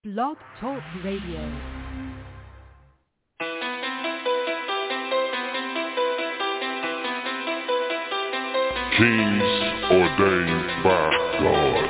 Blog Talk Radio. Kings ordained by God.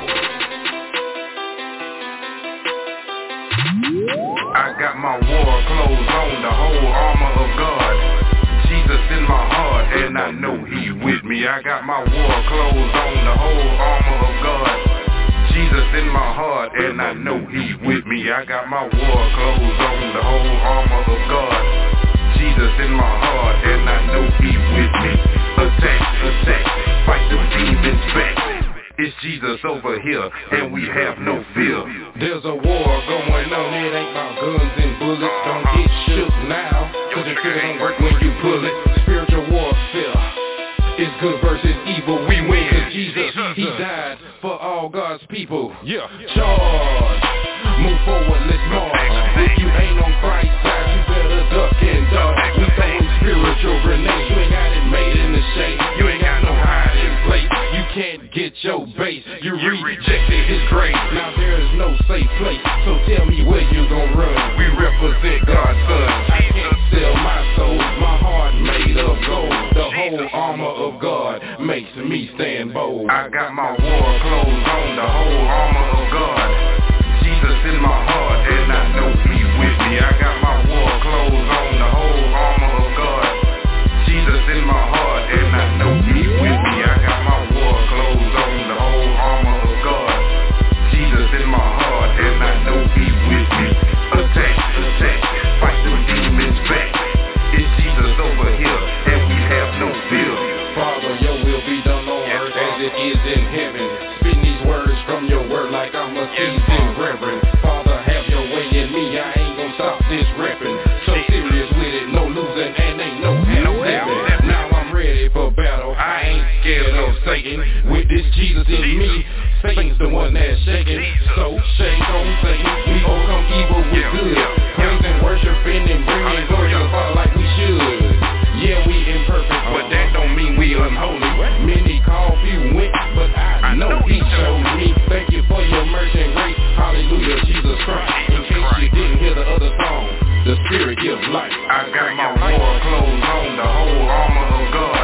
I got my war clothes on, the whole armor of God. Jesus in my heart, and I know He with me. I got my war clothes on, the whole armor of God. Jesus in my heart, and I know He with me. I got my war clothes on, the whole armor of God. Jesus in my heart, and I know He with me. Attack, attack, fight them demons back. It's Jesus over here, and we have no fear. There's a war going on, it ain't about guns and bullets. Don't get shook now, cause your trigger don't work when you pull it. Spiritual warfare, it's good versus evil. We win cause Jesus, He died for all God's people. Yeah, charge, move forward, let's march. If you ain't on Christ's side, you better duck and dodge. We throwing spiritual grenades, you ain't got it made in the shade. You ain't got no hiding place. You can't get your base, you rejected His grace. Now there is no safe place, so tell me where you gon' run. We represent God's Son. I can't sell my soul, my heart made of gold. The whole armor of God makes me stand bold. I got my war clothes on, the whole armor of God. Jesus in my heart, and I know He with me. I got my war clothes on, the whole armor of God. Jesus in my heart, and I know He with me. I got my war clothes on, the whole armor of God. Jesus in my heart, and I know He with me. Attack, attack, fight them demons back. It's Jesus over here, and we have no fear. Father, your will be done on earth as it is in heaven. Spin these words from your word like I'm a seasoned reverend. Father, have your way in me, I ain't gon' stop this reppin'. So serious with it, no losing and ain't no half-stepping. Now I'm ready for battle, I ain't scared of Satan. With this Jesus in me, Satan's the one that's shaking. So shake on Satan, we overcome evil with good. Praise and worshiping and bringing glory to the Father like we should. Yeah, we imperfect, but that don't mean we unholy. Many call, few went, but I know He showed me. Thank you for your mercy and grace. Hallelujah, Jesus Christ. In case you didn't hear the other song, the Spirit gives life. I got my war clothes on, the whole armor of God.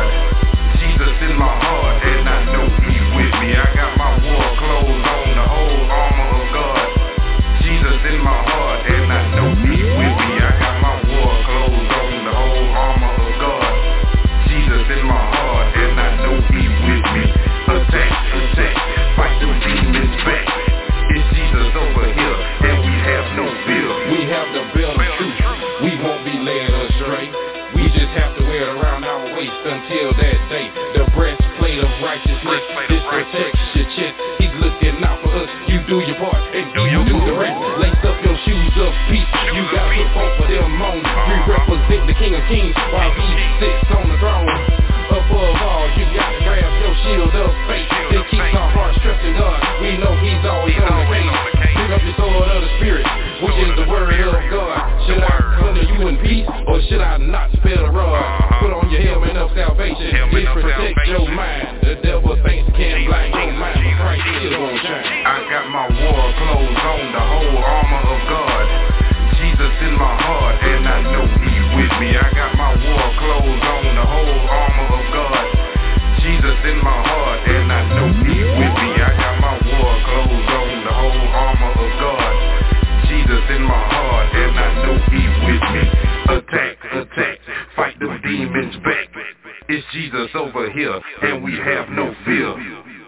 Jesus in my heart, and I know He with me. I got my war clothes on, the whole armor of God. Jesus in my heart, and I know He with me. I got my war clothes on, the whole armor of God. Jesus in my heart, and I know He with me. Attack, attack, fight them demons back. It's Jesus over here, and we have no fear. We have the belt of truth, we won't be led astray. We just have to wear it around our waist until that day. The breastplate of righteousness, this protects your chest. He's looking out for us, you do your part, and do the rest. Lace up your shoes of peace, you got to put for them on. We represent the King of Kings while He sits on the throne. Above all, you got to grab your shield of faith that keeps our hearts trusting God. We know He's always on the case. Pick up your sword of the Spirit, which is the word of God. Should I come to you in peace, or should I not spare the rod? Put on your helmet of salvation, it protect your mind. The devil thinks can't blind your mind, but Christ is gonna shine. I got my war clothes on, the whole armor of God. Jesus in my heart, and I know He with me. I got my war clothes on, the whole armor of God. Jesus in my heart, and I know He with me. I got my war clothes on, the whole armor of God. Jesus in my heart, and I know He with me. Attack, attack, fight them demons back. It's Jesus over here, and we have no fear.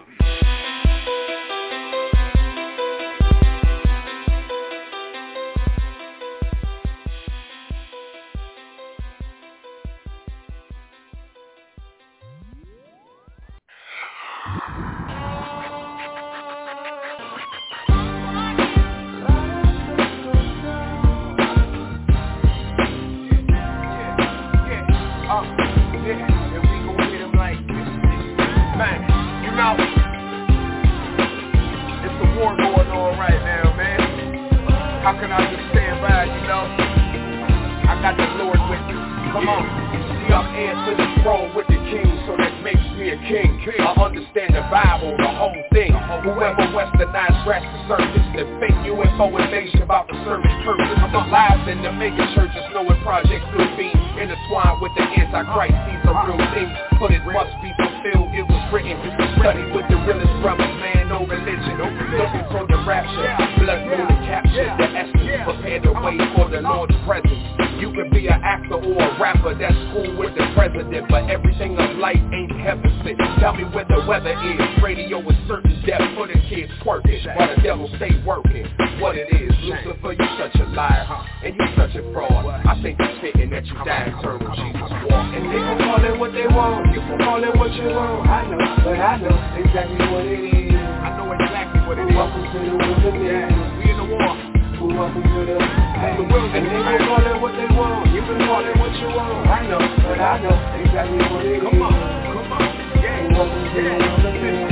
How can I just stand by, you know? I got the Lord with me. Come on. We up here to the throne with the King, so let's makes me a king. I understand the Bible, the whole thing. Whoever westernized rest the surface, the fake UFO invasion about the service purpose. The lives in the mega churches knowing Project Blue Beam intertwined with the Antichrist. These are real things, but it must be fulfilled. It was written, studied with the realest brothers, man, no religion. Looking for the rapture, blood moon to capture the essence, prepare the way for the Lord's presence. You can be an actor or a rapper, that's cool with the president, but everything of light ain't heaven sent. Tell me where the weather is, radio is certain death for the kids twerking, while the devil stay working. What it is, Lucifer, you such a liar, and you such a fraud. I think it's fitting that you die and turn with Jesus walk. And they can call it what they want, you can call it what you want. I know, but I know exactly what it is. I know exactly what it is. Welcome to the wilderness. Yeah, we in the war. Welcome to the wilderness. And they can call it what they want, you can call it what you want. I know, but I know exactly what it is. Come on, yeah. Welcome to the wilderness.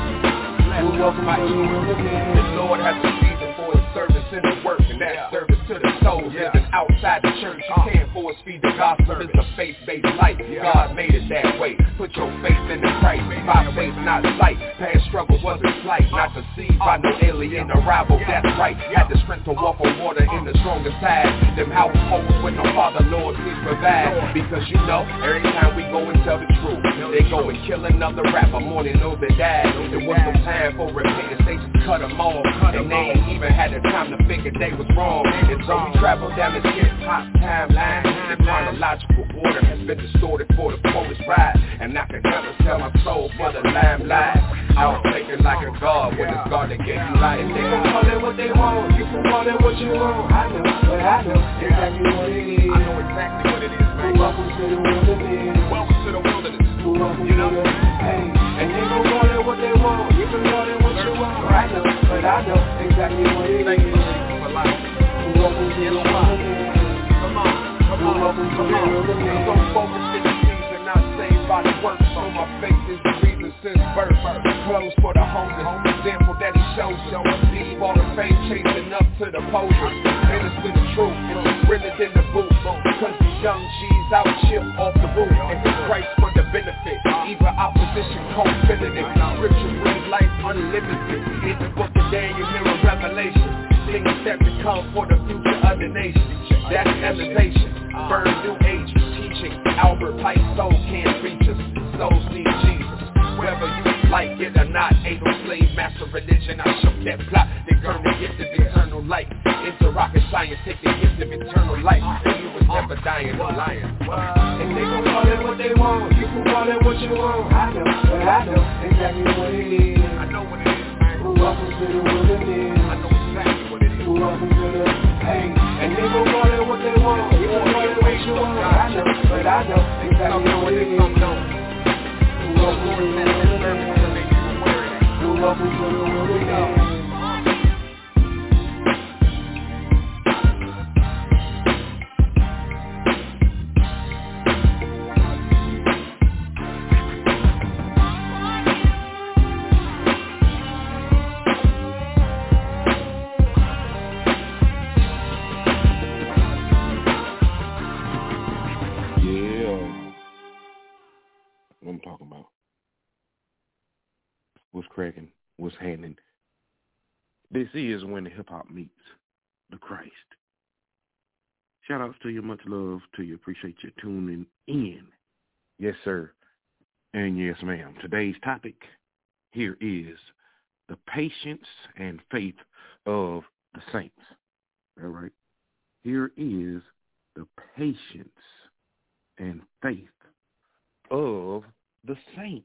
Welcome to the wilderness. The Lord has a reason for his service in the work, and that service to the souls living outside the church. You can't force feed the gospel. It's a faith-based life. God made it that way. Put your faith in the Christ. By faith, not sight. Past struggle wasn't slight. Not deceived by no alien arrival. That's right. Had the strength to walk on water in the strongest tide. Them households with no father, Lord, please provide. Because you know, every time we go and tell the truth, they go and kill another rapper. Mourning those that died. It was no time for repentance. They just cut them off. And they ain't even had the time to figure they was wrong. And so we travel down this hip-hop timeline. The chronological order has been distorted for the coldest ride. And I can never sell my soul for the limelight. I was thinking like a god when it's God that gave you life. They gon' call it what they want, you can call it what you want. I know, but I know exactly what it is. I know exactly what it is, man. Welcome to the wilderness. Welcome to the wilderness. Welcome, you know? Hey, and they gon' call it what they want, you can call it what you want. I know, but I know exactly what it is. Thank you for life. Welcome to the wilderness. Come on. I'm so focused in the season, not saved by the works. On my face is the reason since birth. Clothes for the homeless, example that he shows you. Leave all the fame chasing up to the podium. Minister the truth, it's realer than the booth. Because these young G's out chip off the roof. And it's Christ for the benefit, even opposition co-filling it. Scripture brings life unlimited. In the book of Daniel, mirror revelation. Things that become for the future of the nation. That's elevation. Burn new age teaching. Albert Pike, souls can't reach us. Souls need Jesus. Whether you like it or not, ain't no slave master religion. I shook that plot. They turn the gift of eternal light into rocket science. Take the gift of eternal life. And you was never dying or lying. And they gon' call it what they want. You can call it what you want. I know, but I know exactly what it is. I know what it is, man. Welcome to the wilderness. I know exactly what it is. Welcome to the and they gon' call it what they want. You can call it what you want. I know, but I know exactly what it is. Welcome to the wilderness. Welcome to the wilderness. What I'm talking about. What's cracking? What's happening? This is when the hip-hop meets the Christ. Shout outs to you. Much love to you. Appreciate you tuning in. Yes, sir. And yes, ma'am. Today's topic here is the patience and faith of the saints. All right. Here is the patience and faith of the saints.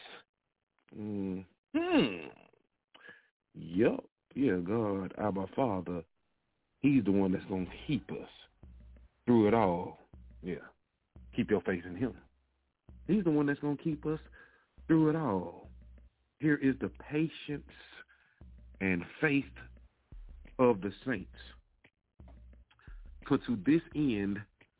Yup. Yeah, God, our Father, he's the one that's going to keep us through it all. Yeah. Keep your faith in him. He's the one that's going to keep us through it all. Here is the patience and faith of the saints. For to this end,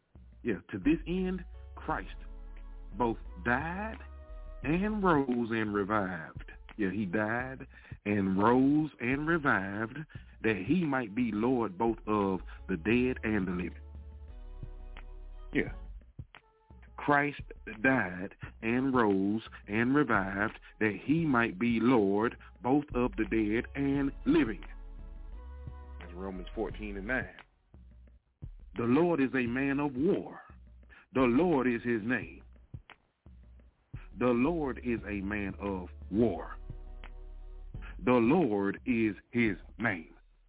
Christ both died and rose and revived. Yeah, he died and rose and revived that he might be Lord both of the dead and the living. Yeah. Christ died and rose and revived that he might be Lord both of the dead and living. That's Romans 14:9. The Lord is a man of war. The Lord is his name. The Lord is a man of war. The Lord is his name.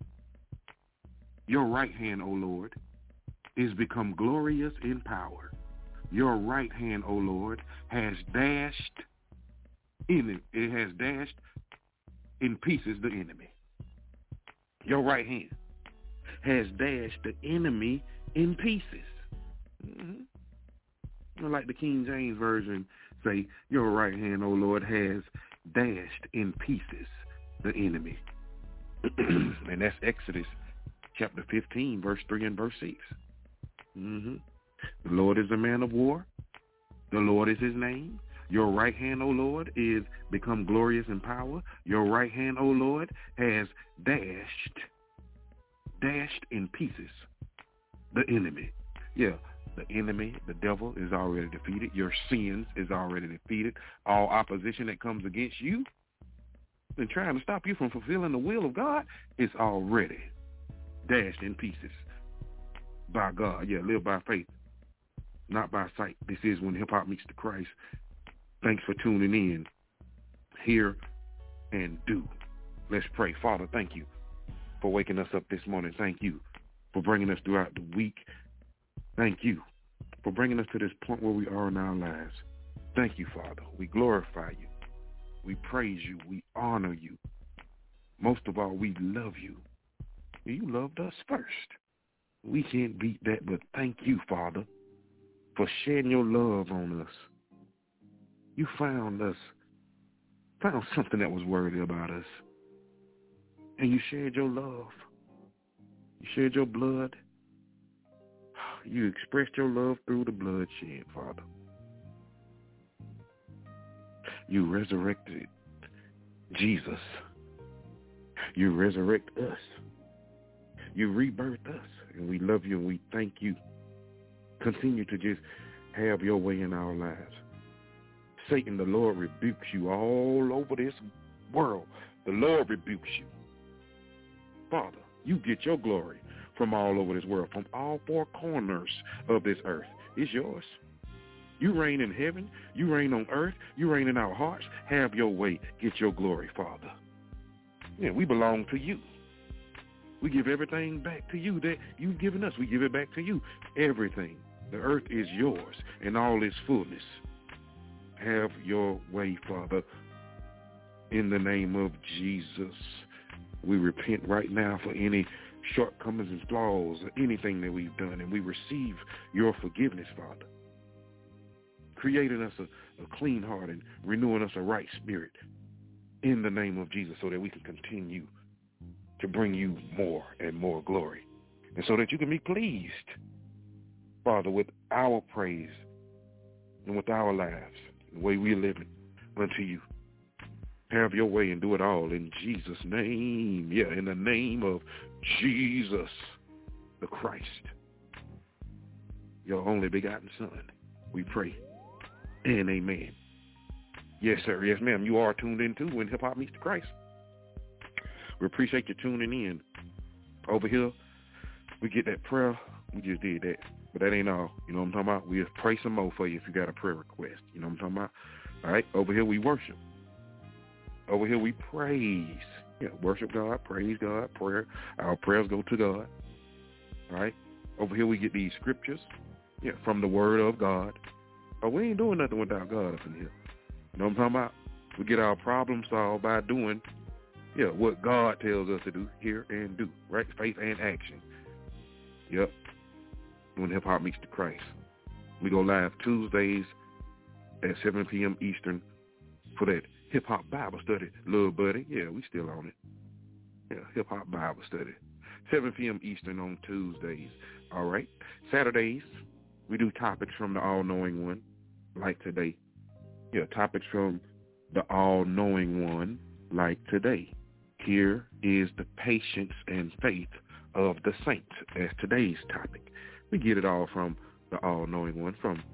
Your right hand, O Lord, is become glorious in power. Your right hand, O Lord, has dashed in pieces the enemy. Your right hand has dashed the enemy in pieces. Like the King James Version say, your right hand, O Lord, has dashed in pieces the enemy. And that's Exodus chapter 15, verse 3 and verse 6. The Lord is a man of war. The Lord is his name. Your right hand, O Lord, is become glorious in power. Your right hand, O Lord, has dashed in pieces the enemy. Yeah, the enemy, the devil, is already defeated. Your sins is already defeated. All opposition that comes against you and trying to stop you from fulfilling the will of God is already dashed in pieces by God. Yeah, live by faith, not by sight. This is When Hip Hop Meets the Christ. Thanks for tuning in. Hear and do. Let's pray. Father, thank you for waking us up this morning. Thank you for bringing us throughout the week. Thank you for bringing us to this point where we are in our lives. Thank you, Father. We glorify you. We praise you. We honor you. Most of all, we love you. You loved us first. We can't beat that, but thank you, Father, for shedding your love on us. You found something that was worthy about us. And you shared your love. You shared your blood. You expressed your love through the bloodshed, Father. You resurrected Jesus. You resurrect us. You rebirth us. And we love you and we thank you. Continue to just have your way in our lives. Satan, the Lord rebukes you all over this world. The Lord rebukes you. Father, you get your glory from all over this world, from all four corners of this earth. It's yours. You reign in heaven. You reign on earth. You reign in our hearts. Have your way. Get your glory, Father. Yeah, we belong to you. We give everything back to you that you've given us. We give it back to you. Everything. The earth is yours and all its fullness. Have your way, Father. In the name of Jesus, we repent right now for any shortcomings and flaws or anything that we've done, and we receive your forgiveness, Father. Creating us a clean heart and renewing us a right spirit in the name of Jesus so that we can continue to bring you more and more glory, and so that you can be pleased, Father, with our praise and with our lives, the way we're living unto you. Have your way and do it all in Jesus' name. Yeah, in the name of Jesus the Christ, your only begotten Son, we pray. And amen. Yes, sir. Yes, ma'am. You are tuned in to When Hip Hop Meets the Christ. We appreciate you tuning in. Over here, we get that prayer. We just did that. But that ain't all. You know what I'm talking about? We'll pray some more for you if you got a prayer request. You know what I'm talking about? All right? Over here, we worship. Over here, we praise. Yeah, worship God, praise God, prayer. Our prayers go to God. All right? Over here, we get these scriptures, from the Word of God. Oh, we ain't doing nothing without God up in here. You know what I'm talking about? We get our problem solved by doing, what God tells us to do, hear and do, right? Faith and action. Yep. When Hip Hop Meets the Christ. We go live Tuesdays at 7 p.m. Eastern for that Hip Hop Bible study, little buddy. Yeah, we still on it. Yeah, Hip Hop Bible study. 7 p.m. Eastern on Tuesdays. All right. Saturdays, we do topics from the All-Knowing One, like today. Yeah, topics from the All-Knowing One, like today. Here is the patience and faith of the saints as today's topic. We get it all from the All-Knowing One, from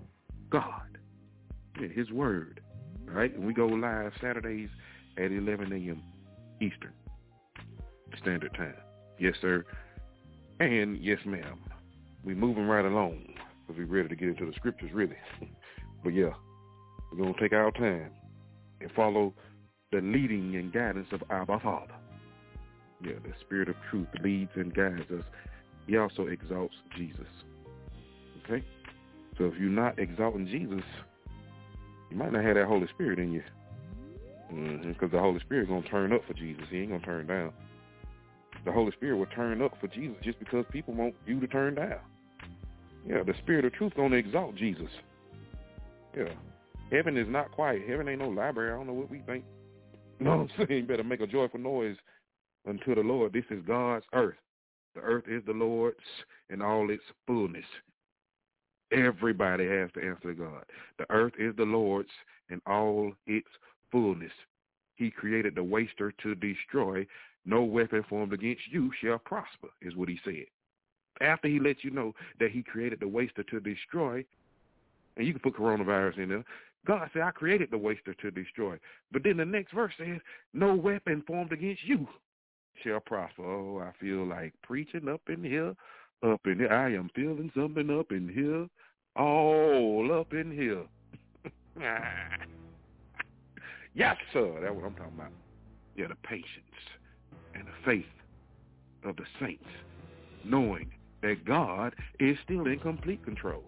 God. Yeah, his word. All right? And we go live Saturdays at 11 a.m. Eastern Standard Time. Yes, sir. And yes, ma'am. We're moving right along because we're ready to get into the scriptures, really. But yeah, we're going to take our time and follow the leading and guidance of Abba Father. Yeah, the Spirit of truth leads and guides us. He also exalts Jesus. Okay? So if you're not exalting Jesus, you might not have that Holy Spirit in you. Because the Holy Spirit is going to turn up for Jesus. He ain't going to turn down. The Holy Spirit will turn up for Jesus just because people want you to turn down. Yeah, the Spirit of truth going to exalt Jesus. Yeah. Heaven is not quiet. Heaven ain't no library. I don't know what we think. You know what I'm saying? You better make a joyful noise unto the Lord. This is God's earth. The earth is the Lord's and all its fullness. Everybody has to answer to God. The earth is the Lord's and all its fullness. He created the waster to destroy. No weapon formed against you shall prosper, is what he said. After he lets you know that he created the waster to destroy, and you can put coronavirus in there, God said, I created the waster to destroy. But then the next verse says, no weapon formed against you shall prosper. Oh, I feel like preaching up in here. I am feeling something up in here, all up in here. Yes, sir. That's what I'm talking about. Yeah, the patience and the faith of the saints, knowing that God is still in complete control.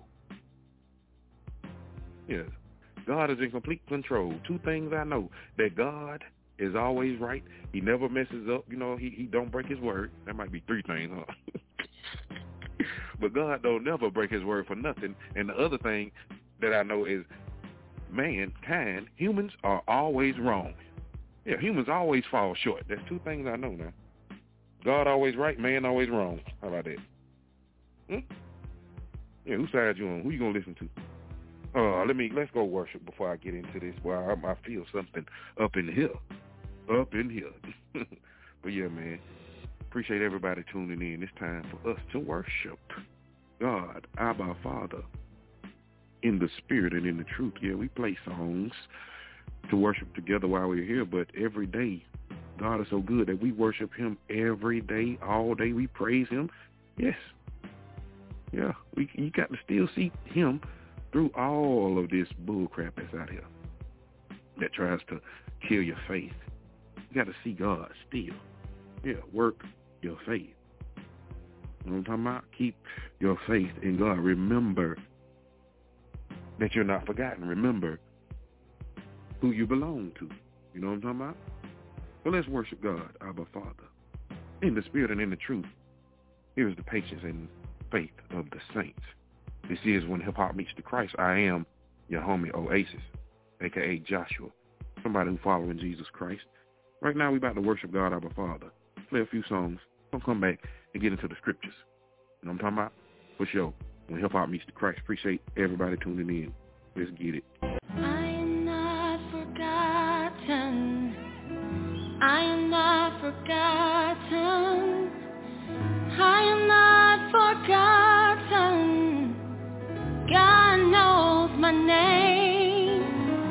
Yes, God is in complete control. Two things I know, that God is always right. He never messes up. You know, he don't break his word. That might be three things, huh? But God don't never break his word for nothing. And the other thing that I know is mankind, humans are always wrong. Yeah, humans always fall short. That's two things I know now. God always right, man always wrong. How about that? Yeah, whose side you on? Who you gonna listen to? Let's go worship before I get into this. Well, I feel something up in here. But yeah, man, appreciate everybody tuning in. It's time for us to worship God, Abba Father, in the spirit and in the truth. Yeah, we play songs to worship together while we're here, but every day, God is so good that we worship him every day, all day. We praise him. Yes. Yeah, you got to still see him through all of this bull crap that's out here that tries to kill your faith. You got to see God still. Yeah, work your faith. You know what I'm talking about? Keep your faith in God. Remember that you're not forgotten. Remember who you belong to. You know what I'm talking about? Well, let's worship God, Abba Father, in the spirit and in the truth. Here's the patience and faith of the saints. This is When Hip Hop Meets the Christ. I am your homie Oasis, a.k.a. Joshua, somebody who's following Jesus Christ. Right now, we're about to worship God, Abba Father. Play a few songs. Don't come back and get into the scriptures. You know what I'm talking about? For sure. When Hip Hop Meets the Christ. Appreciate everybody tuning in. Let's get it. I am not forgotten. I am not forgotten. I am not forgotten. God knows my name.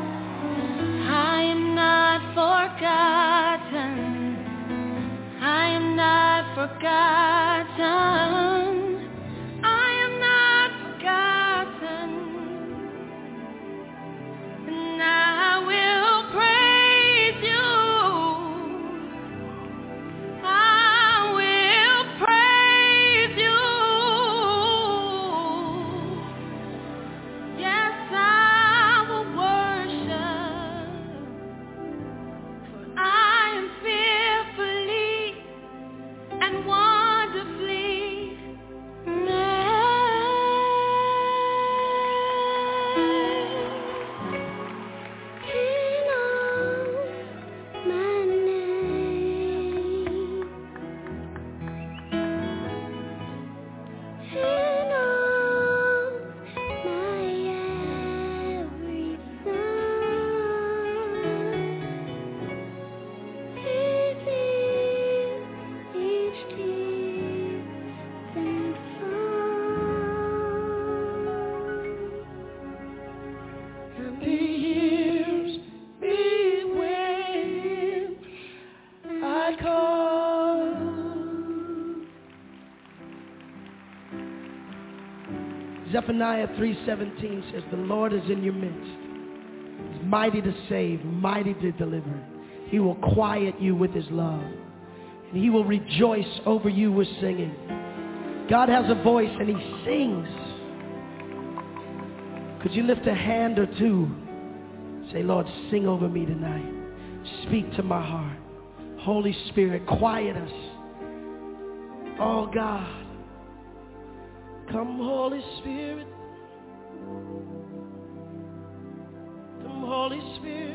I am not forgotten. I am not forgotten. I am not forgotten. And I will praise you. I will praise you. Yes, I will worship. For I am fearfully and wonderfully Zephaniah 3:17 says, the Lord is in your midst. He's mighty to save, mighty to deliver. He will quiet you with his love. And he will rejoice over you with singing. God has a voice and he sings. Could you lift a hand or two? Say, Lord, sing over me tonight. Speak to my heart. Holy Spirit, quiet us. Oh God. Come, Holy Spirit. Come, Holy Spirit.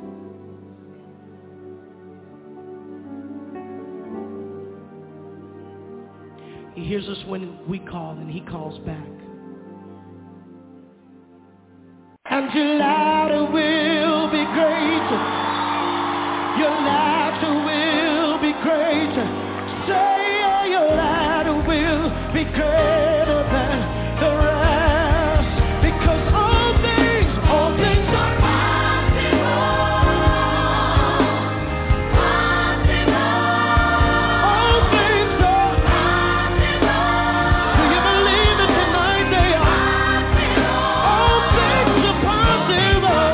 He hears us when we call and he calls back. And your laughter will be greater. Your laughter will be greater. Say, oh, your laughter will be greater than the rest. Because all things are possible. All things are possible. Do you believe it tonight? They are. All things are possible.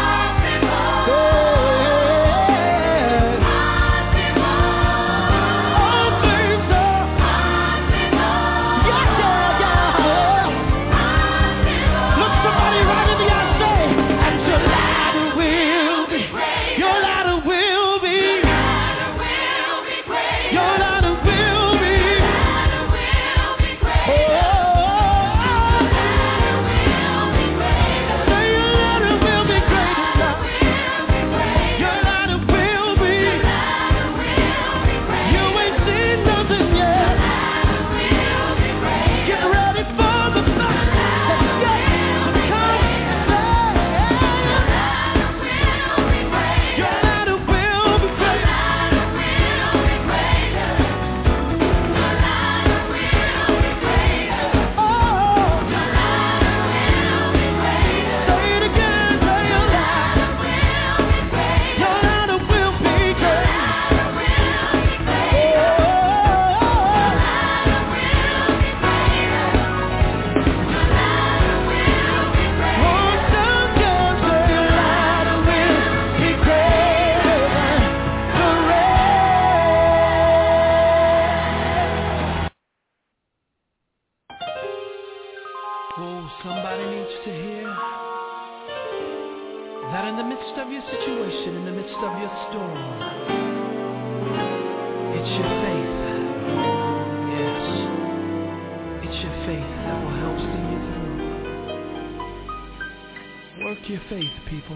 Work your faith, people.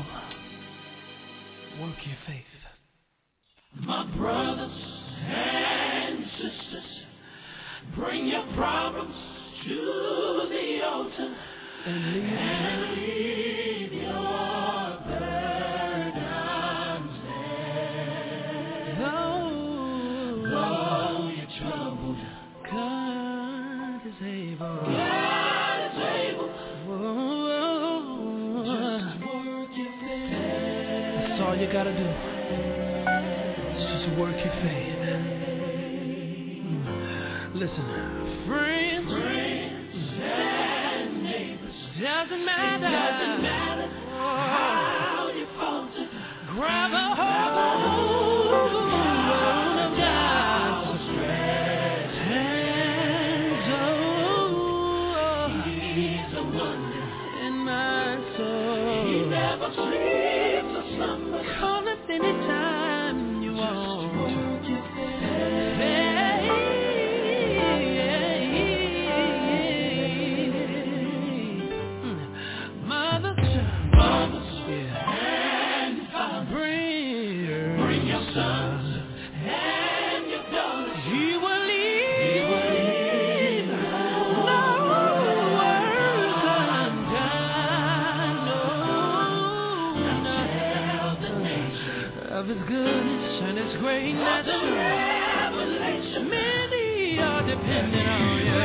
Work your faith. My brothers and sisters, bring your problems to the altar and leave your burdens there. Though you're troubled, God is able. God is able. That's all you gotta do. Just work your faith. Listen, friends and neighbors, doesn't matter how you falter. Grab a hold of God's stretched hands. Oh, He's a wonder in my soul. He never sleeps or slumbers. Call us anytime you want. Bring your sons and your daughters. He will leave no words undone. Tell the nation of his goodness and his greatness. Many are dependent on you.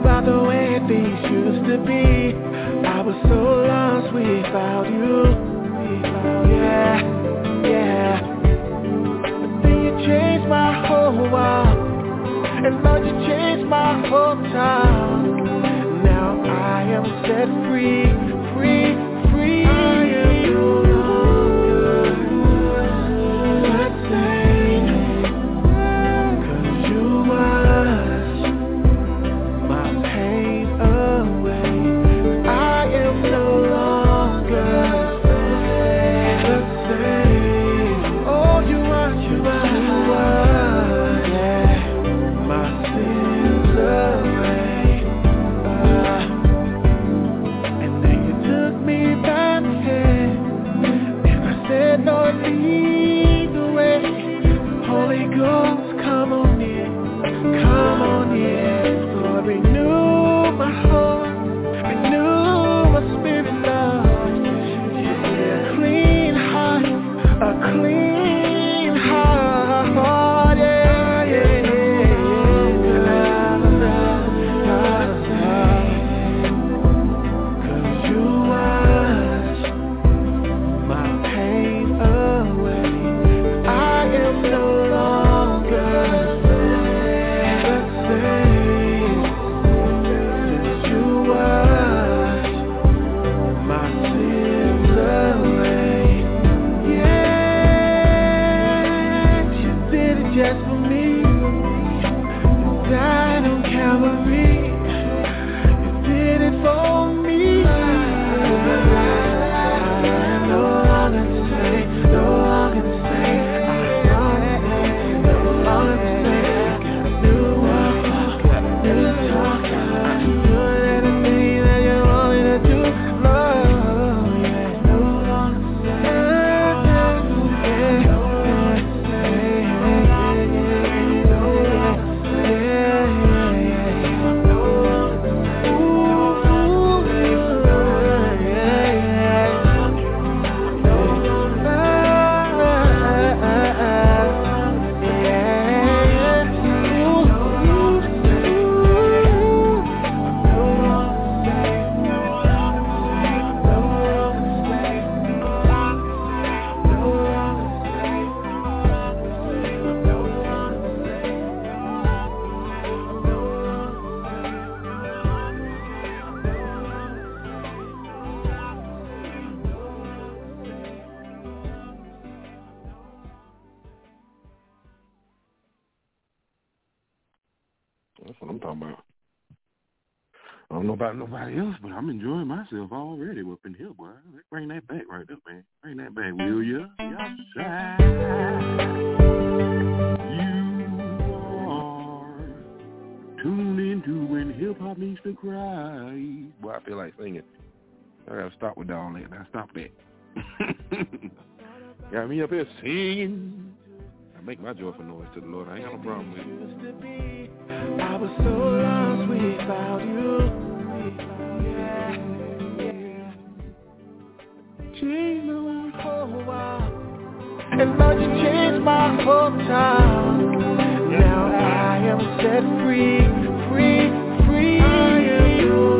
about the way things used to be. I was so lost without you. Yeah, yeah. But then you changed my whole world, and Lord, you changed my whole time. Now I am set free, free, free. I am no longer the same, 'cause you wash my pain away. I am no longer That's what I'm talking about. I don't know about nobody else, but I'm enjoying myself already up in here, boy. Bring that back right up, man. Bring that back, will ya? Yes, sir. You are tuned into When Hip Hop Needs to Cry. Boy, I feel like singing. I gotta stop with all that. Now stop that. Got me up here singing. I make my joyful noise to the Lord. I ain't got no problem with it. I was so lost without you. Changed my whole world, and Lord, you changed my whole time. Now I am set free, free, free. I am no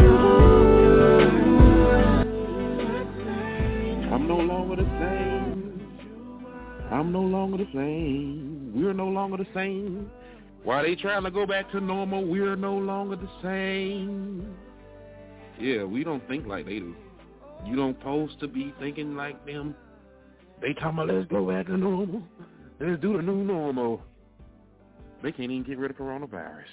longer. I'm no longer the same. I'm no longer the same. We're no longer the same. While they trying to go back to normal, we're no longer the same. Yeah, we don't think like they do. You don't supposed to be thinking like them. They talking about let's go back to normal. Let's do the new normal. They can't even get rid of coronavirus.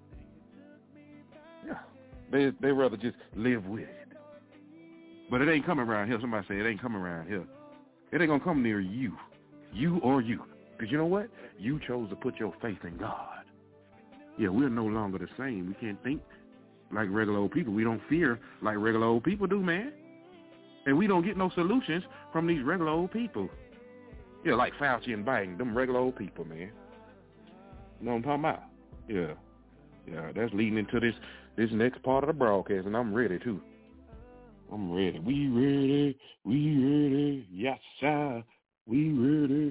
Yeah, they rather just live with it. But it ain't coming around here. Somebody say it ain't coming around here. It ain't gonna come near you. You or you. Because you know what? You chose to put your faith in God. Yeah, we're no longer the same. We can't think like regular old people. We don't fear like regular old people do, man. And we don't get no solutions from these regular old people. Yeah, like Fauci and Biden, them regular old people, man. You know what I'm talking about? Yeah. Yeah, that's leading into this next part of the broadcast, and I'm ready, too. I'm ready. We ready. Yes, sir. We ready.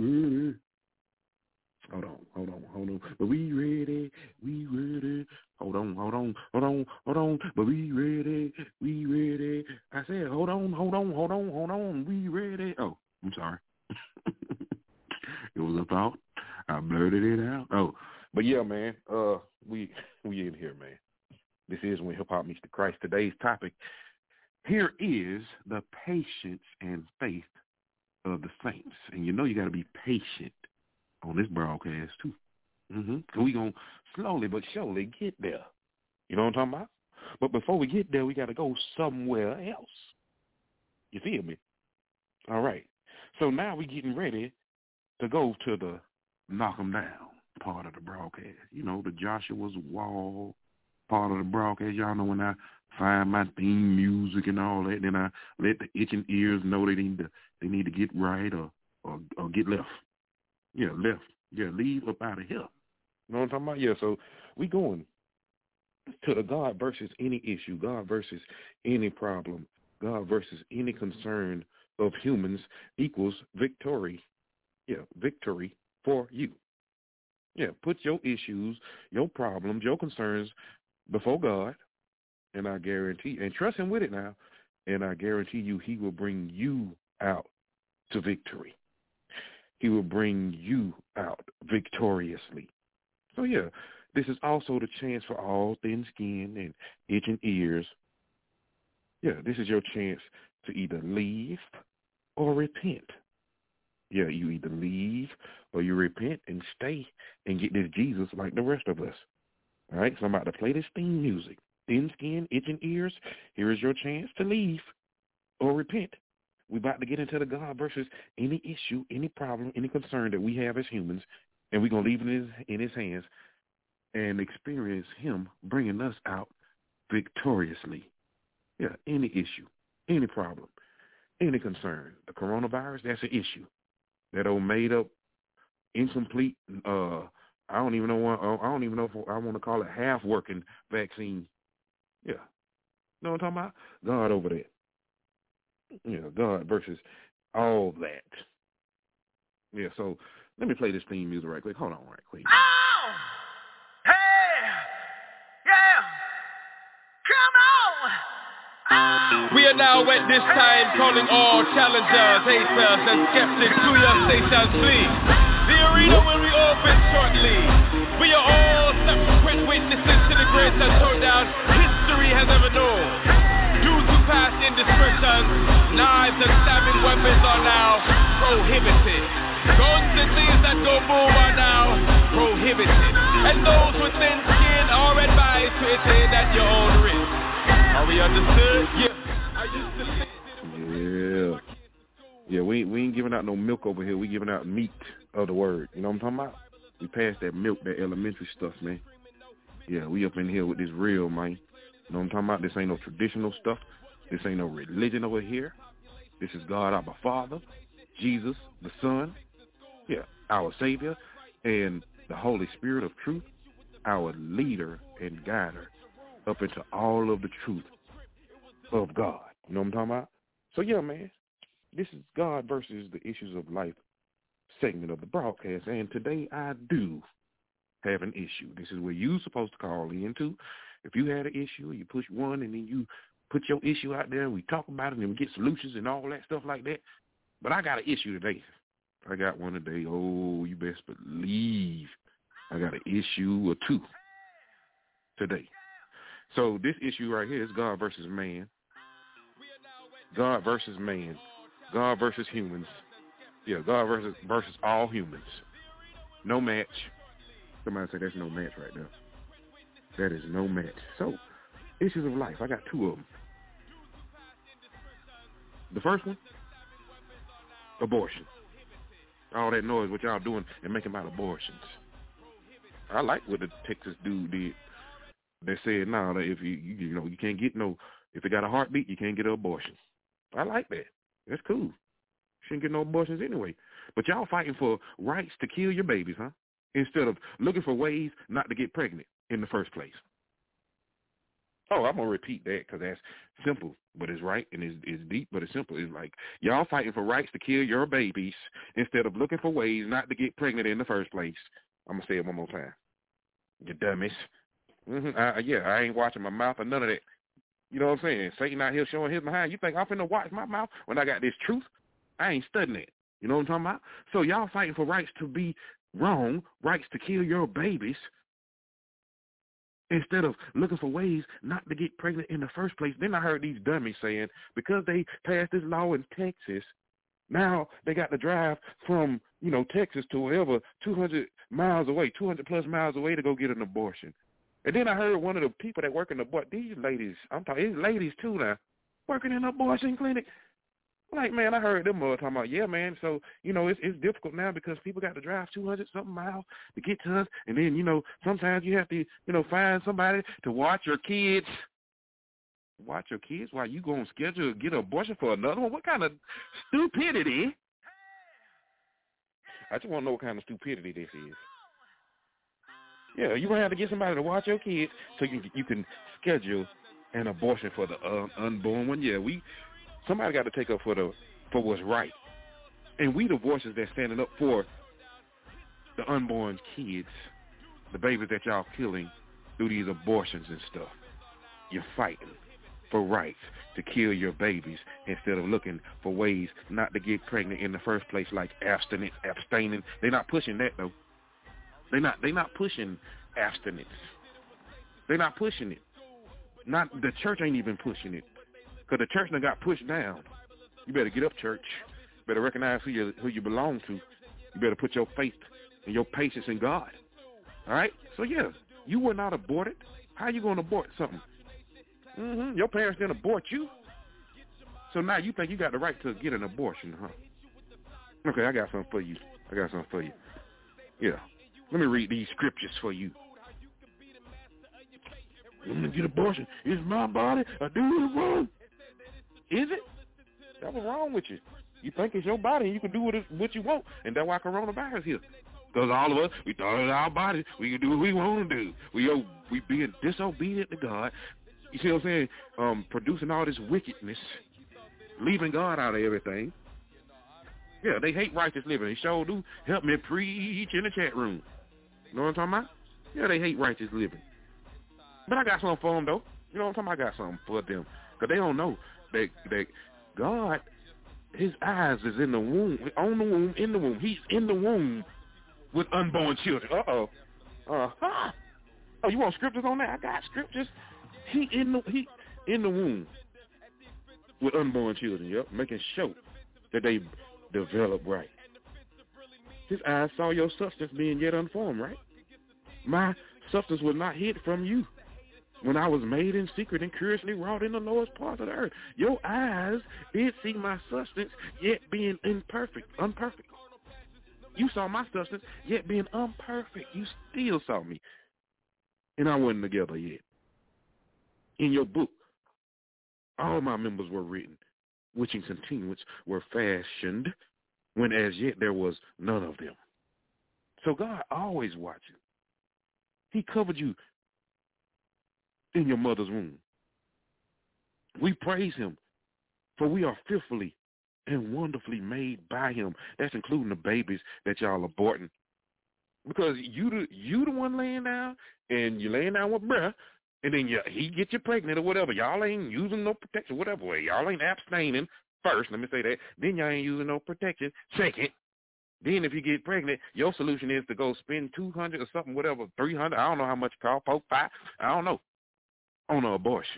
Hold on. But we ready. Hold hold on. But we ready. I said, hold on. We ready. Oh, I'm sorry. It was a thought. I blurted it out. Oh, but yeah, man. We in here, man. This is When Hip Hop Meets the Christ. Today's topic here is the patience and faith of the saints. And you know you got to be patient on this broadcast too. We gonna slowly but surely get there. You know what I'm talking about? But before we get there, we got to go somewhere else. You feel me? All right. So now we getting ready to go to the knock 'em down part of the broadcast. You know, the Joshua's Wall part of the broadcast. Y'all know when I find my theme music and all that, then I let the itching ears know they need to get right or get left. Yeah, left. Yeah, leave up out of here. You know what I'm talking about? Yeah, so we going to the God versus any issue, God versus any problem, God versus any concern of humans equals victory. Yeah, victory for you. Yeah, put your issues, your problems, your concerns before God, and I guarantee, and trust him with it now, and I guarantee you he will bring you out to victory. He will bring you out victoriously. So, yeah, this is also the chance for all thin skin and itching ears. Yeah, this is your chance to either leave or repent. Yeah, you either leave or you repent and stay and get this Jesus like the rest of us. All right, so I'm about to play this theme music. Thin skin, itching ears, here is your chance to leave or repent. We're about to get into the God versus any issue, any problem, any concern that we have as humans, and we're going to leave it in his hands and experience him bringing us out victoriously. Yeah, any issue, any problem, any concern. The coronavirus, that's an issue. That old made-up, incomplete, I don't even know if I want to call it half-working vaccine. Yeah. You know what I'm talking about? God over there. Yeah, God versus all that. Yeah, so let me play this theme music right quick. Hold on right quick. Oh! Hey! Yeah! Come on! Oh. We are now at this time calling all challengers, haters, and skeptics to your stations, please. The arena will be open shortly. We are all subsequent witnesses to the greatest showdown history has ever known. Due to past indiscretions, knives and stabbing weapons are now prohibited. Guns and things that go boom are now prohibited. And those with thin skin are advised to attend at your own risk. Are we understood? Yeah. Yeah, we ain't giving out no milk over here. We giving out meat of the word. You know what I'm talking about? We passed that milk, that elementary stuff, man. Yeah, we up in here with this real, man. You know what I'm talking about? This ain't no traditional stuff. This ain't no religion over here. This is God, our Father, Jesus, the Son, yeah, our Savior, and the Holy Spirit of truth, our leader and guider up into all of the truth of God. You know what I'm talking about? So, yeah, man, this is God versus the issues of life segment of the broadcast, and today I do have an issue. This is where you're supposed to call in to. If you had an issue, you push one, and then you put your issue out there, and we talk about it, and we get solutions and all that stuff like that. But I got an issue today. I got one today. Oh, you best believe I got an issue or two today. So this issue right here is God versus man. God versus man. God versus humans. Yeah, God versus all humans. No match. Somebody say that's no match right there. That is no match. So, issues of life. I got two of them. The first one, abortion. All that noise, what y'all doing and making about abortions. I like what the Texas dude did. They said, no, if you can't get if it got a heartbeat, you can't get an abortion. I like that. That's cool. Shouldn't get no abortions anyway. But y'all fighting for rights to kill your babies, huh? Instead of looking for ways not to get pregnant in the first place. Oh, I'm going to repeat that because that's simple, but it's right, and it's deep, but it's simple. It's like y'all fighting for rights to kill your babies instead of looking for ways not to get pregnant in the first place. I'm going to say it one more time. You dummies. I ain't watching my mouth or none of that. You know what I'm saying? Satan out here showing his behind. You think I'm finna watch my mouth when I got this truth? I ain't studying it. You know what I'm talking about? So y'all fighting for rights to be wrong, rights to kill your babies, instead of looking for ways not to get pregnant in the first place. Then I heard these dummies saying because they passed this law in Texas, now they got to drive from, Texas to wherever, 200 miles away, 200 plus miles away to go get an abortion. And then I heard one of the people that work in the these ladies, I'm talking, these ladies too now, working in an abortion clinic. Like, man, I heard them talking about, yeah, man, so, it's difficult now because people got to drive 200-something miles to get to us. And then, sometimes you have to, find somebody to watch your kids. Watch your kids while you go on schedule to get an abortion for another one? What kind of stupidity? I just want to know what kind of stupidity this is. Yeah, you're going to have to get somebody to watch your kids so you can schedule an abortion for the unborn one. Yeah, somebody got to take up for what's right. And we the voices that's standing up for the unborn kids, the babies that y'all killing through these abortions and stuff. You're fighting for rights to kill your babies instead of looking for ways not to get pregnant in the first place, like abstaining. They're not pushing that, though. They're not pushing abstinence. They're not pushing it. The church ain't even pushing it. Because the church done got pushed down. You better get up, church. You better recognize who you belong to. You better put your faith and your patience in God. All right? So, yeah, you were not aborted. How you going to abort something? Your parents didn't abort you. So now you think you got the right to get an abortion, huh? Okay, I got something for you. Yeah. Let me read these scriptures for you. I'm going to get abortion. It's my body. I do it wrong. Is it? That was wrong with you. You think it's your body and you can do what you want. And that's why coronavirus here. Because all of us, we thought it's our body. We can do what we want to do. We being disobedient to God. You see what I'm saying? Producing all this wickedness. Leaving God out of everything. Yeah, they hate righteous living. They sure do. Help me preach in the chat room. You know what I'm talking about? Yeah, they hate righteous living. But I got something for them, though. You know what I'm talking about? I got something for them. Because they don't know that God, his eyes is in the womb, on the womb, in the womb. He's in the womb with unborn children. Uh-oh. Uh-huh. Oh, you want scriptures on that? I got scriptures. He in the womb with unborn children, yep, making sure that they develop right. His eyes saw your substance being yet unformed, right? My substance was not hid from you when I was made in secret and curiously wrought in the lowest parts of the earth. Your eyes did see my substance yet being unperfect. You saw my substance yet being unperfect. You still saw me. And I wasn't together yet. In your book, all my members were written, which in continuance were fashioned, when as yet there was none of them. So God always watching. He covered you in your mother's womb. We praise him, for we are fearfully and wonderfully made by him. That's including the babies that y'all aborting. Because you the one laying down, and you laying down with bruh, and then he get you pregnant or whatever. Y'all ain't using no protection, whatever way. Y'all ain't abstaining first, let me say that. Then y'all ain't using no protection. Second, then if you get pregnant, your solution is to go spend $200 or something, whatever, $300. I don't know how much it costs, $4, $5, I don't know, on an abortion.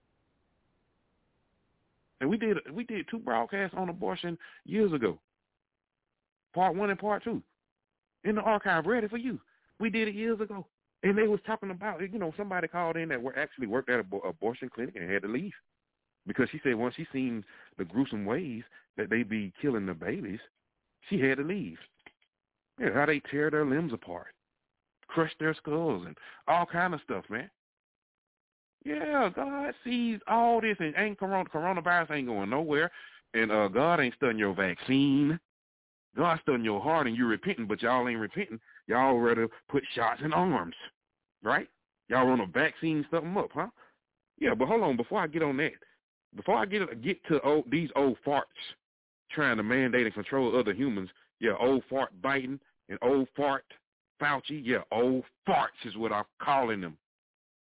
And we did 2 broadcasts on abortion years ago. Part 1 and Part 2. In the archive, ready for you. We did it years ago. And they was talking about, somebody called in that actually worked at an abortion clinic and had to leave. Because she said once she seen the gruesome ways that they be killing the babies, she had to leave. Yeah, how they tear their limbs apart, crush their skulls, and all kind of stuff, man. Yeah, God sees all this, and coronavirus ain't going nowhere, and God ain't studying your vaccine. God's studying your heart, and you're repenting, but y'all ain't repenting. Y'all rather put shots in arms, right? Y'all want to vaccine something up, huh? Yeah, but hold on, before I get on that, before I get to these old farts trying to mandate and control other humans, yeah, old fart Biden and old fart Fauci, yeah, old farts is what I'm calling them.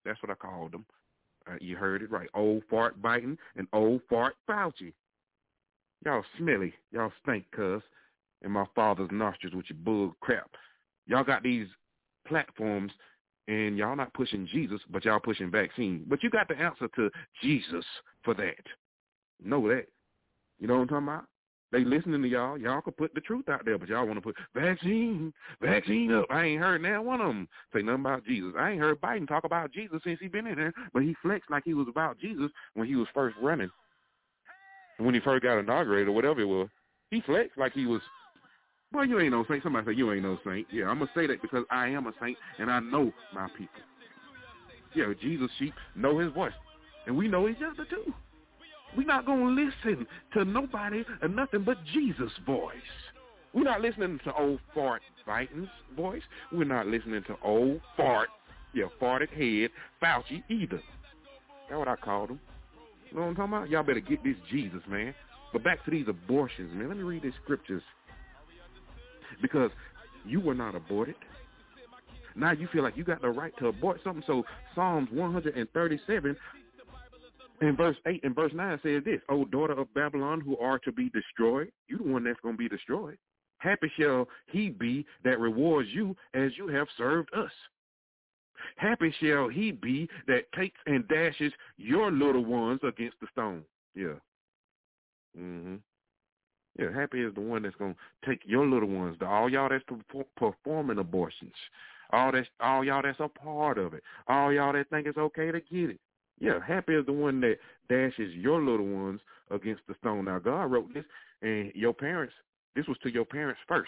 That's what I called them. You heard it right. Old Fart Biden and Old Fart Fauci. Y'all smelly. Y'all stink, cuz. In my father's nostrils with your bull crap. Y'all got these platforms, and y'all not pushing Jesus, but y'all pushing vaccine. But you got the answer to Jesus for that. Know that. You know what I'm talking about? They listening to y'all. Y'all can put the truth out there, but y'all want to put vaccine up. I ain't heard now one of them say nothing about Jesus. I ain't heard Biden talk about Jesus since he been in there, but he flexed like he was about Jesus when he was first running. When he first got inaugurated or whatever it was, he flexed like he was, well, you ain't no saint. Somebody say, you ain't no saint. Yeah, I'm going to say that because I am a saint, and I know my people. Yeah, Jesus' sheep know his voice, and we know each other too. We're not going to listen to nobody or nothing but Jesus' voice. We're not listening to old Fart Biden's voice. We're not listening to old farted head Fauci either. That's what I called him. You know what I'm talking about? Y'all better get this Jesus, man. But back to these abortions, man. Let me read these scriptures. Because you were not aborted. Now you feel like you got the right to abort something. So Psalms 137 in verse 8 and verse 9 says this, O daughter of Babylon, who are to be destroyed, you the one that's going to be destroyed. Happy shall he be that rewards you as you have served us. Happy shall he be that takes and dashes your little ones against the stone. Yeah. Yeah, happy is the one that's going to take your little ones, all y'all that's performing abortions, all y'all that's a part of it, all y'all that think it's okay to get it. Yeah, happy is the one that dashes your little ones against the stone. Now, God wrote this, and your parents, this was to your parents first.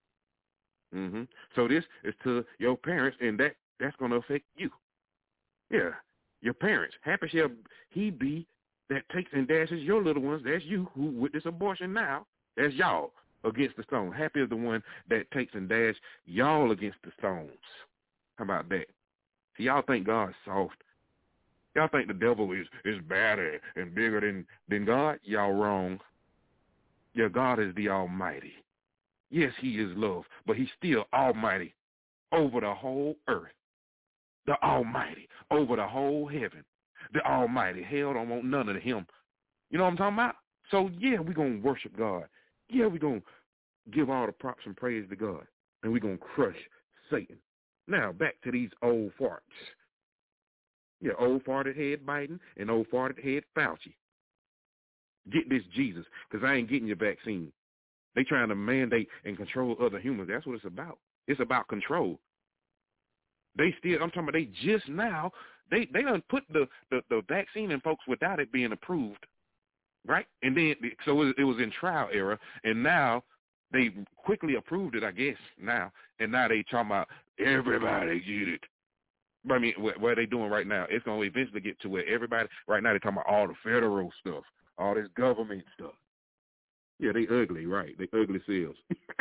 So this is to your parents, and that's going to affect you. Yeah, your parents. Happy shall he be that takes and dashes your little ones. That's you who with this abortion now. That's y'all against the stone. Happy is the one that takes and dashes y'all against the stones. How about that? See, y'all think God's soft. Y'all think the devil is badder and bigger than God? Y'all wrong. Yeah, God is the Almighty. Yes, he is love, but he's still Almighty over the whole earth. The Almighty over the whole heaven. The Almighty. Hell don't want none of him. You know what I'm talking about? So, yeah, we're going to worship God. Yeah, we're going to give all the props and praise to God. And we're going to crush Satan. Now, back to these old farts. Yeah, old farted head Biden and old farted head Fauci. Get this Jesus, because I ain't getting your vaccine. They trying to mandate and control other humans. That's what it's about. It's about control. I'm talking about they just now, they done put the vaccine in folks without it being approved, right? And then, so it was in trial era, and now they quickly approved it, I guess, now. And now they talking about everybody get it. I mean, what are they doing right now? It's going to eventually get to where everybody, right now they're talking about all the federal stuff, all this government stuff. Yeah, they ugly, right? They ugly selves.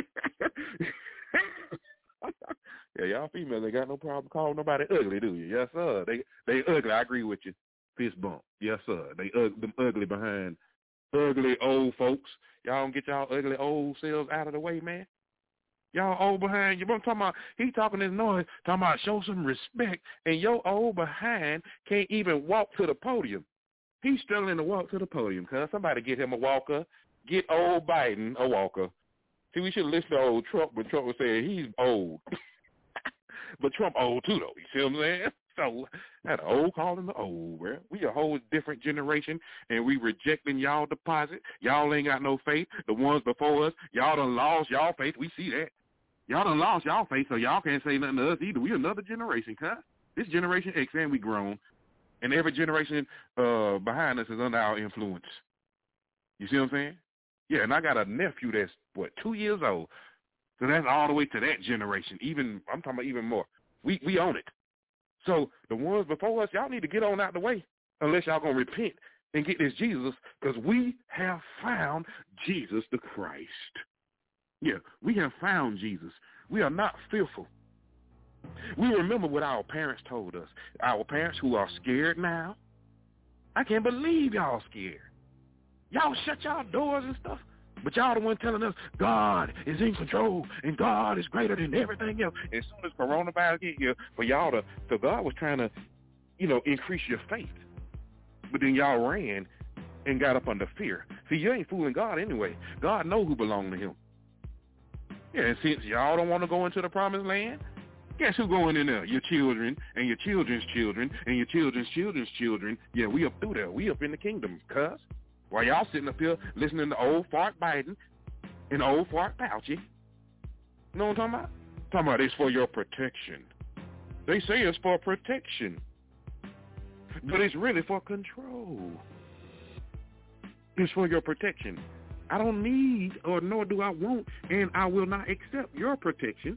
Yeah, y'all females ain't got no problem calling nobody ugly, do you? Yes, sir. They ugly. I agree with you. Fist bump. Yes, sir. Them ugly behind ugly old folks. Y'all don't get y'all ugly old selves out of the way, man. Y'all old behind, you know what I'm talking about? He talking this noise, talking about show some respect, and your old behind can't even walk to the podium. He's struggling to walk to the podium, cuz somebody get him a walker. Get old Biden a walker. See, we should listen to old Trump when Trump was saying he's old. But Trump old too, though. You see what I'm saying? So that old calling the old, bro. We a whole different generation, and we rejecting y'all deposit. Y'all ain't got no faith. The ones before us, y'all done lost y'all faith. We see that. Y'all done lost y'all faith, so y'all can't say nothing to us either. We another generation, cuz. This generation X, and we grown. And every generation behind us is under our influence. You see what I'm saying? Yeah, and I got a nephew that's, 2 years old. So that's all the way to that generation. Even, I'm talking about even more. We own it. So the ones before us, y'all need to get on out the way unless y'all going to repent and get this Jesus, because we have found Jesus the Christ. Yeah, we have found Jesus. We are not fearful. We remember what our parents told us. Our parents who are scared now. I can't believe y'all scared. Y'all shut y'all doors and stuff. But y'all the one telling us God is in control and God is greater than everything else. As soon as coronavirus get here, for y'all to, so God was trying to, increase your faith. But then y'all ran and got up under fear. See, you ain't fooling God anyway. God know who belong to him. Yeah, and since y'all don't want to go into the promised land, guess who going in there? Your children and your children's children and your children's children's children. Yeah, we up through there. We up in the kingdom, cuz. While y'all sitting up here listening to old fart Biden and old fart Fauci. You know what I'm talking about? Talking about it's for your protection. They say it's for protection. But it's really for control. It's for your protection. I don't need or nor do I want and I will not accept your protection.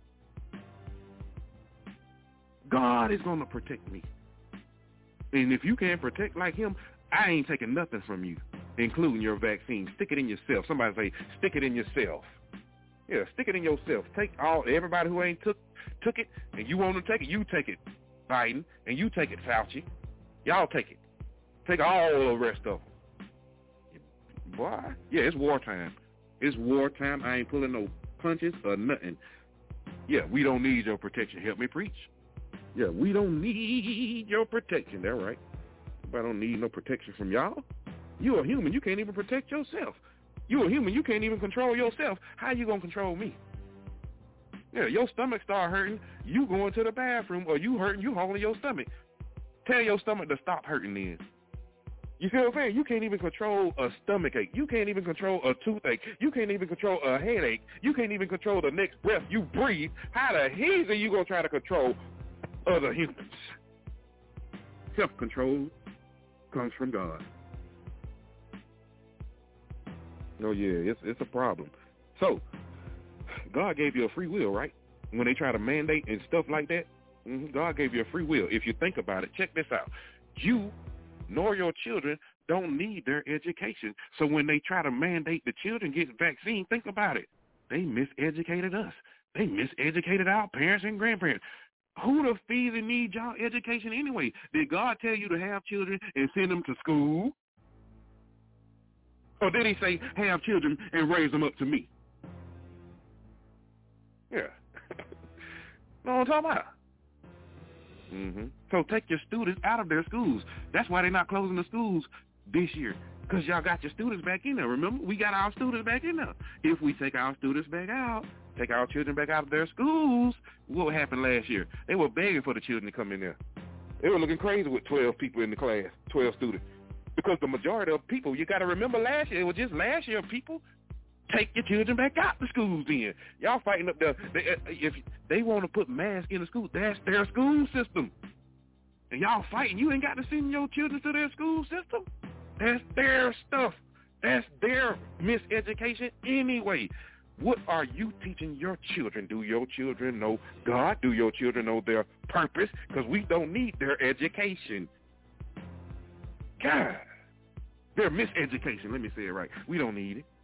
God is going to protect me. And if you can't protect like him, I ain't taking nothing from you, including your vaccine. Stick it in yourself. Somebody say, stick it in yourself. Yeah, stick it in yourself. Take everybody who ain't took it, and you want to take it, you take it, Biden, and you take it, Fauci. Y'all take it. Take all the rest of them. Boy, yeah, it's wartime. It's wartime. I ain't pulling no punches or nothing. Yeah, we don't need your protection. Help me preach. Yeah, we don't need your protection. That's right. I don't need no protection from y'all. You're a human. You can't even protect yourself. You're a human. You can't even control yourself. How you going to control me? Yeah, your stomach start hurting. You going to the bathroom, or you hurting, you holding your stomach. Tell your stomach to stop hurting then. You feel what I'm saying? You can't even control a stomach ache. You can't even control a toothache. You can't even control a headache. You can't even control the next breath you breathe. How the hell are you going to try to control other humans? Self-control comes from God. Oh, yeah, it's a problem. So, God gave you a free will, right? When they try to mandate and stuff like that, God gave you a free will. If you think about it, check this out. You nor your children don't need their education. So when they try to mandate the children get vaccine, think about it. They miseducated us. They miseducated our parents and grandparents. Who the fees and need y'all education anyway? Did God tell you to have children and send them to school? Or did he say, have children and raise them up to me? Yeah. Know what I'm talking about? So take your students out of their schools. That's why they're not closing the schools this year, because y'all got your students back in there. Remember, we got our students back in there. If we take our students back out, take our children back out of their schools, what happened last year? They were begging for the children to come in there. They were looking crazy with 12 people in the class, 12 students. Because the majority of people, you got to remember last year, it was just last year people, take your children back out the schools then. Y'all fighting up there. If they want to put masks in the school, that's their school system. And y'all fighting. You ain't got to send your children to their school system. That's their stuff. That's their miseducation anyway. What are you teaching your children? Do your children know God? Do your children know their purpose? Because we don't need their education. God. Their miseducation. Let me say it right. We don't need it.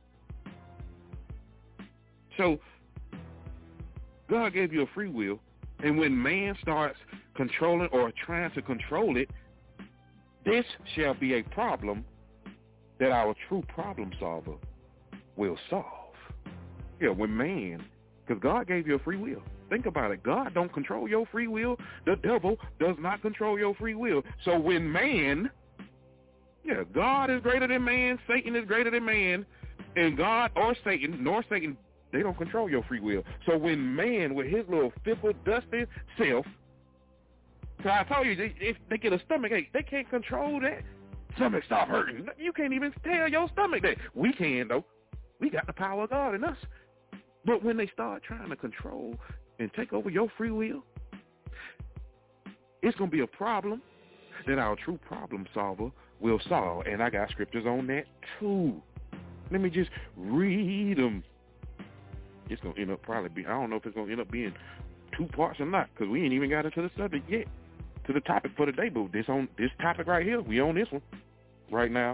So, God gave you a free will, and when man starts controlling or trying to control it, this shall be a problem that our true problem solver will solve. Yeah, when man, because God gave you a free will. Think about it. God don't control your free will. The devil does not control your free will. So when man, yeah, God is greater than man, Satan is greater than man, and God or Satan, nor Satan, they don't control your free will. So when man, with his little fickle, dusty self, so I told you, if they get a stomach ache, they can't control that. Stomach stop hurting. You can't even tell your stomach that. We can, though. We got the power of God in us. But when they start trying to control and take over your free will, it's going to be a problem that our true problem solver will solve. And I got scriptures on that, too. Let me just read them. It's going to end up I don't know if it's going to end up being 2 parts or not, because we ain't even got into the subject yet, to the topic for today, but this topic right here, we on this one right now.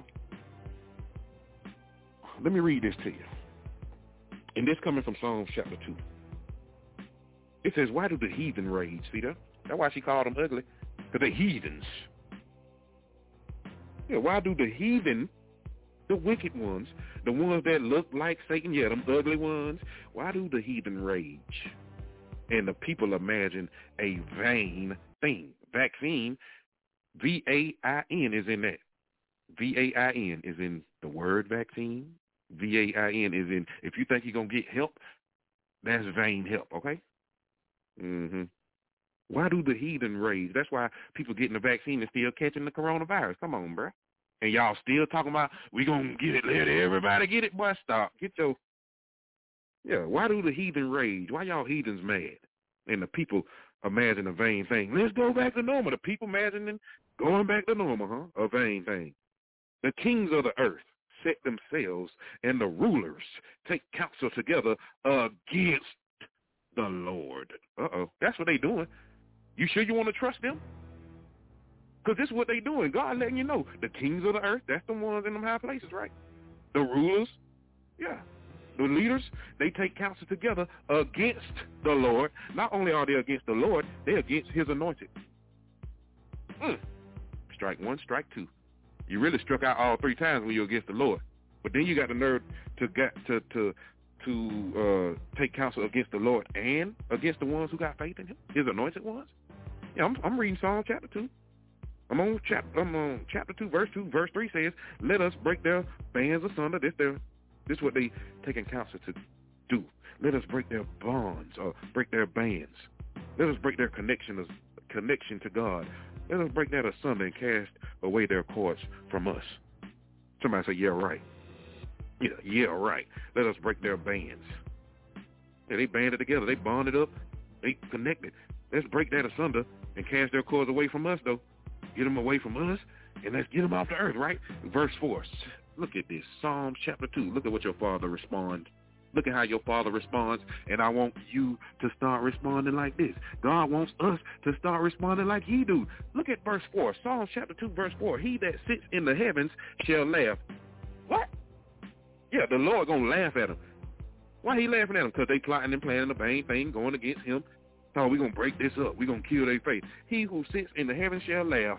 Let me read this to you. And this coming from Psalms chapter 2. It says, why do the heathen rage? See that? That's why she called them ugly, because they're heathens. Yeah, why do the heathen, the wicked ones, the ones that look like Satan, yeah, them ugly ones, why do the heathen rage? And the people imagine a vain thing. Vaccine, V-A-I-N is in that. V-A-I-N is in the word vaccine. V-A-I-N is in, if you think you're going to get help, that's vain help, okay? Why do the heathen rage? That's why people getting the vaccine and still catching the coronavirus. Come on, bro. And y'all still talking about, we going to get it, let everybody get it. Boy, stop. Why do the heathen rage? Why y'all heathens mad? And the people imagine a vain thing. Let's go back to normal. The people imagining going back to normal, a vain thing. The kings of the earth set themselves, and the rulers take counsel together against the Lord. That's what they doing. You sure you want to trust them? Because this is what they doing. God letting you know. The kings of the earth, that's the ones in them high places, right? The rulers, the leaders, they take counsel together against the Lord. Not only are they against the Lord, they're against his anointed. Strike one, strike two. You really struck out all three times when you're against the Lord. But then you got the nerve to take counsel against the Lord and against the ones who got faith in him, his anointed ones. Yeah, I'm reading Psalm chapter 2. I'm on chapter 2, verse 2. Verse 3 says, let us break their bands asunder. This is what they taking counsel to do. Let us break their bonds or break their bands. Let us break their connection to God. Let us break that asunder and cast away their cords from us. Somebody say, yeah, right. Yeah, right. Let us break their bands. Yeah, they banded together. They bonded up. They connected. Let's break that asunder and cast their cords away from us, though. Get them away from us, and let's get them off the earth, right? Verse 4. Look at this. Psalms chapter 2. Look at what your father responds. Look at how your father responds, and I want you to start responding like this. God wants us to start responding like he do. Look at verse 4. Psalms chapter 2, verse 4. He that sits in the heavens shall laugh. What? Yeah, the Lord going to laugh at them. Why he laughing at them? Because they plotting and planning a vain thing going against him. So we're going to break this up. We're going to kill their faith. He who sits in the heavens shall laugh.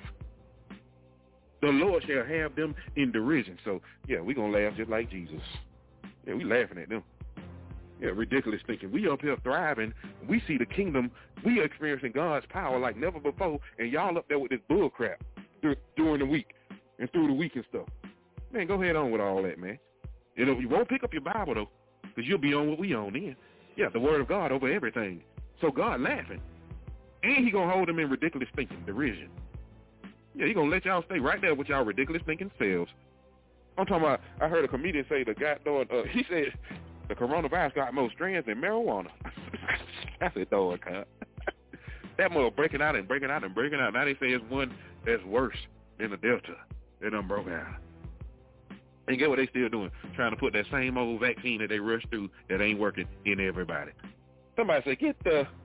The Lord shall have them in derision. So, yeah, we're going to laugh just like Jesus. Yeah, we laughing at them. Yeah, ridiculous thinking. We up here thriving. We see the kingdom. We are experiencing God's power like never before, and y'all up there with this bull crap during the week and through the week and stuff. Man, go ahead on with all that, man. You won't pick up your Bible, though, because you'll be on what we on then. Yeah, the word of God over everything. So God laughing. And he going to hold them in ridiculous thinking, derision. Yeah, he going to let y'all stay right there with y'all ridiculous thinking selves. I'm talking about, I heard a comedian say he said the coronavirus got more strands than marijuana. I said, throw it, cut. That mother breaking out and breaking out and breaking out. Now they say it's one that's worse than the Delta. It done broke out. And get what they still doing? Trying to put that same old vaccine that they rushed through that ain't working in everybody. Somebody say, get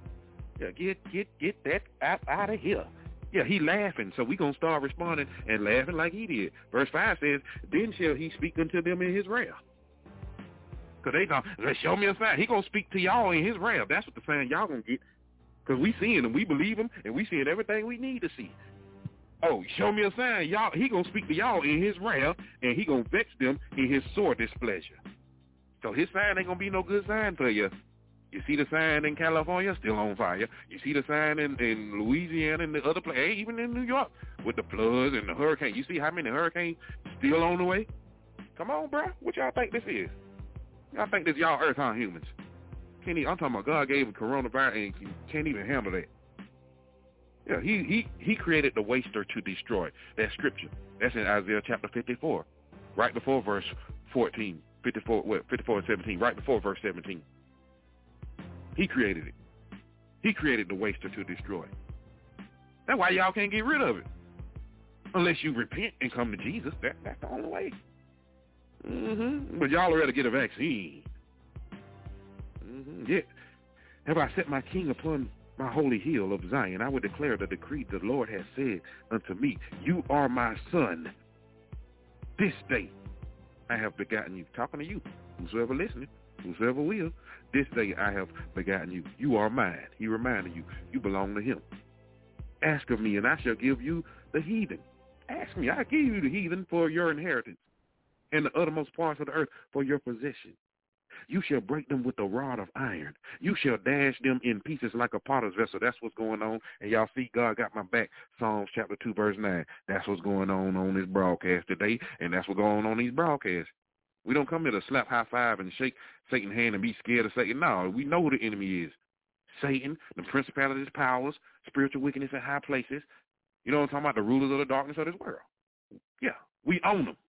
that out of here. Yeah, he laughing, so we going to start responding and laughing like he did. Verse 5 says, then shall he speak unto them in his wrath. Because they going to show me a sign. He going to speak to y'all in his wrath. That's what the sign y'all going to get. Because we seeing him, we believe him, and we seeing everything we need to see. Oh, show me a sign. He going to speak to y'all in his wrath, and he going to vex them in his sore displeasure. So his sign ain't going to be no good sign for you. You see the sign in California, still on fire. You see the sign in Louisiana and the other places, even in New York, with the floods and the hurricane. You see how many hurricanes still on the way? Come on, bro. What y'all think this is? Y'all think this y'all earth, huh, humans? I'm talking about God gave a coronavirus and can't even handle that. Yeah, he created the waster to destroy. That's scripture. That's in Isaiah chapter 54, right before verse 14, 54 and 17, right before verse 17. He created it. He created the waster to destroy. That's why y'all can't get rid of it. Unless you repent and come to Jesus. That's the only way. But y'all rather get a vaccine. Yeah. Have I set my king upon my holy hill of Zion? I will declare the decree the Lord has said unto me, you are my son. This day I have begotten you. Talking to you, whosoever listening, whosoever will. This day I have begotten you. You are mine. He reminded you. You belong to him. Ask of me, and I shall give you the heathen. Ask me. I give you the heathen for your inheritance, and the uttermost parts of the earth for your possession. You shall break them with a rod of iron. You shall dash them in pieces like a potter's vessel. That's what's going on. And y'all see God got my back. Psalms chapter 2, verse 9. That's what's going on this broadcast today, and that's what's going on these broadcasts. We don't come here to slap high five and shake Satan's hand and be scared of Satan. No, we know who the enemy is. Satan, the principalities, powers, spiritual wickedness in high places. You know what I'm talking about? The rulers of the darkness of this world. Yeah, we own them.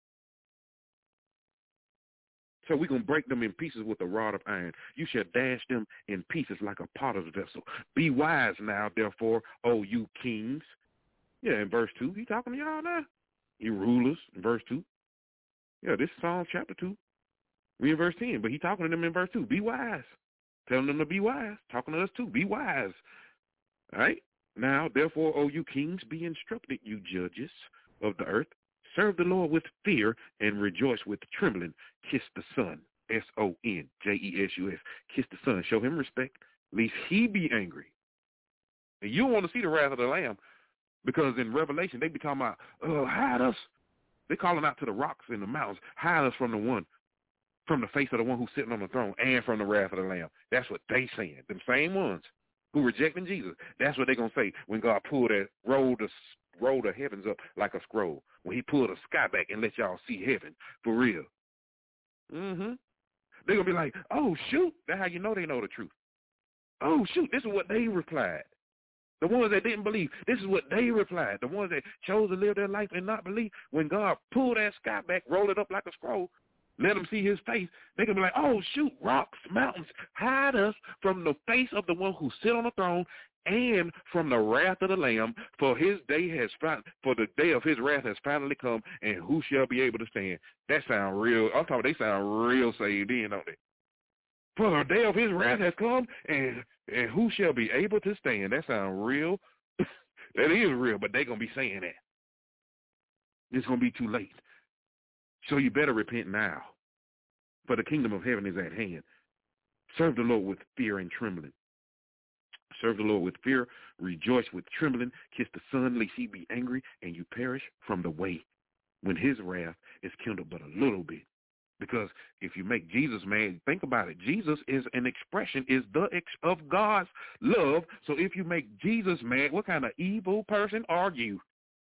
So we're going to break them in pieces with a rod of iron. You shall dash them in pieces like a potter's vessel. Be wise now, therefore, O you kings. Yeah, in verse 2, he talking to y'all now. You rulers, in verse 2. Yeah, this is Psalm chapter 2. We in verse 10, but he talking to them in verse 2. Be wise. Telling them to be wise. Talking to us too. Be wise. All right? Now, therefore, O you kings, be instructed, you judges of the earth. Serve the Lord with fear and rejoice with trembling. Kiss the Son, S-O-N-J-E-S-U-S. Kiss the Son. Show him respect, lest he be angry. And you don't want to see the wrath of the Lamb, because in Revelation, they be talking about, hide us. They're calling out to the rocks and the mountains, hide us from the face of the one who's sitting on the throne and from the wrath of the Lamb. That's what they saying. Them same ones who rejecting Jesus. That's what they're going to say when God rolled the heavens up like a scroll. When he pulled the sky back and let y'all see heaven for real. They're going to be like, oh, shoot. That's how you know they know the truth. Oh, shoot. This is what they replied. The ones that didn't believe, this is what they replied. The ones that chose to live their life and not believe, when God pulled that sky back, rolled it up like a scroll, let them see his face, they can be like, oh, shoot, rocks, mountains, hide us from the face of the one who sit on the throne and from the wrath of the Lamb, for the day of his wrath has finally come, and who shall be able to stand? That sound real. I'm talking, they sound real saved in, don't they? For the day of his wrath has come, and who shall be able to stand? That sound real. That is real, but they're going to be saying that. It's going to be too late. So you better repent now, for the kingdom of heaven is at hand. Serve the Lord with fear and trembling. Serve the Lord with fear, rejoice with trembling, kiss the Son, lest he be angry, and you perish from the way, when his wrath is kindled but a little bit. Because if you make Jesus mad, think about it. Jesus is an expression, of God's love. So if you make Jesus mad, what kind of evil person are you?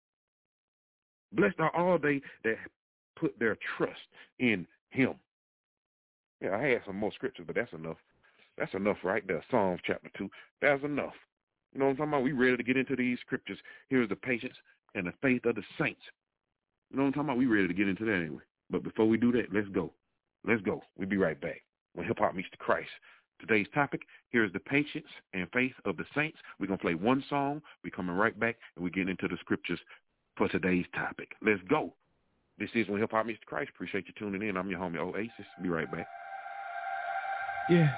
Blessed are all they that put their trust in him. Yeah, I had some more scriptures, but that's enough. That's enough right there. Psalms chapter 2. That's enough. You know what I'm talking about? We ready to get into these scriptures. Here's the patience and the faith of the saints. You know what I'm talking about? We ready to get into that anyway. But before we do that, let's go. Let's go. We'll be right back. When hip-hop meets the Christ. Today's topic, here's the patience and faith of the saints. We're going to play one song. We're coming right back, and we're getting into the scriptures for today's topic. Let's go. This is When Hip-Hop Meets the Christ. Appreciate you tuning in. I'm your homie, Oasis. Be right back. Yeah.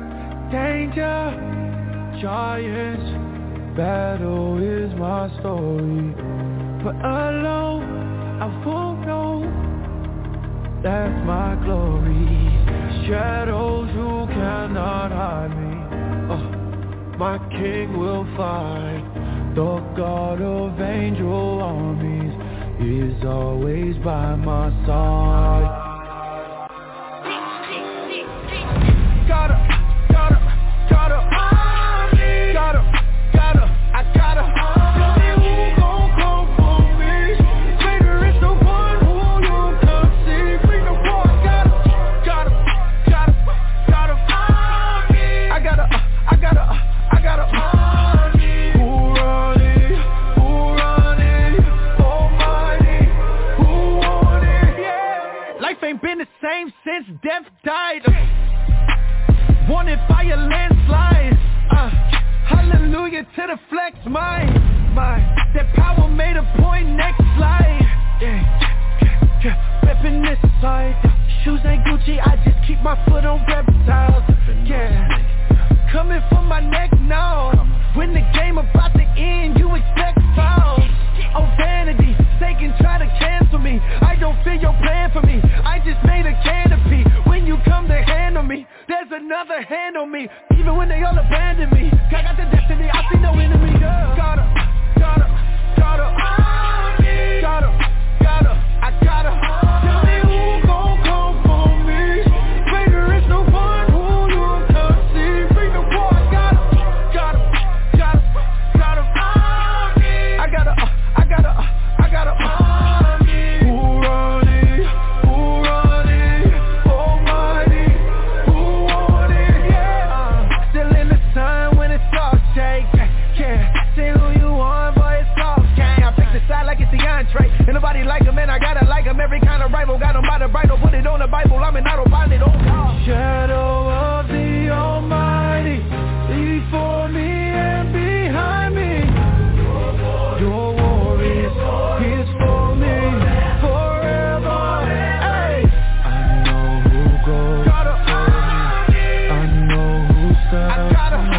Danger, giants, battle is my story. But alone, I won't know. That's my glory. Shadows, you cannot hide me. My king will fight. The God of angel armies is always by my side. Since death died, wanted fire landslide. Hallelujah to the flex, my that power made a point. Next slide, reppin' this side. Shoes ain't Gucci, I just keep my foot on reptiles. Yeah, coming for my neck now. When the game about to end, you expect fouls. Oh vanity, they can try to cancel me. I don't feel your plan for me. I just made a canopy. When you come to handle me, there's another hand on me. Even when they all abandon me, I got the destiny, I see no enemy. Gotta, I gotta. Tell me who gon' come for me. Greater is Ain't nobody like him, man, I gotta like him. Every kind of rival, got him by the Bible. Put it on the Bible, I'm an autopilot, oh God. Shadow of the Almighty, before me and behind me. Your war is for me forever. Hey, I know who goes before me. I know who stands.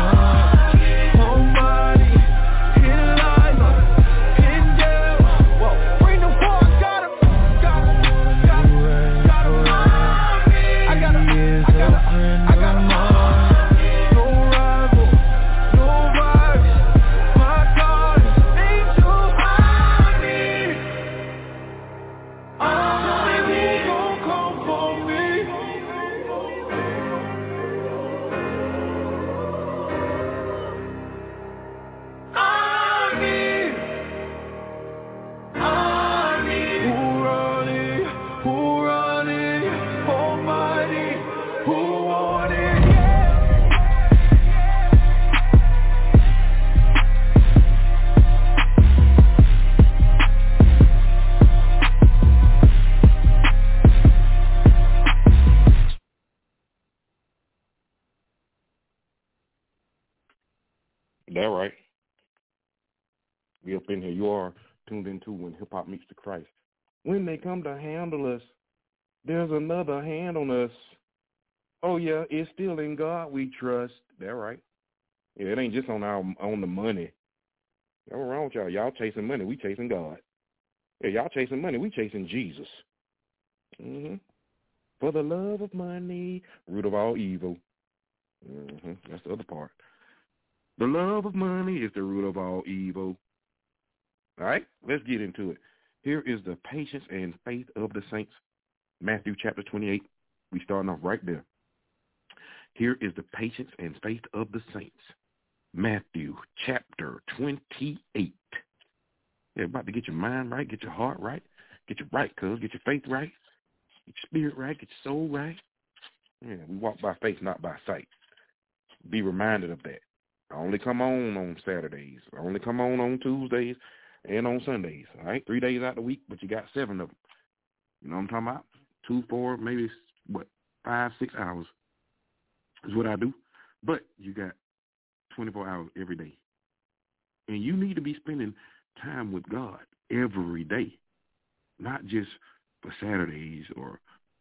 That right. We up in here. You are tuned into When Hip Hop Meets the Christ. When they come to handle us, there's another hand on us. Oh yeah, it's still in God we trust. That right. Yeah, it ain't just on the money. What's wrong with y'all? Y'all chasing money, we chasing God. Yeah, y'all chasing money, we chasing Jesus. For the love of money, root of all evil. That's the other part. The love of money is the root of all evil. All right, let's get into it. Here is the patience and faith of the saints. Matthew chapter 28. We starting off right there. Here is the patience and faith of the saints. Matthew chapter 28. Yeah, about to get your mind right, get your heart right, get your right, cuz, get your faith right, get your spirit right, get your soul right. Yeah, we walk by faith, not by sight. Be reminded of that. I only come on Saturdays. I only come on Tuesdays and on Sundays. All right, 3 days out the week, but you got 7 of them. You know what I'm talking about? 2, 4, maybe 5, 6 hours is what I do. But you got 24 hours every day, and you need to be spending time with God every day, not just for Saturdays or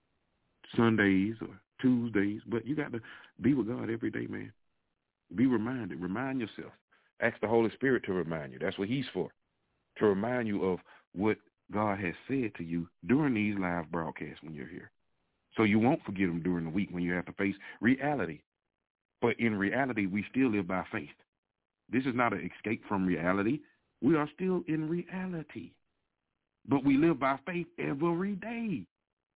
Sundays or Tuesdays, but you got to be with God every day, man. Be reminded. Remind yourself. Ask the Holy Spirit to remind you. That's what he's for, to remind you of what God has said to you during these live broadcasts when you're here. So you won't forget them during the week when you have to face reality. But in reality, we still live by faith. This is not an escape from reality. We are still in reality. But we live by faith every day.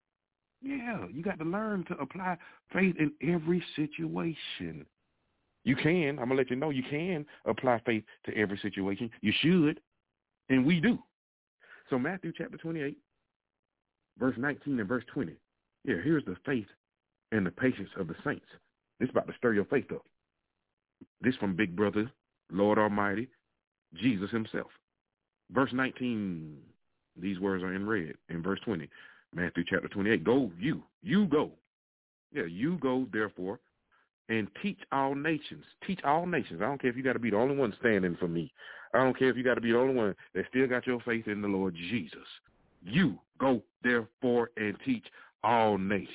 Yeah, you got to learn to apply faith in every situation. You can. I'm going to let you know you can apply faith to every situation. You should, and we do. So Matthew chapter 28, verse 19 and verse 20. Yeah, here's the faith and the patience of the saints. This is about to stir your faith up. This from Big Brother, Lord Almighty, Jesus himself. Verse 19, these words are in red. In verse 20, Matthew chapter 28, go, you go. Yeah, you go, therefore, and teach all nations. Teach all nations. I don't care if you got to be the only one standing for me. I don't care if you got to be the only one that still got your faith in the Lord Jesus. You go, therefore, and teach all nations.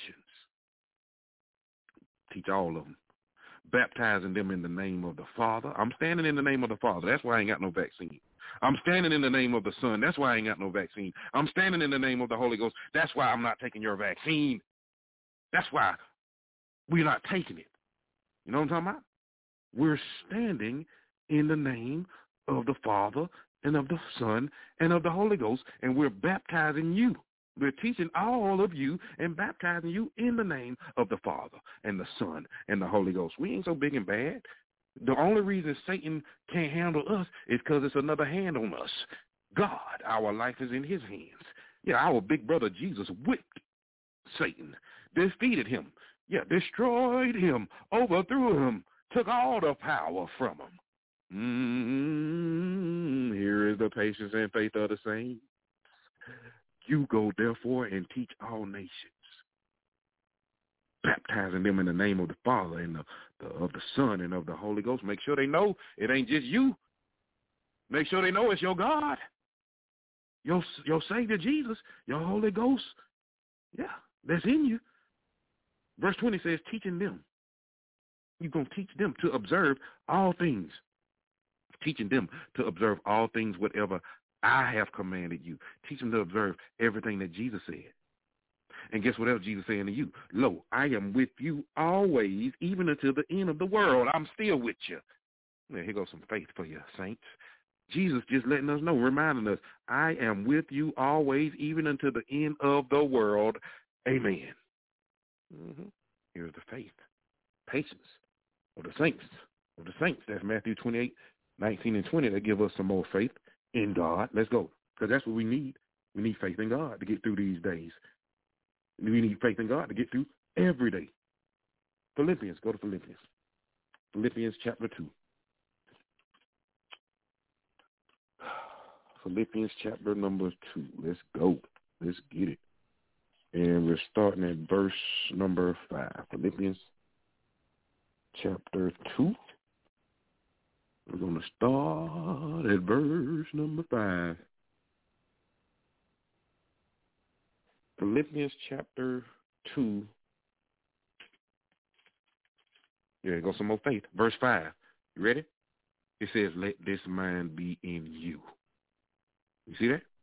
Teach all of them. Baptizing them in the name of the Father. I'm standing in the name of the Father. That's why I ain't got no vaccine. I'm standing in the name of the Son. That's why I ain't got no vaccine. I'm standing in the name of the Holy Ghost. That's why I'm not taking your vaccine. That's why we're not taking it. You know what I'm talking about? We're standing in the name of the Father and of the Son and of the Holy Ghost, and we're baptizing you. We're teaching all of you and baptizing you in the name of the Father and the Son and the Holy Ghost. We ain't so big and bad. The only reason Satan can't handle us is because it's another hand on us. God, our life is in his hands. Yeah, our big brother Jesus whipped Satan, defeated him, destroyed him, overthrew him, took all the power from him. Here is the patience and faith of the saints. You go, therefore, and teach all nations, baptizing them in the name of the Father and of the Son and of the Holy Ghost. Make sure they know it ain't just you. Make sure they know it's your God, your Savior Jesus, your Holy Ghost. Yeah, that's in you. Verse 20 says, teaching them. You're going to teach them to observe all things. Teaching them to observe all things, whatever I have commanded you. Teach them to observe everything that Jesus said. And guess what else Jesus saying to you? Lo, I am with you always, even until the end of the world. I'm still with you. Now, here goes some faith for you, saints. Jesus just letting us know, reminding us, I am with you always, even until the end of the world. Amen. Here's the faith, patience of the saints. That's Matthew 28, 19 and 20. That give us some more faith in God. Let's go, because that's what we need. We need faith in God to get through these days. We need faith in God to get through every day. Philippians, go to Philippians. Philippians chapter 2. Philippians chapter number 2. Let's go. Let's get it. And we're starting at verse number 5. Philippians chapter 2. We're going to start at verse number 5. Philippians chapter 2. Yeah, go some more faith. Verse 5. You ready? It says, let this mind be in you. You see that?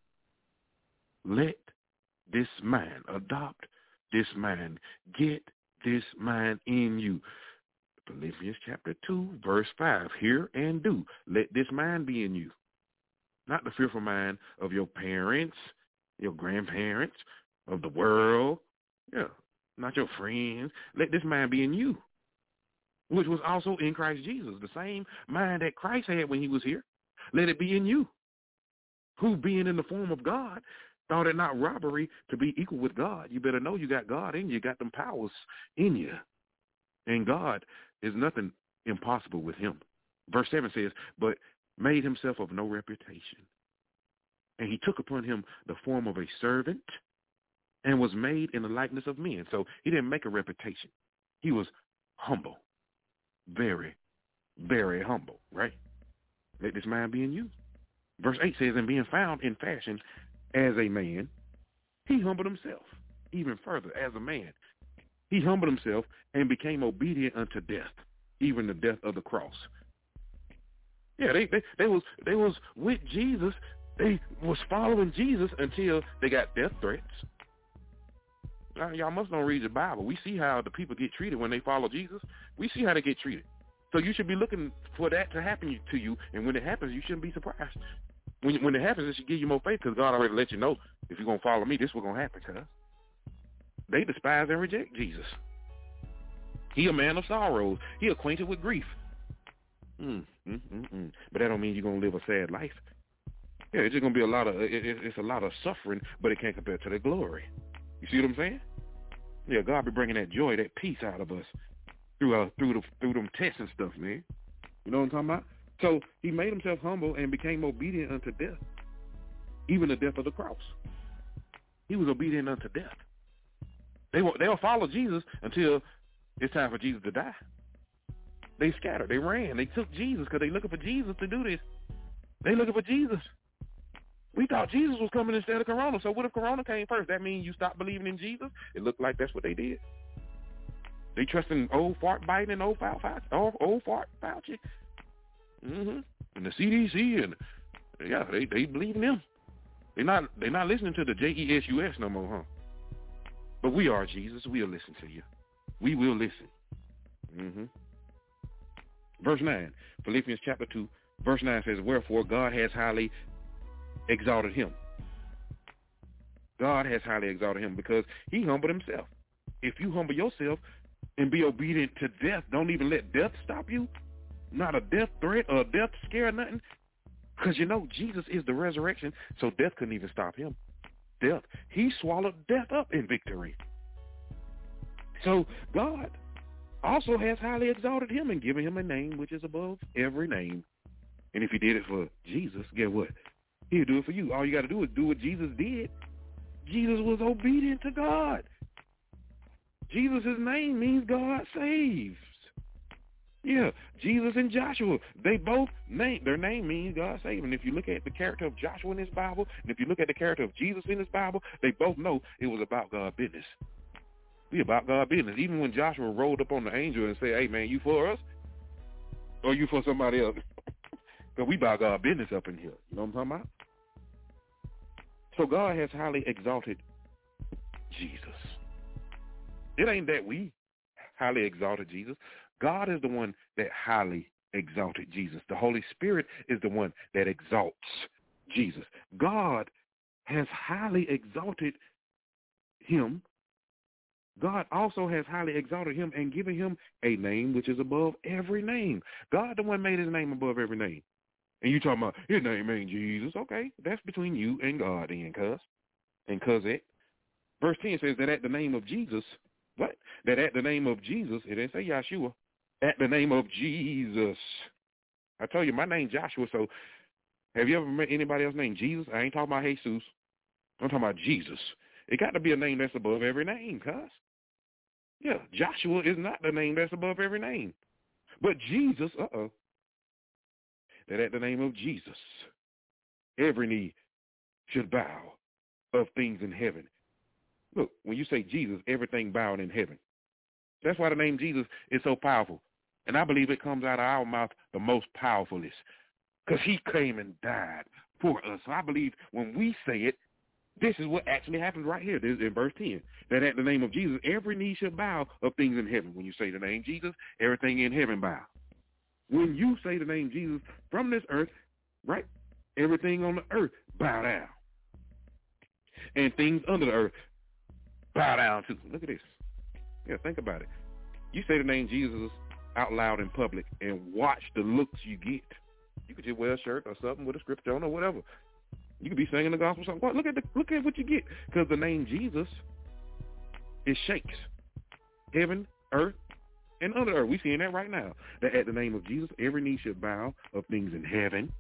Let this mind, adopt this mind, get this mind in you. Philippians chapter 2, verse 5, hear and do. Let this mind be in you. Not the fearful mind of your parents, your grandparents, of the world. Yeah, not your friends. Let this mind be in you, which was also in Christ Jesus. The same mind that Christ had when he was here. Let it be in you, who being in the form of God, thought it not robbery to be equal with God. You better know you got God in you. You got them powers in you. And God is nothing impossible with him. Verse 7 says, but made himself of no reputation. And he took upon him the form of a servant and was made in the likeness of men. So he didn't make a reputation. He was humble. Very, very humble, right? Let this mind be in you. Verse 8 says, and being found in fashion as a man, he humbled himself even further as a man. He humbled himself and became obedient unto death, even the death of the cross. Yeah, they was with Jesus. They was following Jesus until they got death threats. Now, y'all must not read the Bible. We see how the people get treated when they follow Jesus. We see how they get treated. So you should be looking for that to happen to you. And when it happens, you shouldn't be surprised. When it happens, it should give you more faith because God already let you know, if you're going to follow me, this is what's going to happen, cuz. They despise and reject Jesus. He a man of sorrows. He acquainted with grief. But that don't mean you're going to live a sad life. Yeah, it's just going to be it's a lot of suffering, but it can't compare to the glory. You see what I'm saying? Yeah, God be bringing that joy, that peace out of us through them tests and stuff, man. You know what I'm talking about? So he made himself humble and became obedient unto death, even the death of the cross. He was obedient unto death. They'll follow Jesus until it's time for Jesus to die. They scattered. They ran. They took Jesus because they looking for Jesus to do this. They looking for Jesus. We thought Jesus was coming instead of Corona. So what if Corona came first? That means you stopped believing in Jesus? It looked like that's what they did. They trust in old fart Biden and old fart Fauci. And the CDC and yeah, they believe in them. They're not listening to the JESUS no more, huh? But we are Jesus. We'll listen to you. We will listen. Verse 9, Philippians chapter 2, verse 9 says, wherefore God has highly exalted him. God has highly exalted him because he humbled himself. If you humble yourself and be obedient to death, don't even let death stop you. Not a death threat or a death scare, nothing. Because you know Jesus is the resurrection, so death couldn't even stop him. Death, he swallowed death up in victory. So God also has highly exalted him and given him a name which is above every name. And if he did it for Jesus, guess what? He'll do it for you. All you got to do is do what Jesus did. Jesus was obedient to God. Jesus' name means God saves. Yeah, Jesus and Joshua, they both their name means God saves. And if you look at the character of Joshua in this Bible, and if you look at the character of Jesus in this Bible, they both know it was about God's business. We about God's business. Even when Joshua rolled up on the angel and said, hey, man, you for us or you for somebody else? Because we about God's business up in here. You know what I'm talking about? So God has highly exalted Jesus. It ain't that we highly exalted Jesus. God is the one that highly exalted Jesus. The Holy Spirit is the one that exalts Jesus. God has highly exalted him. God also has highly exalted him and given him a name which is above every name. God the one made his name above every name. And you talking about his name ain't Jesus. Okay, that's between you and God then, cuz. And cuzette. Verse 10 says that at the name of Jesus, what? That at the name of Jesus, it didn't say Yahshua. At the name of Jesus. I told you, my name's Joshua, so have you ever met anybody else named Jesus? I ain't talking about Jesus. I'm talking about Jesus. It got to be a name that's above every name, cuz. Yeah, Joshua is not the name that's above every name. But Jesus, that at the name of Jesus, every knee should bow of things in heaven. Look, when you say Jesus, everything bowed in heaven. That's why the name Jesus is so powerful. And I believe it comes out of our mouth the most powerfulest, because he came and died for us. So I believe when we say it, this is what actually happens right here. This is in verse 10, that at the name of Jesus, every knee shall bow of things in heaven. When you say the name Jesus, everything in heaven bow. When you say the name Jesus from this earth, right, everything on the earth bow down. And things under the earth bow down too. Look at this. Yeah, think about it. You say the name Jesus out loud in public and watch the looks you get. You could just wear a shirt or something with a scripture on or whatever. You could be singing the gospel song. Well, look at what you get, because the name Jesus, it shakes heaven, earth, and under earth. We're seeing that right now. That at the name of Jesus, every knee should bow of things in heaven,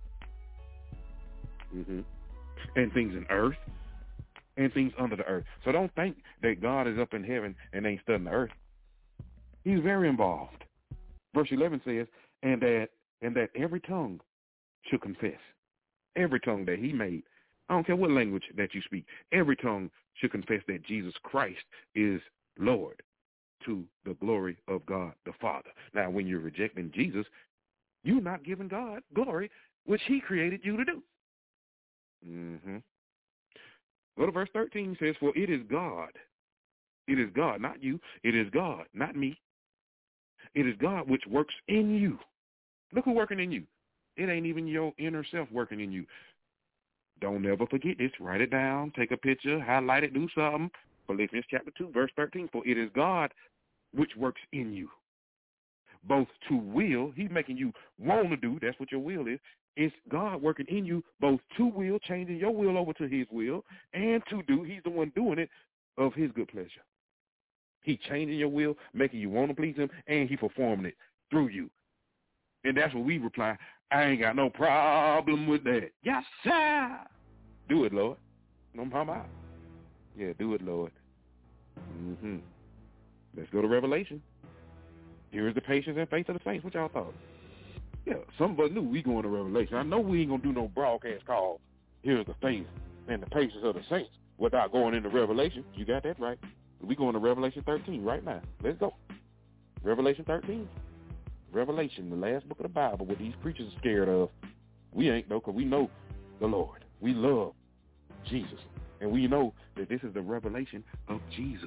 and things in earth, and things under the earth. So don't think that God is up in heaven and ain't studying the earth. He's very involved. Verse 11 says, and that every tongue should confess. Every tongue that he made. I don't care what language that you speak. Every tongue should confess that Jesus Christ is Lord, to the glory of God the Father. Now, when you're rejecting Jesus, you're not giving God glory, which he created you to do. Go to verse 13. Says, for it is God. It is God, not you. It is God, not me. It is God which works in you. Look who's working in you. It ain't even your inner self working in you. Don't ever forget this. Write it down. Take a picture. Highlight it. Do something. Philippians chapter 2, verse 13. For it is God which works in you, both to will. He's making you want to do. That's what your will is. It's God working in you, both to will, changing your will over to his will, and to do. He's the one doing it of his good pleasure. He's changing your will, making you want to please him, and he performing it through you. And that's what we reply, I ain't got no problem with that. Yes, sir. Do it, Lord. No problem. Yeah, do it, Lord. Let's go to Revelation. Here is the patience and faith of the saints. What y'all thought? Yeah, some of us knew we going to Revelation. I know we ain't going to do no broadcast call. Here's the faith and the patience of the saints without going into Revelation. You got that right. We going to Revelation 13 right now. Let's go. Revelation 13. Revelation, the last book of the Bible, what these preachers are scared of. We ain't, though, because we know the Lord. We love Jesus. And we know that this is the revelation of Jesus.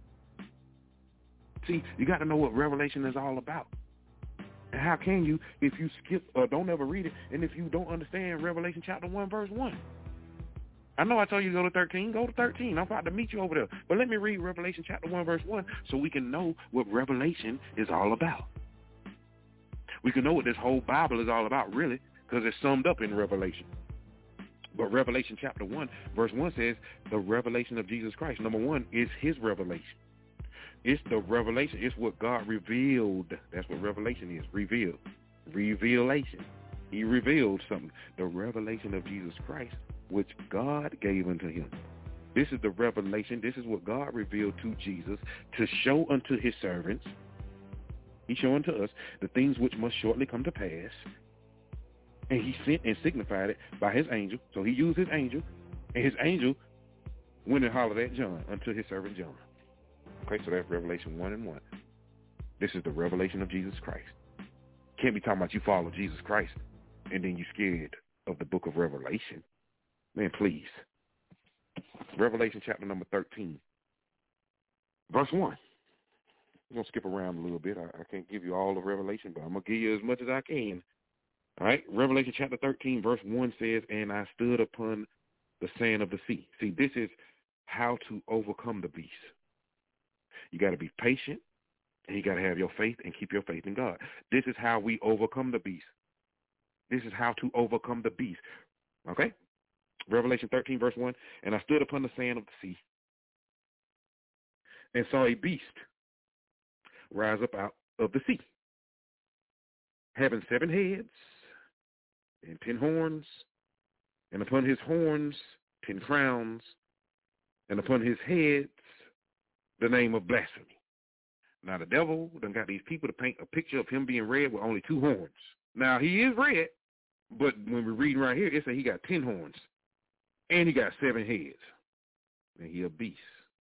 See, you got to know what Revelation is all about. And how can you if you skip or don't ever read it, and if you don't understand Revelation chapter 1, verse 1? I know I told you to go to 13. Go to 13. I'm about to meet you over there. But let me read Revelation chapter 1, verse 1 so we can know what Revelation is all about. We can know what this whole Bible is all about, really, because it's summed up in Revelation. But Revelation chapter 1, verse 1 says the revelation of Jesus Christ. Number one is his revelation. It's the revelation. It's what God revealed. That's what revelation is, revealed. Revelation. He revealed something. The revelation of Jesus Christ, which God gave unto him. This is the revelation. This is what God revealed to Jesus to show unto his servants. He's showing to us the things which must shortly come to pass. And he sent and signified it by his angel. So he used his angel. And his angel went and hollered at John unto his servant John. Okay, so that's Revelation 1:1. This is the revelation of Jesus Christ. Can't be talking about you follow Jesus Christ and then you scared of the book of Revelation. Man, please. Revelation chapter number 13. Verse 1. We're going to skip around a little bit. I can't give you all of Revelation, but I'm going to give you as much as I can. All right, Revelation chapter 13, verse 1 says, and I stood upon the sand of the sea. See, this is how to overcome the beast. You got to be patient, and you got to have your faith and keep your faith in God. This is how we overcome the beast. This is how to overcome the beast. Okay? Revelation 13, verse 1, and I stood upon the sand of the sea and saw a beast rise up out of the sea, having 7 heads and 10 horns, and upon his horns 10 crowns, and upon his heads the name of blasphemy. Now the devil done got these people to paint a picture of him being red with only 2 horns. Now he is red, but when we're reading right here, it says he got 10 horns, and he got 7 heads, and he a beast.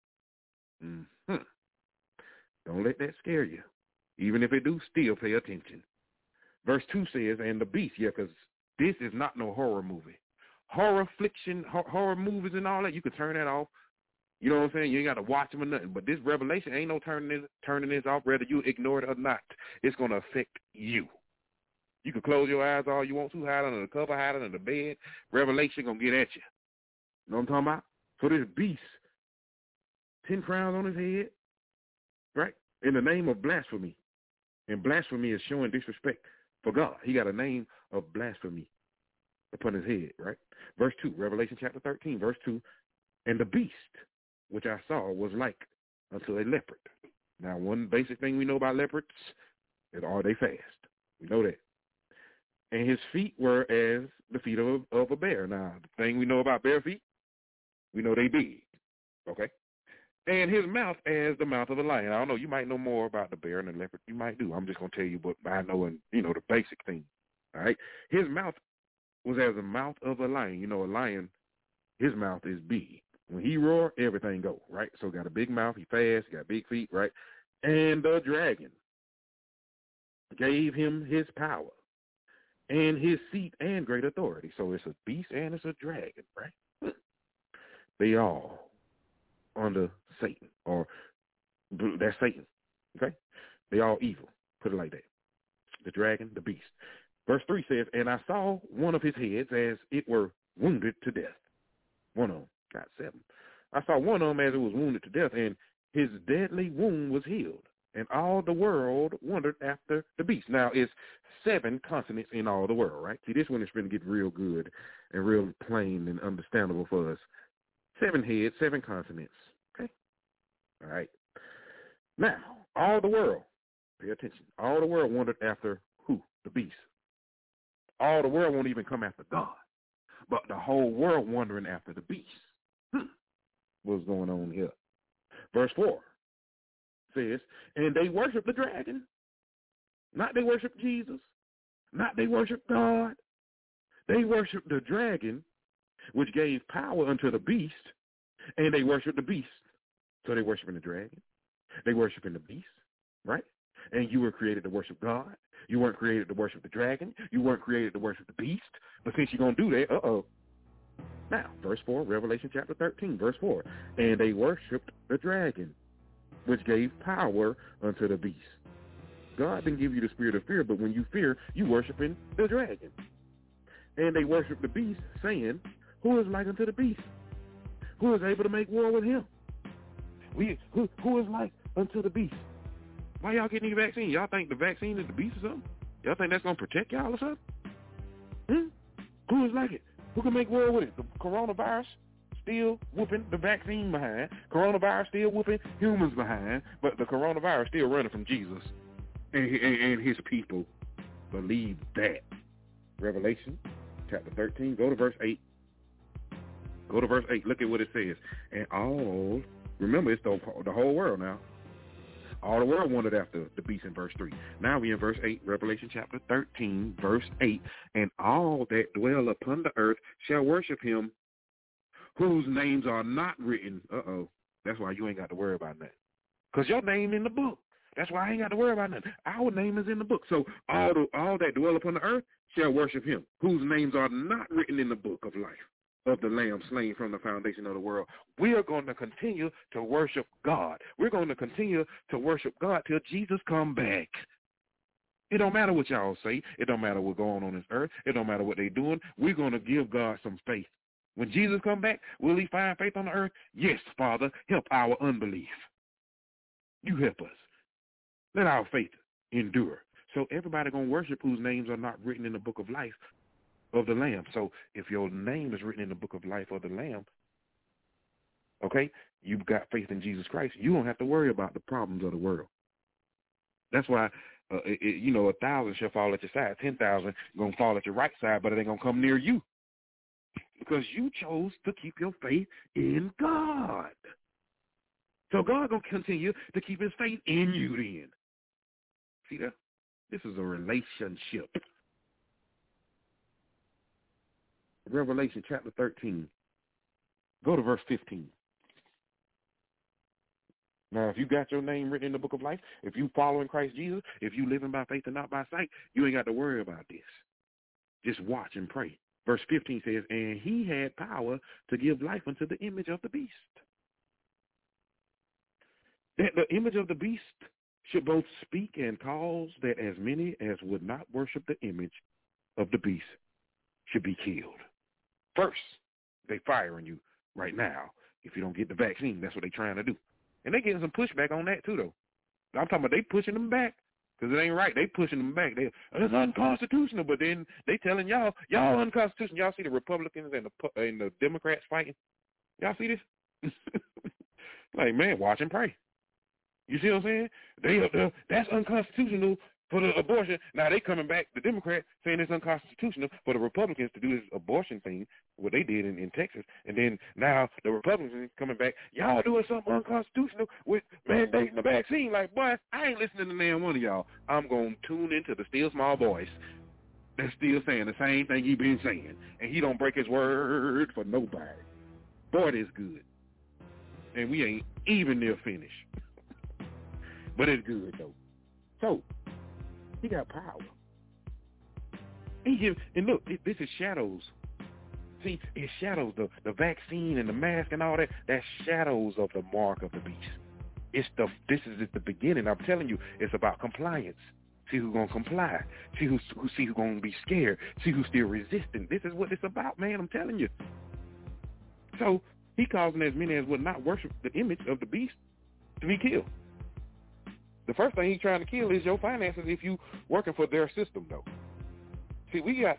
Don't let that scare you. Even if it do, still pay attention. Verse 2 says, and the beast, because this is not no horror movie. Horror fiction, horror movies and all that, you can turn that off. You know what I'm saying? You ain't got to watch them or nothing. But this revelation ain't no turning this off, whether you ignore it or not. It's going to affect you. You can close your eyes all you want to, hide under the cover, hide under the bed. Revelation going to get at you. You know what I'm talking about? So this beast, 10 crowns on his head, right? In the name of blasphemy. And blasphemy is showing disrespect for God. He got a name of blasphemy upon his head, right? Verse 2, Revelation chapter 13, verse 2, and the beast, which I saw, was like unto a leopard. Now, one basic thing we know about leopards is are they fast. We know that. And his feet were as the feet of a bear. Now, the thing we know about bare feet, we know they big, okay? And his mouth as the mouth of a lion. I don't know, you might know more about the bear and the leopard. You might do. I'm just going to tell you what I know and, the basic thing, all right? His mouth was as the mouth of a lion. A lion, his mouth is big. When he roar, everything go, right? So got a big mouth, he fast, got big feet, right? And the dragon gave him his power and his seat and great authority. So it's a beast and it's a dragon, right? They all under Satan, or that's Satan, okay? They all evil, put it like that. The dragon, the beast. Verse 3 says, and I saw one of his heads as it were wounded to death. One of them, not 7. I saw one of them as it was wounded to death, and his deadly wound was healed. And all the world wondered after the beast. Now, it's 7 consonants in all the world, right? See, this one is going to get real good and real plain and understandable for us. 7 heads, 7 consonants. Okay? All right. Now, all the world, pay attention, all the world wondered after who? The beast. All the world won't even come after God, but the whole world wondering after the beast. What's going on here? Verse 4 says, and they worship the dragon. Not they worship Jesus. Not they worship God. They worship the dragon, which gave power unto the beast, and they worship the beast. So they worshiping the dragon. They worshiping the beast, right? And you were created to worship God. You weren't created to worship the dragon. You weren't created to worship the beast. But since you're going to do that, Now, verse 4, Revelation chapter 13, verse 4. And they worshiped the dragon, which gave power unto the beast. God didn't give you the spirit of fear, but when you fear, you worshiping the dragon. And they worship the beast, saying, who is like unto the beast? Who is able to make war with him? Who is like unto the beast? Why y'all getting the vaccine? Y'all think the vaccine is the beast or something? Y'all think that's going to protect y'all or something? Who is like it? Who can make war with it? The coronavirus still whooping the vaccine behind. Coronavirus still whooping humans behind. But the coronavirus still running from Jesus and his people. Believe that. Revelation chapter 13, go to verse 8. Go to verse 8. Look at what it says. And all, remember, it's the whole world now. All the world wanted after the beast in verse 3. Now we in verse 8, Revelation chapter 13, verse 8. And all that dwell upon the earth shall worship him, whose names are not written. That's why you ain't got to worry about that. Because your name in the book. That's why I ain't got to worry about nothing. Our name is in the book. So all that dwell upon the earth shall worship him, whose names are not written in the book of life of the Lamb slain from the foundation of the world. We are going to continue to worship God. We're going to continue to worship God till Jesus come back. It don't matter what y'all say. It don't matter what's going on this earth. It don't matter what they're doing. We're going to give God some faith. When Jesus come back, will he find faith on the earth? Yes, Father, help our unbelief. You help us. Let our faith endure. So everybody going to worship whose names are not written in the book of life of the Lamb. So if your name is written in the book of life of the Lamb, okay, you've got faith in Jesus Christ, you don't have to worry about the problems of the world. That's why, 1,000 shall fall at your side, 10,000 going to fall at your right side, but it ain't going to come near you because you chose to keep your faith in God. So God going to continue to keep his faith in you then. See that? This is a relationship. Revelation chapter 13. Go to verse 15. Now, if you got your name written in the book of life, if you following Christ Jesus, if you living by faith and not by sight, you ain't got to worry about this. Just watch and pray. Verse 15 says, and he had power to give life unto the image of the beast. That the image of the beast should both speak and cause that as many as would not worship the image of the beast should be killed. First, they firing you right now if you don't get the vaccine. That's what they're trying to do. And they getting some pushback on that too, though. I'm talking about they pushing them back because it ain't right. They pushing them back. It's unconstitutional, but then they telling y'all unconstitutional. Y'all see the Republicans and the Democrats fighting? Y'all see this? Like, man, watch and pray. You see what I'm saying? That's unconstitutional for the abortion. Now they coming back, the Democrats saying it's unconstitutional for the Republicans to do this abortion thing, what they did in Texas. And then now the Republicans coming back, y'all doing something unconstitutional with mandating the vaccine. Like, boy, I ain't listening to damn one of y'all. I'm going to tune into the still small voice that's still saying the same thing he been saying. And he don't break his word for nobody. Boy, that's good. And we ain't even near finished. But it's good, though. So, he got power. And look, this is shadows. See, it's shadows. The vaccine and the mask and all that, that's shadows of the mark of the beast. This is the beginning. I'm telling you, it's about compliance. See who's going to comply. See who's going to be scared. See who's still resistant. This is what it's about, man. I'm telling you. So, he causing as many as would not worship the image of the beast to be killed. The first thing he's trying to kill is your finances if you working for their system, though. See, we got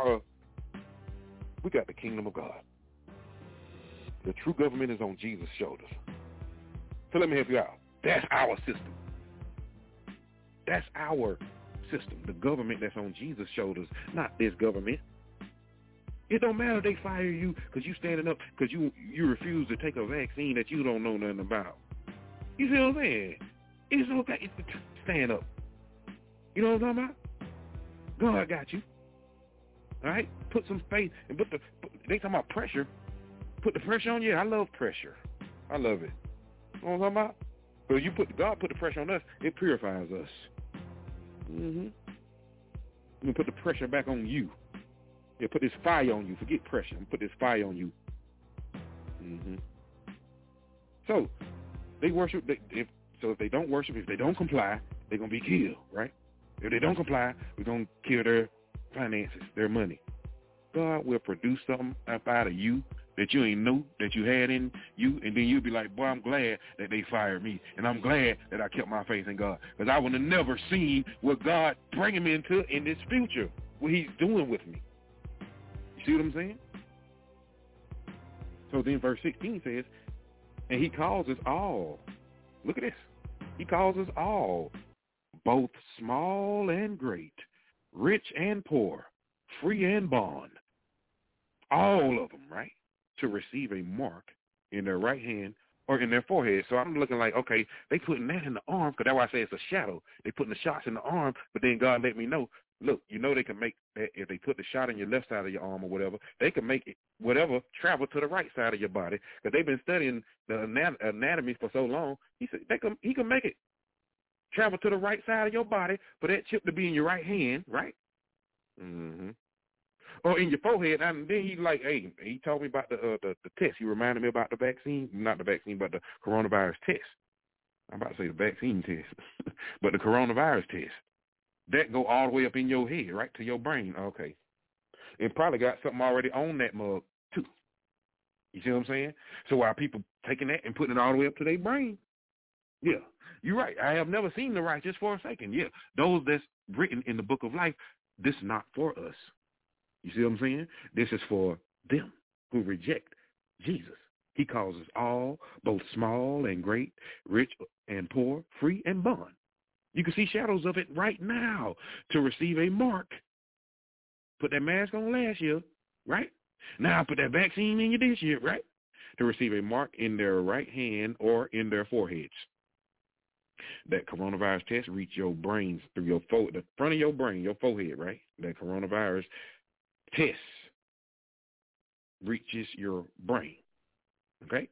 the kingdom of God. The true government is on Jesus' shoulders. So let me help you out. That's our system. That's our system. The government that's on Jesus' shoulders, not this government. It don't matter if they fire you because you standing up because you refuse to take a vaccine that you don't know nothing about. You see what I'm saying? It's okay. Stand up. You know what I'm talking about? God got you. All right? Put some faith. And they talking about pressure. Put the pressure on you. I love pressure. I love it. You know what I'm talking about? But God put the pressure on us. It purifies us. Mm-hmm. You put the pressure back on you. Yeah, put this fire on you. Forget pressure. Put this fire on you. Mm-hmm. So, they worship. So if they don't worship, if they don't comply, they're going to be killed, right? If they don't comply, we're going to kill their finances, their money. God will produce something up out of you that you ain't know that you had in you, and then you'll be like, boy, I'm glad that they fired me, and I'm glad that I kept my faith in God, because I would have never seen what God bringing me into in this future, what he's doing with me. You see what I'm saying? So then verse 16 says, and he calls us all. Look at this. He calls us all, both small and great, rich and poor, free and bond. All of them, right? to receive a mark in their right hand or in their forehead. So I'm looking like, okay, they putting that in the arm, because that's why I say it's a shadow. They putting the shots in the arm, but then God let me know, look, you know they can make that, if they put the shot in your left side of your arm or whatever, they can make it, whatever, travel to the right side of your body, because they've been studying the anatomy for so long. He said he can make it travel to the right side of your body for that chip to be in your right hand, right? Mm-hmm. Or in your forehead. And then he like, hey, he told me about the test. He reminded me about the vaccine, not the vaccine, but the coronavirus test. I'm about to say the vaccine test, but the coronavirus test. That go all the way up in your head, right, to your brain. Okay. It probably got something already on that mug, too. You see what I'm saying? So while people taking that and putting it all the way up to their brain, yeah, you're right. I have never seen the righteous forsaken. Yeah, those that's written in the book of life, this is not for us. You see what I'm saying? This is for them who reject Jesus. He calls us all, both small and great, rich and poor, free and bond. You can see shadows of it right now to receive a mark. Put that mask on last year, right? Now put that vaccine in you this year, right? To receive a mark in their right hand or in their foreheads. That coronavirus test reach your brains through your the front of your brain, your forehead, right? That coronavirus test reaches your brain, okay?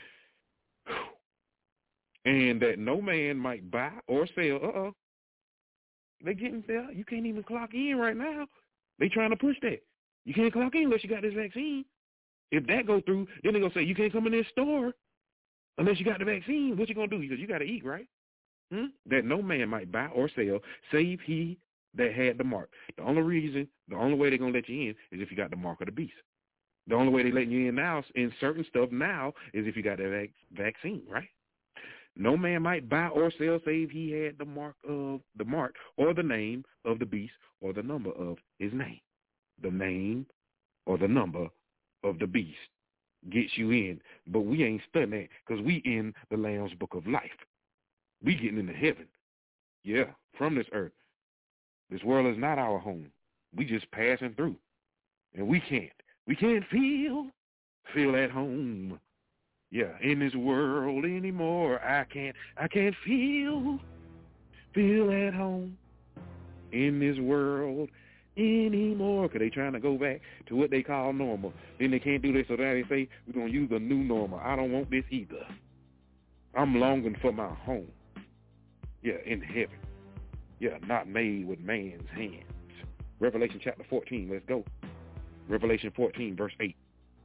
And that no man might buy or sell. They getting there. You can't even clock in right now. They trying to push that. You can't clock in unless you got this vaccine. If that go through, then they're going to say, you can't come in this store unless you got the vaccine. What you going to do? Because you got to eat, right? That no man might buy or sell, save he that had the mark. The only way they're going to let you in is if you got the mark of the beast. The only way they're letting you in now, in certain stuff now, is if you got that vaccine, right? No man might buy or sell save he had the mark or the name of the beast or the number of his name. The name or the number of the beast gets you in, but we ain't studying that because we in the Lamb's book of life. We getting into heaven. Yeah, from this earth. This world is not our home. We just passing through. And we can't feel at home. Yeah, in this world anymore. I can't feel at home in this world anymore. Because they trying to go back to what they call normal. Then they can't do this, so now they say, we're going to use a new normal. I don't want this either. I'm longing for my home. Yeah, in heaven. Yeah, not made with man's hands. Revelation chapter 14, let's go. Revelation 14, verse 8.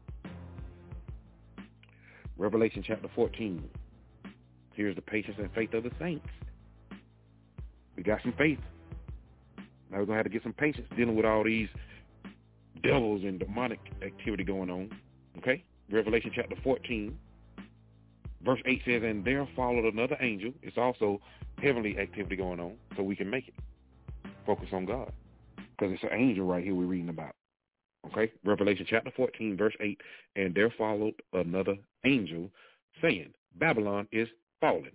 Revelation chapter 14. Here's the patience and faith of the saints. We got some faith. Now we're going to have to get some patience dealing with all these devils and demonic activity going on. Okay? Revelation chapter 14, verse 8 says, and there followed another angel. It's also heavenly activity going on, so we can make it. Focus on God. Because it's an angel right here we're reading about. Okay? Revelation chapter 14, verse 8, and there followed another angel saying, Babylon is fallen.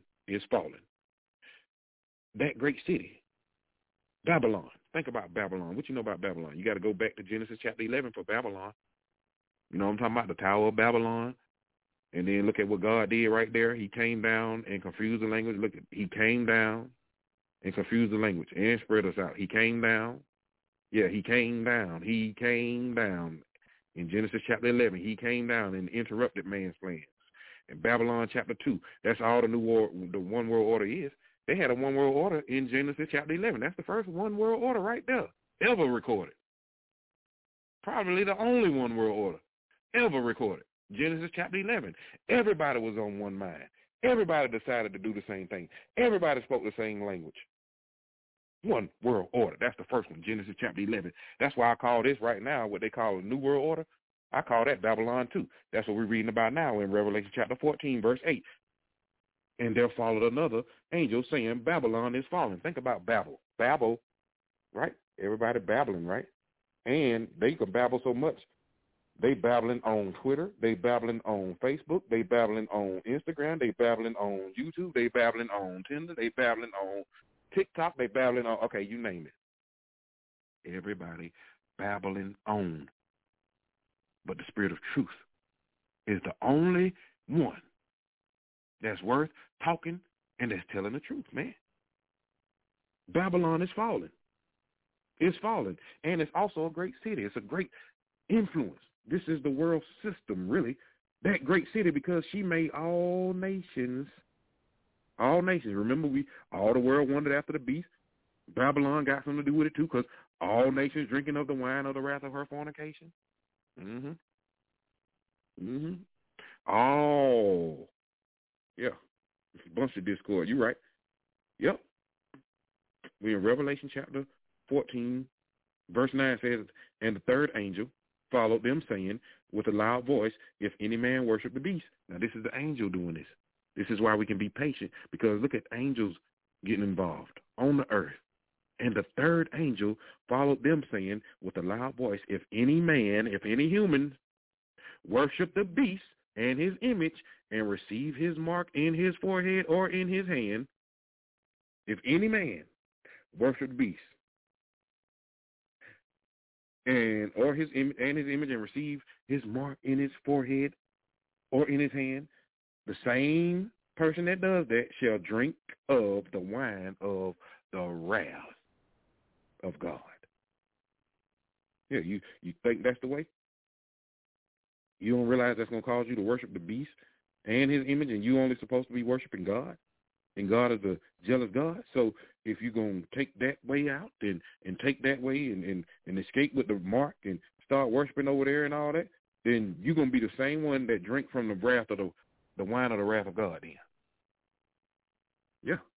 That great city, Babylon. Think about Babylon. What you know about Babylon? You got to go back to Genesis chapter 11 for Babylon. You know what I'm talking about? The Tower of Babylon. And then look at what God did right there. He came down and confused the language. Look, he came down and confused the language and spread us out. He came down. Yeah, he came down. He came down. In Genesis chapter 11, he came down and interrupted man's plans. In Babylon chapter 2, that's all the one world order is. They had a one world order in Genesis chapter 11. That's the first one world order right there, ever recorded. Probably the only one world order ever recorded. Genesis chapter 11. Everybody was on one mind. Everybody decided to do the same thing. Everybody spoke the same language. One world order. That's the first one, Genesis chapter 11. That's why I call this right now what they call a new world order. I call that Babylon 2. That's what we're reading about now in Revelation chapter 14, verse 8. And there followed another angel saying, Babylon is fallen. Think about Babel. Babel, right? Everybody babbling, right? And they can babble so much. They babbling on Twitter. They babbling on Facebook. They babbling on Instagram. They babbling on YouTube. They babbling on Tinder. They babbling on TikTok. They babbling on, okay, you name it. Everybody babbling on. But the spirit of truth is the only one that's worth talking and that's telling the truth, man. Babylon is falling. It's falling. And it's also a great city. It's a great influence. This is the world system, really. That great city, because she made all nations. Remember, all the world wandered after the beast. Babylon got something to do with it, too, because all nations drinking of the wine of the wrath of her fornication. Oh, yeah. It's a bunch of discord. You're right. Yep. We're in Revelation chapter 14, verse 9 says, and the third angel followed them, saying with a loud voice, if any man worship the beast. Now, this is the angel doing this. This is why we can be patient, because look at angels getting involved on the earth. And the third angel followed them, saying with a loud voice, if any man, if any human worship the beast and his image and receive his mark in his forehead or in his hand, if any man worship the beast and his image and receive his mark in his forehead or in his hand, the same person that does that shall drink of the wine of the wrath of God. Yeah, you think that's the way? You don't realize that's going to cause you to worship the beast and his image, and you only supposed to be worshiping God, and God is a jealous God. So if you're going to take that way out and take that way and escape with the mark and start worshiping over there and all that, then you're going to be the same one that drink from the wrath of the wine of the wrath of God then. Yeah.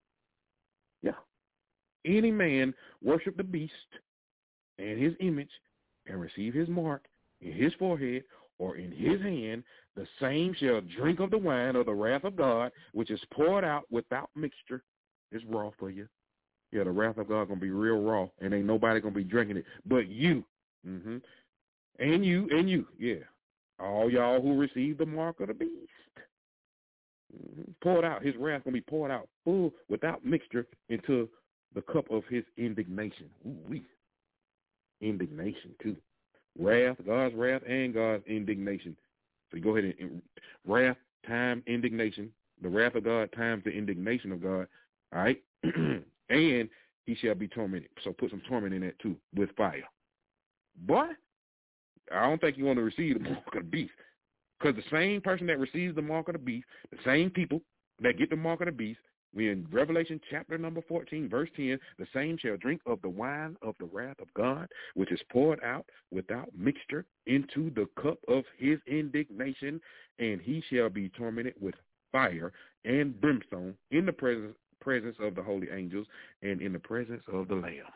Any man worship the beast and his image and receive his mark in his forehead or in his hand, the same shall drink of the wine of the wrath of God, which is poured out without mixture. It's raw for you. Yeah, the wrath of God going to be real raw, and ain't nobody going to be drinking it but you. And you. Yeah. All y'all who receive the mark of the beast. Poured out. His wrath going to be poured out full without mixture into the cup of his indignation. Ooh-wee. Indignation, too. Wrath, God's wrath, and God's indignation. So you go ahead and wrath times indignation. The wrath of God times the indignation of God. All right? And he shall be tormented. So put some torment in that, too, with fire. But I don't think you want to receive the mark of the beast. Because the same person that receives the mark of the beast, the same people that get the mark of the beast, we in Revelation chapter number 14, verse 10, the same shall drink of the wine of the wrath of God, which is poured out without mixture into the cup of his indignation, and he shall be tormented with fire and brimstone in the presence of the holy angels and in the presence of the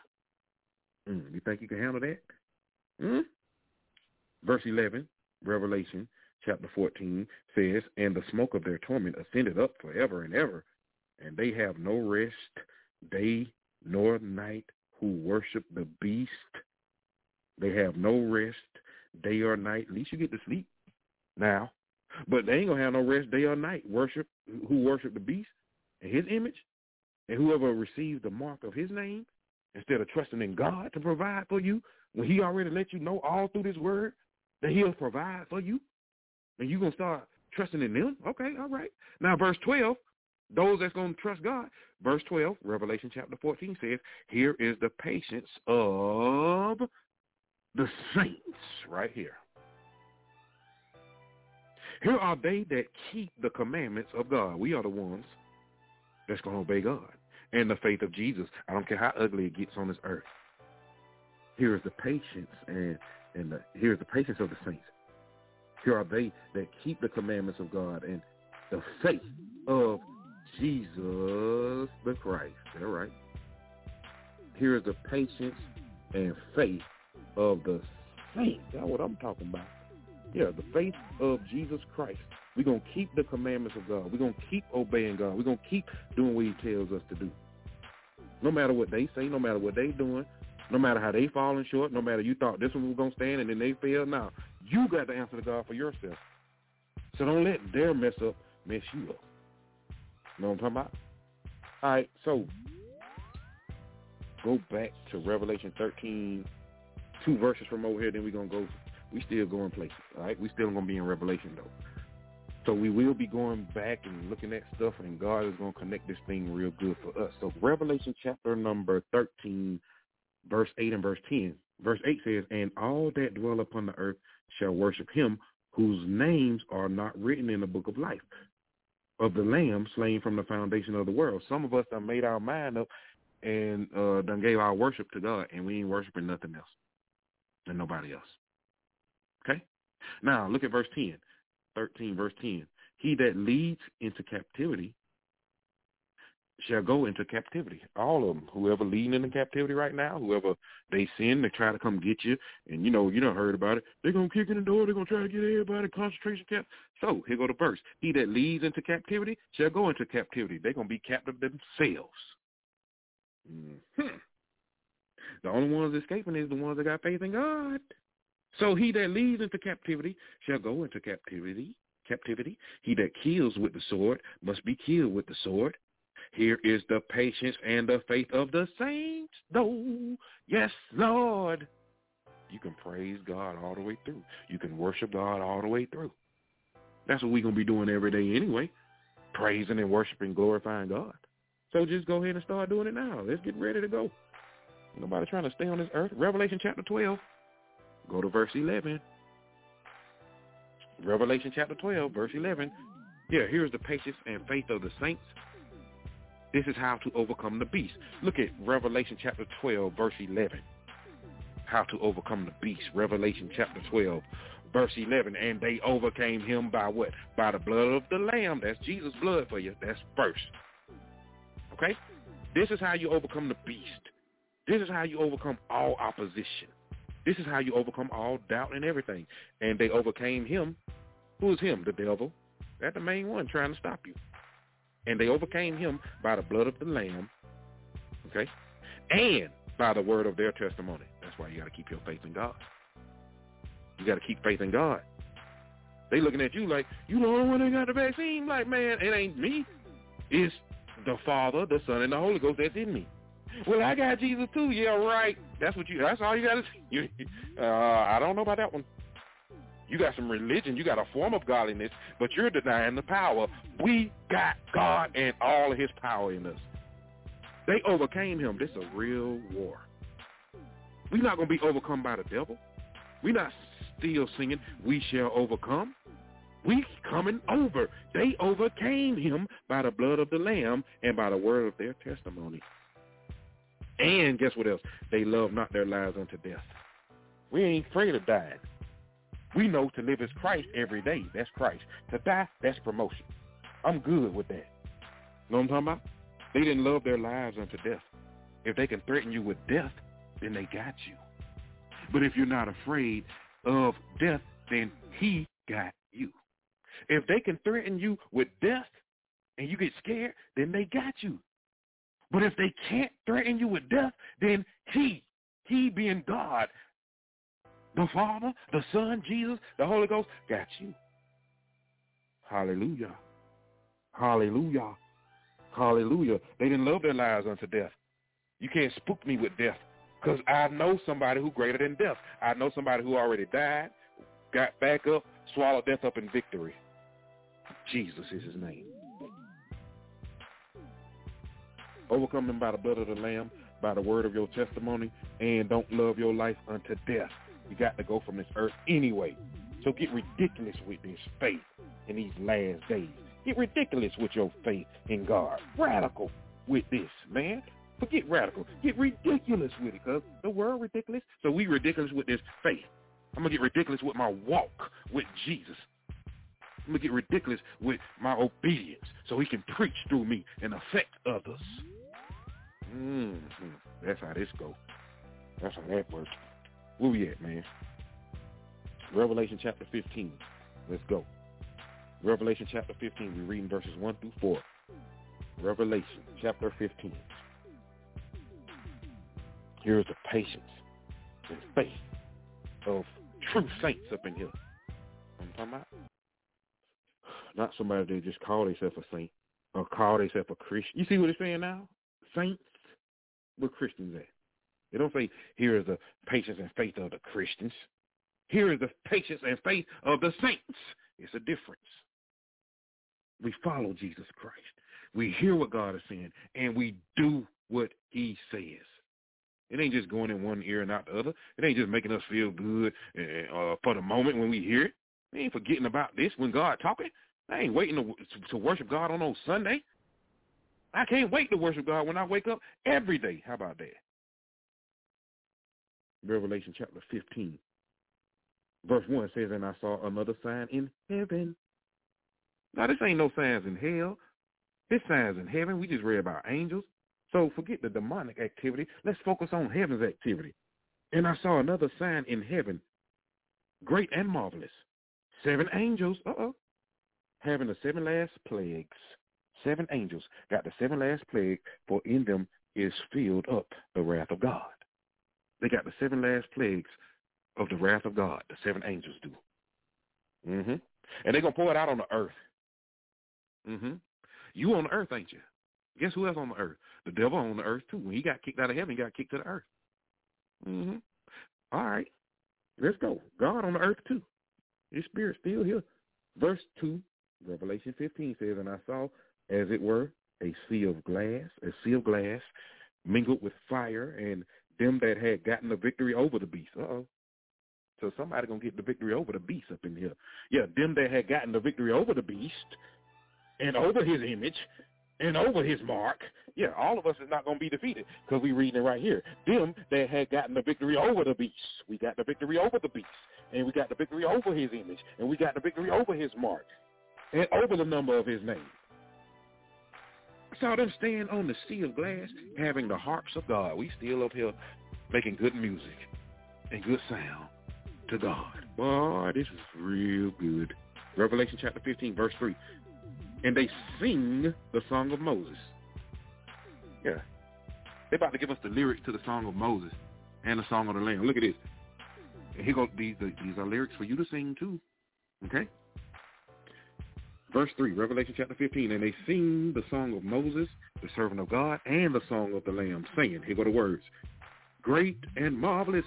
Lamb. You think you can handle that? Verse 11, Revelation chapter 14 says, and the smoke of their torment ascended up forever and ever, and they have no rest, day nor night, who worship the beast. They have no rest, day or night. At least you get to sleep now. But they ain't going to have no rest, day or night. Who worship the beast and his image, and whoever receives the mark of his name, instead of trusting in God to provide for you, when he already let you know all through this word that he'll provide for you, and you're going to start trusting in them? Okay, all right. Now, verse 12, those that's going to trust God, verse 12, Revelation chapter 14 says, here is the patience of the saints right here. Here are they that keep the commandments of God. We are the ones that's going to obey God and the faith of Jesus. I don't care how ugly it gets on this earth. Here is the patience here's the patience of the saints. Here are they that keep the commandments of God and the faith of Jesus the Christ. All right. Here is the patience and faith of the saints. That's what I'm talking about. Yeah, the faith of Jesus Christ. We're going to keep the commandments of God. We're going to keep obeying God. We're going to keep doing what he tells us to do. No matter what they say, no matter what they're doing, no matter how they falling short, no matter you thought this one was going to stand and then they failed. Now, you got to answer to God for yourself. So don't let their mess up mess you up. You know what I'm talking about? All right, so go back to Revelation 13, 2 verses from over here, then we're going to go. We still going places, all right? We still going to be in Revelation, though. So we will be going back and looking at stuff, and God is going to connect this thing real good for us. So Revelation chapter number 13, verse 8 and verse 10. Verse 8 says, and all that dwell upon the earth shall worship him, whose names are not written in the book of life, of the Lamb slain from the foundation of the world. Some of us done made our mind up and done gave our worship to God, and we ain't worshiping nothing else and nobody else. Okay? Now, look at verse 10. 13, verse 10. He that leads into captivity shall go into captivity. All of them. Whoever leading into captivity right now, whoever they send, they try to come get you, and you done heard about it. They're going to kick in the door. They're going to try to get everybody concentration camp. So here go the verse. He that leads into captivity shall go into captivity. They're going to be captive themselves. The only ones escaping is the ones that got faith in God. So he that leads into captivity shall go into captivity. He that kills with the sword must be killed with the sword. Here is the patience and the faith of the saints, though. Yes, Lord. You can praise God all the way through. You can worship God all the way through. That's what we're going to be doing every day anyway, praising and worshiping, glorifying God. So just go ahead and start doing it now. Let's get ready to go. Nobody trying to stay on this earth. Revelation chapter 12. Go to verse 11. Revelation chapter 12, verse 11. Yeah, here's the patience and faith of the saints. This is how to overcome the beast. Look at Revelation chapter 12, verse 11. How to overcome the beast. Revelation chapter 12, verse 11. And they overcame him by what? By the blood of the Lamb. That's Jesus' blood for you. That's first. Okay? This is how you overcome the beast. This is how you overcome all opposition. This is how you overcome all doubt and everything. And they overcame him. Who is him? The devil. That's the main one trying to stop you. And they overcame him by the blood of the Lamb. Okay? And by the word of their testimony. That's why you got to keep your faith in God. You got to keep faith in God. They looking at you like, you the only one that got the vaccine. Like, man, it ain't me. It's the Father, the Son, and the Holy Ghost that's in me. Well, I got Jesus too. Yeah, right. That's all you got to see. I don't know about that one. You got some religion. You got a form of godliness, but you're denying the power. We got God and all of his power in us. They overcame him. This is a real war. We're not going to be overcome by the devil. We're not still singing, we shall overcome. We coming over. They overcame him by the blood of the Lamb and by the word of their testimony. And guess what else? They love not their lives unto death. We ain't afraid of dying. We know to live is Christ every day. That's Christ. To die, that's promotion. I'm good with that. Know what I'm talking about? They didn't love their lives unto death. If they can threaten you with death, then they got you. But if you're not afraid of death, then he got you. If they can threaten you with death and you get scared, then they got you. But if they can't threaten you with death, then he being God, the Father, the Son, Jesus, the Holy Ghost, got you. Hallelujah. Hallelujah. Hallelujah. They didn't love their lives unto death. You can't spook me with death because I know somebody who's greater than death. I know somebody who already died, got back up, swallowed death up in victory. Jesus is his name. Overcome them by the blood of the Lamb, by the word of your testimony, and don't love your life unto death. You got to go from this earth anyway. So get ridiculous with this faith in these last days. Get ridiculous with your faith in God. Radical with this, man. Forget radical. Get ridiculous with it, because the world ridiculous. So we ridiculous with this faith. I'm going to get ridiculous with my walk with Jesus. I'm going to get ridiculous with my obedience so he can preach through me and affect others. That's how this goes. That's how that works. Where we at, man? Revelation chapter 15. Let's go. Revelation chapter 15. We're reading verses 1 through 4. Revelation chapter 15. Here's the patience and faith of true saints up in here. I'm talking about not somebody that just call themselves a saint or call themselves a Christian. You see what it's saying now? Saints, where Christians at? They don't say, here is the patience and faith of the Christians. Here is the patience and faith of the saints. It's a difference. We follow Jesus Christ. We hear what God is saying, and we do what he says. It ain't just going in one ear and out the other. It ain't just making us feel good for the moment when we hear it. We ain't forgetting about this when God talking. I ain't waiting to worship God on those Sunday. I can't wait to worship God when I wake up every day. How about that? Revelation chapter 15, verse 1 says, and I saw another sign in heaven. Now, this ain't no signs in hell. This signs in heaven. We just read about angels. So forget the demonic activity. Let's focus on heaven's activity. And I saw another sign in heaven, great and marvelous. 7 angels, having the 7 last plagues. 7 angels got the 7 last plague, for in them is filled up the wrath of God. They got the 7 last plagues of the wrath of God. The 7 angels do. And they're going to pour it out on the earth. You on the earth, ain't you? Guess who else on the earth? The devil on the earth, too. When he got kicked out of heaven, he got kicked to the earth. All right. Let's go. God on the earth, too. His spirit's still here. Verse 2, Revelation 15 says, and I saw, as it were, a sea of glass mingled with fire, and them that had gotten the victory over the beast. So somebody going to get the victory over the beast up in here. Yeah, them that had gotten the victory over the beast and over his image and over his mark. Yeah, all of us is not going to be defeated because we're reading it right here. Them that had gotten the victory over the beast. We got the victory over the beast, and we got the victory over his image, and we got the victory over his mark and over the number of his name. I saw them stand on the sea of glass having the harps of God. We still up here making good music and good sound to God. Boy, this is real good. Revelation chapter 15, verse 3. And they sing the song of Moses. Yeah. They're about to give us the lyrics to the song of Moses and the song of the Lamb. Look at this. And here go, these are lyrics for you to sing too. Okay? Verse 3, Revelation chapter 15. And they sing the song of Moses, the servant of God, and the song of the Lamb, saying, here go the words. Great and marvelous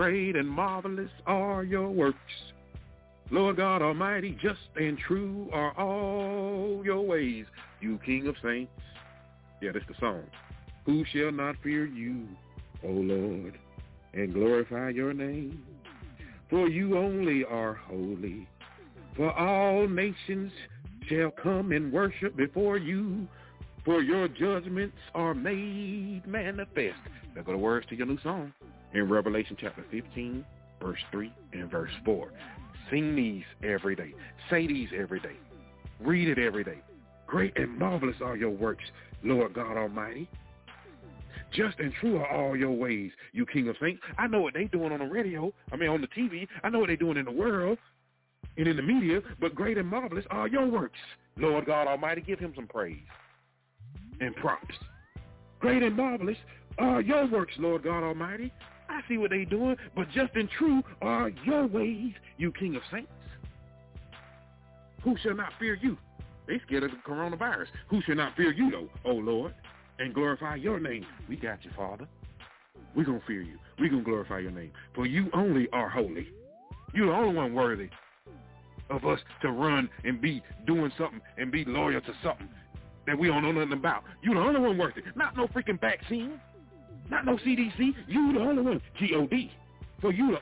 are your works. Lord God Almighty, just and true are all your ways, you King of saints. Yeah, that's the song. Who shall not fear you, O Lord, and glorify your name? For you only are holy. For all nations shall come and worship before you, for your judgments are made manifest. There go the words to your new song in Revelation chapter 15, verse 3 and verse 4. Sing these every day. Say these every day. Read it every day. Great and marvelous are your works, Lord God Almighty. Just and true are all your ways, you King of saints. I know what they doing on the radio. On the TV. I know what they doing in the world and in the media, but great and marvelous are your works, Lord God Almighty. Give him some praise and props. Great and marvelous are your works, Lord God Almighty. I see what they doing, but just and true are your ways, you King of saints. Who shall not fear you? They scared of the coronavirus. Who shall not fear you, though, O Lord, and glorify your name? We got you, Father. We're going to fear you. We're going to glorify your name. For you only are holy. You're the only one worthy of us to run and be doing something and be loyal to something that we don't know nothing about. You're the only one worthy. Not no freaking vaccine. Not no CDC. You the only one. G-O-D. For you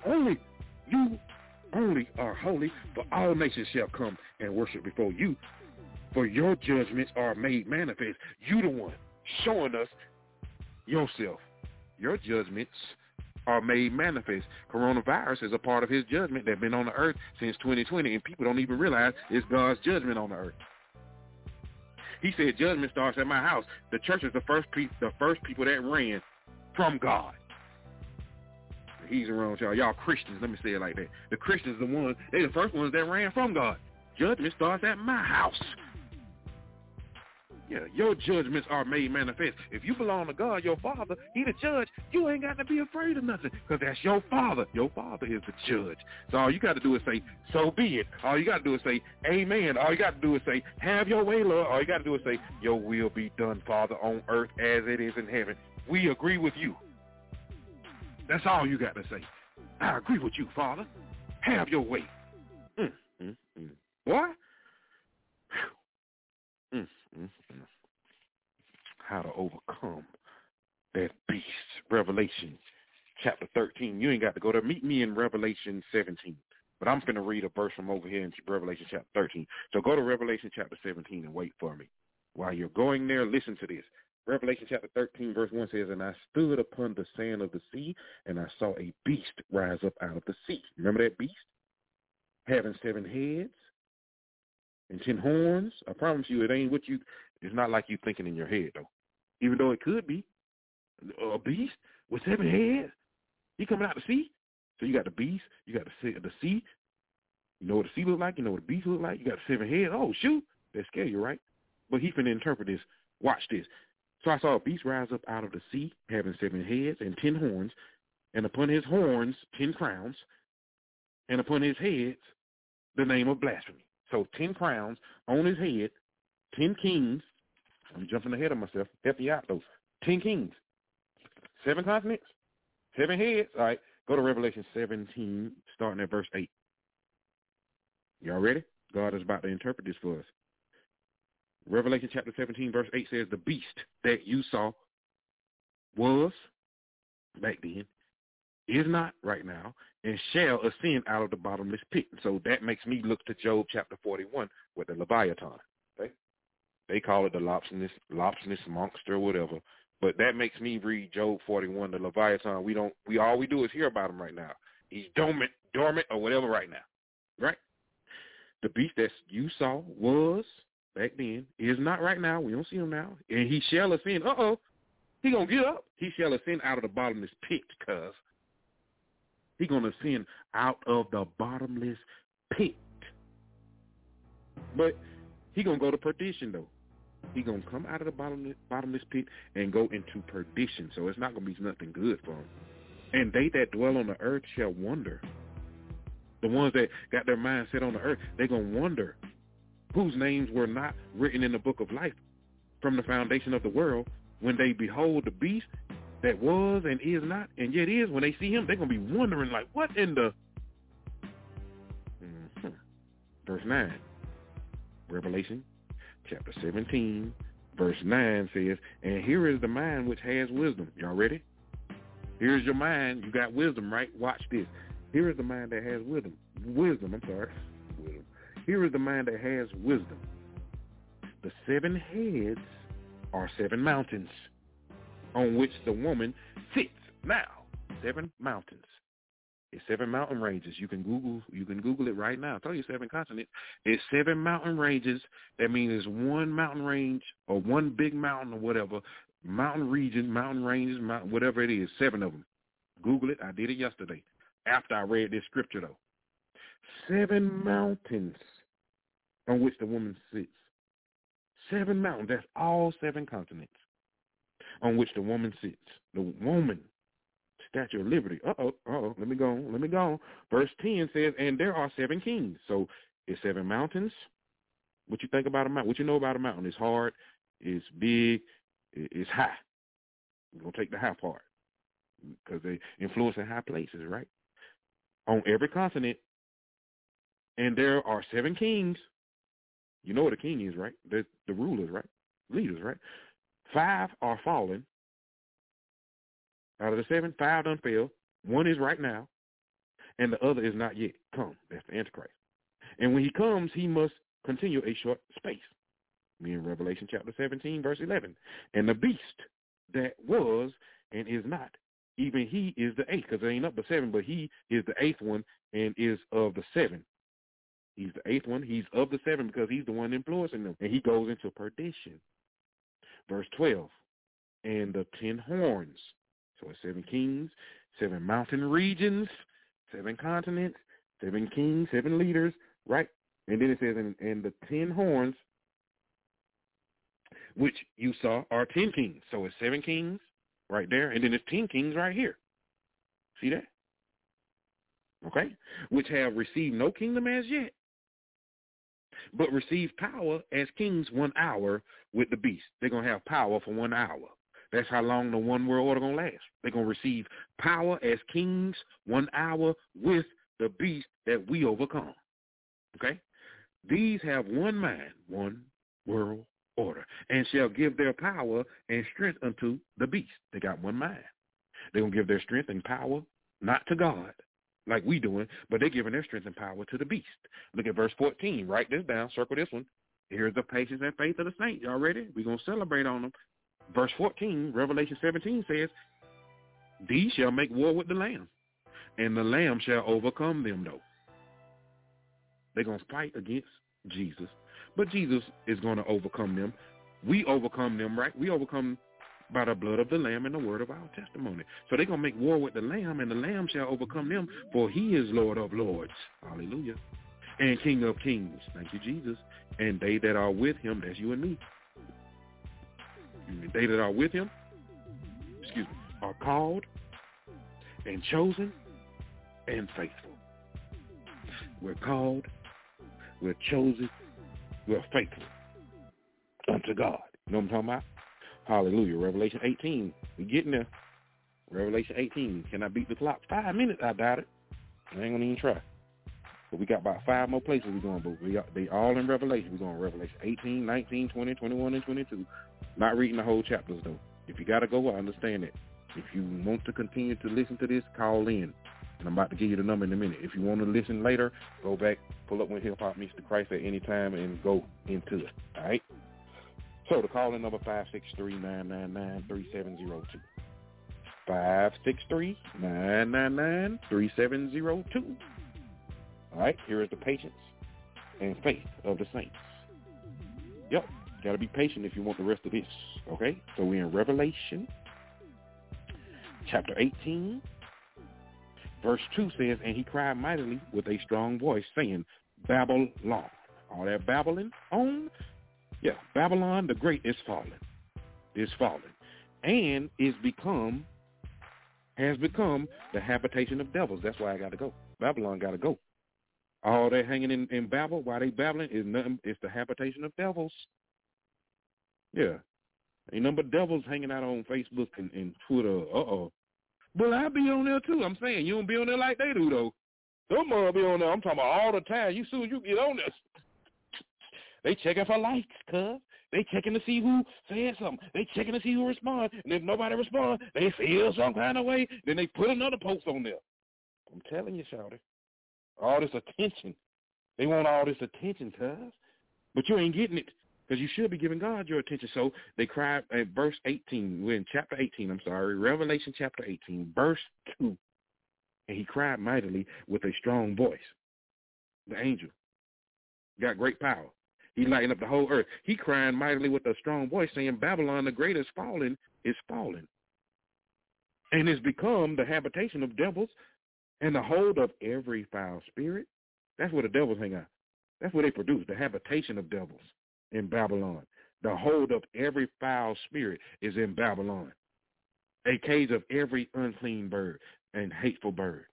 only are holy, for all nations shall come and worship before you. For your judgments are made manifest. You the one showing us yourself. Your judgments are made manifest. Coronavirus is a part of his judgment that's been on the earth since 2020, and people don't even realize it's God's judgment on the earth. He said judgment starts at my house. The church is the first people that ran from God. He's around y'all. Y'all Christians, let me say it like that. The Christians they the first ones that ran from God. Judgment starts at my house. Yeah, your judgments are made manifest. If you belong to God, your Father, he the judge, you ain't got to be afraid of nothing because that's your Father. Your Father is the judge. So all you got to do is say, so be it. All you got to do is say, amen. All you got to do is say, have your way, Lord. All you got to do is say, your will be done, Father, on earth as it is in heaven. We agree with you. That's all you got to say. I agree with you, Father. Have your way. Boy, How to overcome that beast. Revelation chapter 13. You ain't got to go there. Meet me in Revelation 17. But I'm going to read a verse from over here in Revelation chapter 13. So go to Revelation chapter 17 and wait for me. While you're going there, listen to this. Revelation chapter 13, verse 1 says, and I stood upon the sand of the sea, and I saw a beast rise up out of the sea. Remember that beast? Having 7 heads and 10 horns. I promise you, it's not like you thinking in your head, though. Even though it could be a beast with 7 heads. He coming out the sea. So you got the beast, you got the sea. You know what the sea look like, you know what the beast look like. You got 7 heads. Oh, shoot. That scare you, right? But he finna interpret this. Watch this. So I saw a beast rise up out of the sea, having 7 heads and 10 horns, and upon his horns 10 crowns, and upon his heads the name of blasphemy. So 10 crowns on his head, 10 kings. I'm jumping ahead of myself. Help you out, though. 10 kings, 7 continents, 7 heads. All right, go to Revelation 17, starting at verse 8. Y'all ready? God is about to interpret this for us. Revelation chapter 17, verse 8 says, the beast that you saw was, back then, is not right now, and shall ascend out of the bottomless pit. So that makes me look to Job chapter 41 with the Leviathan. Okay? They call it the lobsness monster or whatever. But that makes me read Job 41, the Leviathan. All we do is hear about him right now. He's dormant or whatever right now. Right? The beast that you saw was, back then, is not right now. We don't see him now. And he shall ascend. He going to get up. He shall ascend out of the bottomless pit, cuz. He going to ascend out of the bottomless pit. But he going to go to perdition, though. He going to come out of the bottomless pit and go into perdition. So it's not going to be nothing good for him. And they that dwell on the earth shall wonder. The ones that got their mind set on the earth, they're going to wonder whose names were not written in the book of life from the foundation of the world when they behold the beast that was and is not and yet is. When they see him, they're going to be wondering, like, what in the... Verse 9, Revelation chapter 17, verse 9 says, and here is the mind which has wisdom. Y'all ready? Here's your mind. You got wisdom, right? Watch this. Here is the mind that has wisdom. Wisdom. Here is the mind that has wisdom. The 7 heads are 7 mountains on which the woman sits. Now, 7 mountains. It's 7 mountain ranges. You can Google it right now. I tell you 7 continents. It's 7 mountain ranges. That means it's one mountain range or one big mountain or whatever. Mountain region, mountain ranges, whatever it is. 7 of them. Google it. I did it yesterday after I read this scripture, though. 7 mountains on which the woman sits. 7 mountains. That's all 7 continents on which the woman sits. The woman, Statue of Liberty. Let me go on. Verse 10 says, and there are 7 kings. So it's 7 mountains. What you think about a mountain? What you know about a mountain? It's hard, it's big, it's high. We're going to take the high part because they influence in high places, right? On every continent. And there are 7 kings. You know what a king is, right? They're the rulers, right? Leaders, right? 5 are fallen. Out of the 7, 5 done fell. 1 is right now, and the other is not yet come. That's the Antichrist. And when he comes, he must continue a short space. Me in Revelation chapter 17, verse 11. And the beast that was and is not, even he is the 8th, because there ain't up but 7, but he is the 8th one and is of the 7. He's the 8th one. He's of the 7 because he's the one influencing them. And he goes into perdition. Verse 12. And the 10 horns. So it's 7 kings, 7 mountain regions, 7 continents, 7 kings, 7 leaders, right? And then it says, and the 10 horns, which you saw, are 10 kings. So it's 7 kings right there, and then it's 10 kings right here. See that? Okay? Which have received no kingdom as yet, but receive power as kings 1 hour with the beast. They're going to have power for 1 hour. That's how long the one world order going to last. They're going to receive power as kings 1 hour with the beast that we overcome. Okay? These have one mind, one world order, and shall give their power and strength unto the beast. They got one mind. They're going to give their strength and power not to God like we doing, but they're giving their strength and power to the beast. Look at verse 14. Write this down. Circle this one. Here's the patience and faith of the saints. Y'all ready? We're going to celebrate on them. Verse 14, Revelation 17 says, these shall make war with the Lamb, and the Lamb shall overcome them, though. They're going to fight against Jesus, but Jesus is going to overcome them. We overcome them, right? We overcome by the blood of the Lamb and the word of our testimony. So they're going to make war with the Lamb, and the Lamb shall overcome them, for he is Lord of lords. Hallelujah. And King of kings. Thank you, Jesus. And they that are with him, that's you and me. They that are with him, are called and chosen and faithful. We're called, we're chosen, we're faithful unto God. You know what I'm talking about? Hallelujah. Revelation 18. We're getting there. Revelation 18. Can I beat the clock? 5 minutes, I doubt it. I ain't going to even try. But we got about 5 more places we're going, but they all in Revelation. We're going Revelation 18, 19, 20, 21, and 22. Not reading the whole chapters, though. If you got to go, I understand it. If you want to continue to listen to this, call in. And I'm about to give you the number in a minute. If you want to listen later, go back, pull up When Hip Hop Meets the Christ at any time, and go into it. All right? So the call-in number 563-999-3702. 563-999-3702. All right, here is the patience and faith of the saints. Yep, got to be patient if you want the rest of this, okay? So we're in Revelation chapter 18, verse 2 says, and he cried mightily with a strong voice, saying, Babylon. All that babbling on? Yeah, Babylon the Great is fallen. And has become the habitation of devils. That's why I got to go. Babylon got to go. All that hanging in Babel, while they babbling, is nothing. It's the habitation of devils. Yeah. Ain't nothing but devils hanging out on Facebook and Twitter. Well, I be on there too. I'm saying you don't be on there like they do, though. Them mother be on there. I'm talking about all the time. You soon as you get on there, they checking for likes, cuz. They checking to see who said something. They checking to see who responds. And if nobody responds, they feel some kind of way. Then they put another post on there. I'm telling you, shawty. All this attention. They want all this attention, cuz. But you ain't getting it because you should be giving God your attention. So they cried at verse 18. We're in chapter 18, Revelation chapter 18, verse 2. And he cried mightily with a strong voice. The angel got great power. He lightened up the whole earth. He crying mightily with a strong voice, saying, Babylon the Great is fallen, and is become the habitation of devils and the hold of every foul spirit. That's where the devils hang out. That's where they produce, the habitation of devils in Babylon. The hold of every foul spirit is in Babylon. A cage of every unclean bird and hateful bird.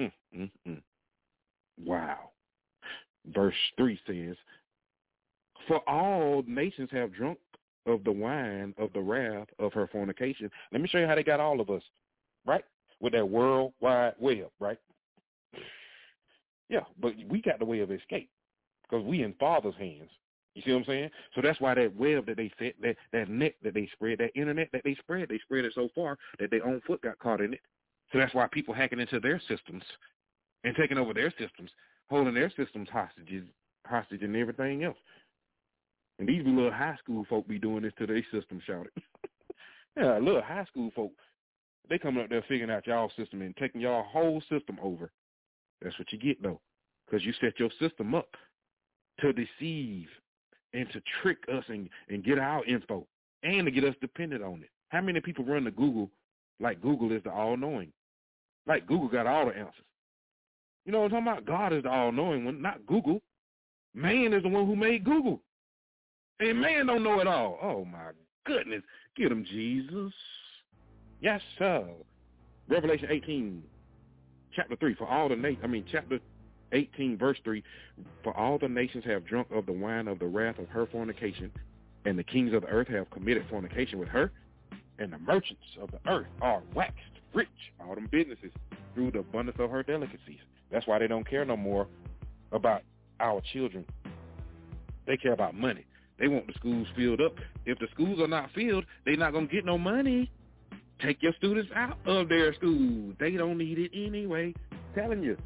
Wow. Verse 3 says, for all nations have drunk of the wine of the wrath of her fornication. Let me show you how they got all of us, right? With that World Wide Web, right? Yeah, but we got the way of escape because we in Father's hands. You see what I'm saying? So that's why that web that they set, that net that they spread, that internet that they spread it so far that their own foot got caught in it. So that's why people hacking into their systems and taking over their systems, holding their systems hostage and everything else. And these little high school folk be doing this to their system, shouted. Yeah, little high school folk, they coming up there figuring out y'all system and taking y'all whole system over. That's what you get, though, because you set your system up to deceive and to trick us and get our info and to get us dependent on it. How many people run to Google like Google is the all-knowing? Like Google got all the answers. You know what I'm talking about? God is the all-knowing one, not Google. Man is the one who made Google. And man don't know it all. Oh, my goodness. Get him, Jesus. Yes, sir. Revelation 18, chapter 3. Chapter 18, verse 3. For all the nations have drunk of the wine of the wrath of her fornication, and the kings of the earth have committed fornication with her, and the merchants of the earth are waxed rich, all them businesses, through the abundance of her delicacies. That's why they don't care no more about our children. They care about money. They want the schools filled up. If the schools are not filled, they're not going to get no money. Take your students out of their schools. They don't need it anyway. Telling you.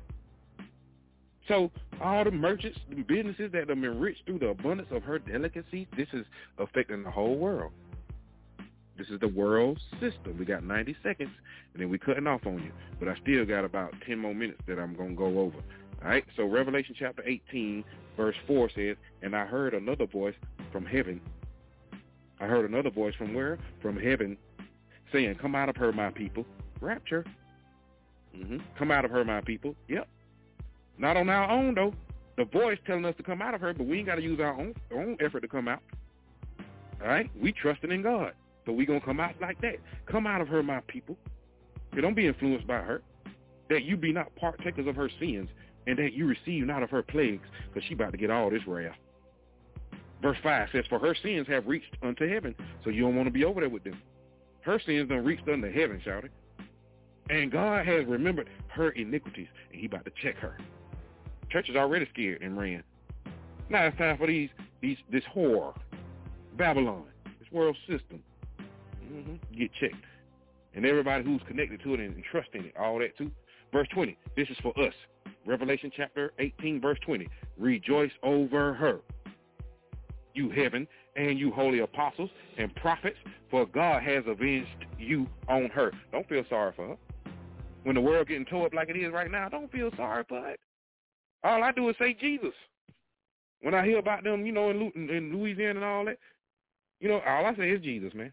So all the merchants and businesses that have been rich through the abundance of her delicacy, this is affecting the whole world. This is the world system. We got 90 seconds, and then we cutting off on you. But I still got about 10 more minutes that I'm going to go over. All right, so Revelation chapter 18, verse 4 says, and I heard another voice from heaven. I heard another voice from where? From heaven, saying, come out of her, my people. Rapture. Come out of her, my people. Yep. Not on our own, though. The voice telling us to come out of her, but we ain't got to use our own effort to come out. All right? We trusting in God. So we going to come out like that. Come out of her, my people. You don't be influenced by her. That you be not partakers of her sins, and that you receive not of her plagues, because she about to get all this wrath. Verse 5 says, for her sins have reached unto heaven, so you don't want to be over there with them. Her sins done reached unto heaven, shouted. And God has remembered her iniquities, and he about to check her. Church is already scared and ran. Now it's time for this whore, Babylon, this world system, get checked. And everybody who's connected to it and trust in it, all that too. Verse 20, this is for us. Revelation chapter 18, verse 20. Rejoice over her, you heaven, and you holy apostles and prophets, for God has avenged you on her. Don't feel sorry for her. When the world getting tore up like it is right now, don't feel sorry for it. All I do is say Jesus. When I hear about them, in Louisiana and all that, all I say is Jesus, man.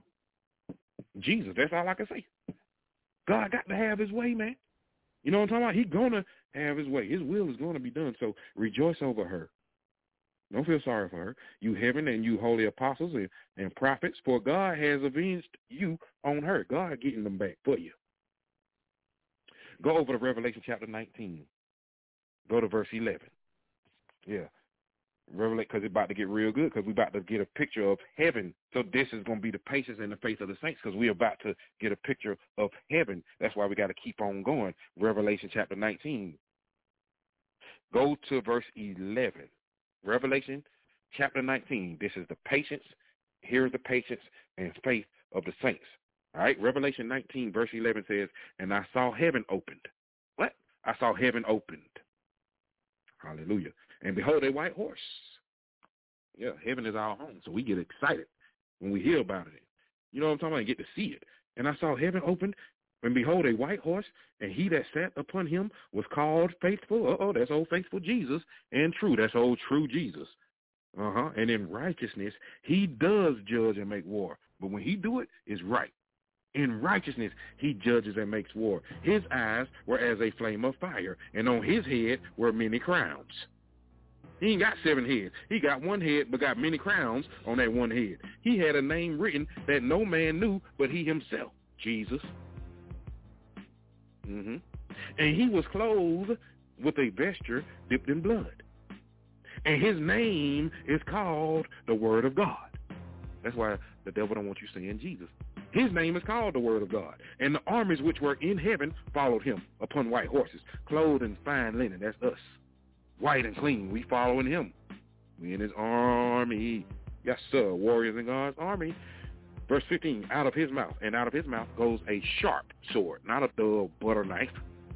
Jesus, that's all I can say. God got to have his way, man. You know what I'm talking about? He's going to have his way. His will is going to be done. So rejoice over her. Don't feel sorry for her. You heaven and you holy apostles and prophets, for God has avenged you on her. God getting them back for you. Go over to Revelation chapter 19. Go to verse 11. Yeah. Revelation, because it's about to get real good, because we're about to get a picture of heaven. So this is going to be the patience and the faith of the saints, because we're about to get a picture of heaven. That's why we got to keep on going. Revelation chapter 19. Go to verse 11. Revelation chapter 19. This is the patience. Here's the patience and faith of the saints. All right. Revelation 19, verse 11 says, and I saw heaven opened. What? I saw heaven opened. Hallelujah. And behold, a white horse. Yeah, heaven is our home. So we get excited when we hear about it. You know what I'm talking about? And get to see it. And I saw heaven opened, and behold, a white horse, and he that sat upon him was called faithful. That's old faithful Jesus, and true. That's old true Jesus. And in righteousness, he does judge and make war. But when he do it, it's right. In righteousness, he judges and makes war. His eyes were as a flame of fire, and on his head were many crowns. He ain't got 7 heads. He got 1 head, but got many crowns on that 1 head. He had a name written that no man knew but he himself, Jesus. And he was clothed with a vesture dipped in blood. And his name is called the Word of God. That's why the devil don't want you saying Jesus. His name is called the Word of God. And the armies which were in heaven followed him upon white horses, clothed in fine linen. That's us. White and clean. We following him. We in his army. Yes, sir. Warriors in God's army. Verse 15, out of his mouth. And out of his mouth goes a sharp sword. Not a dull butter knife.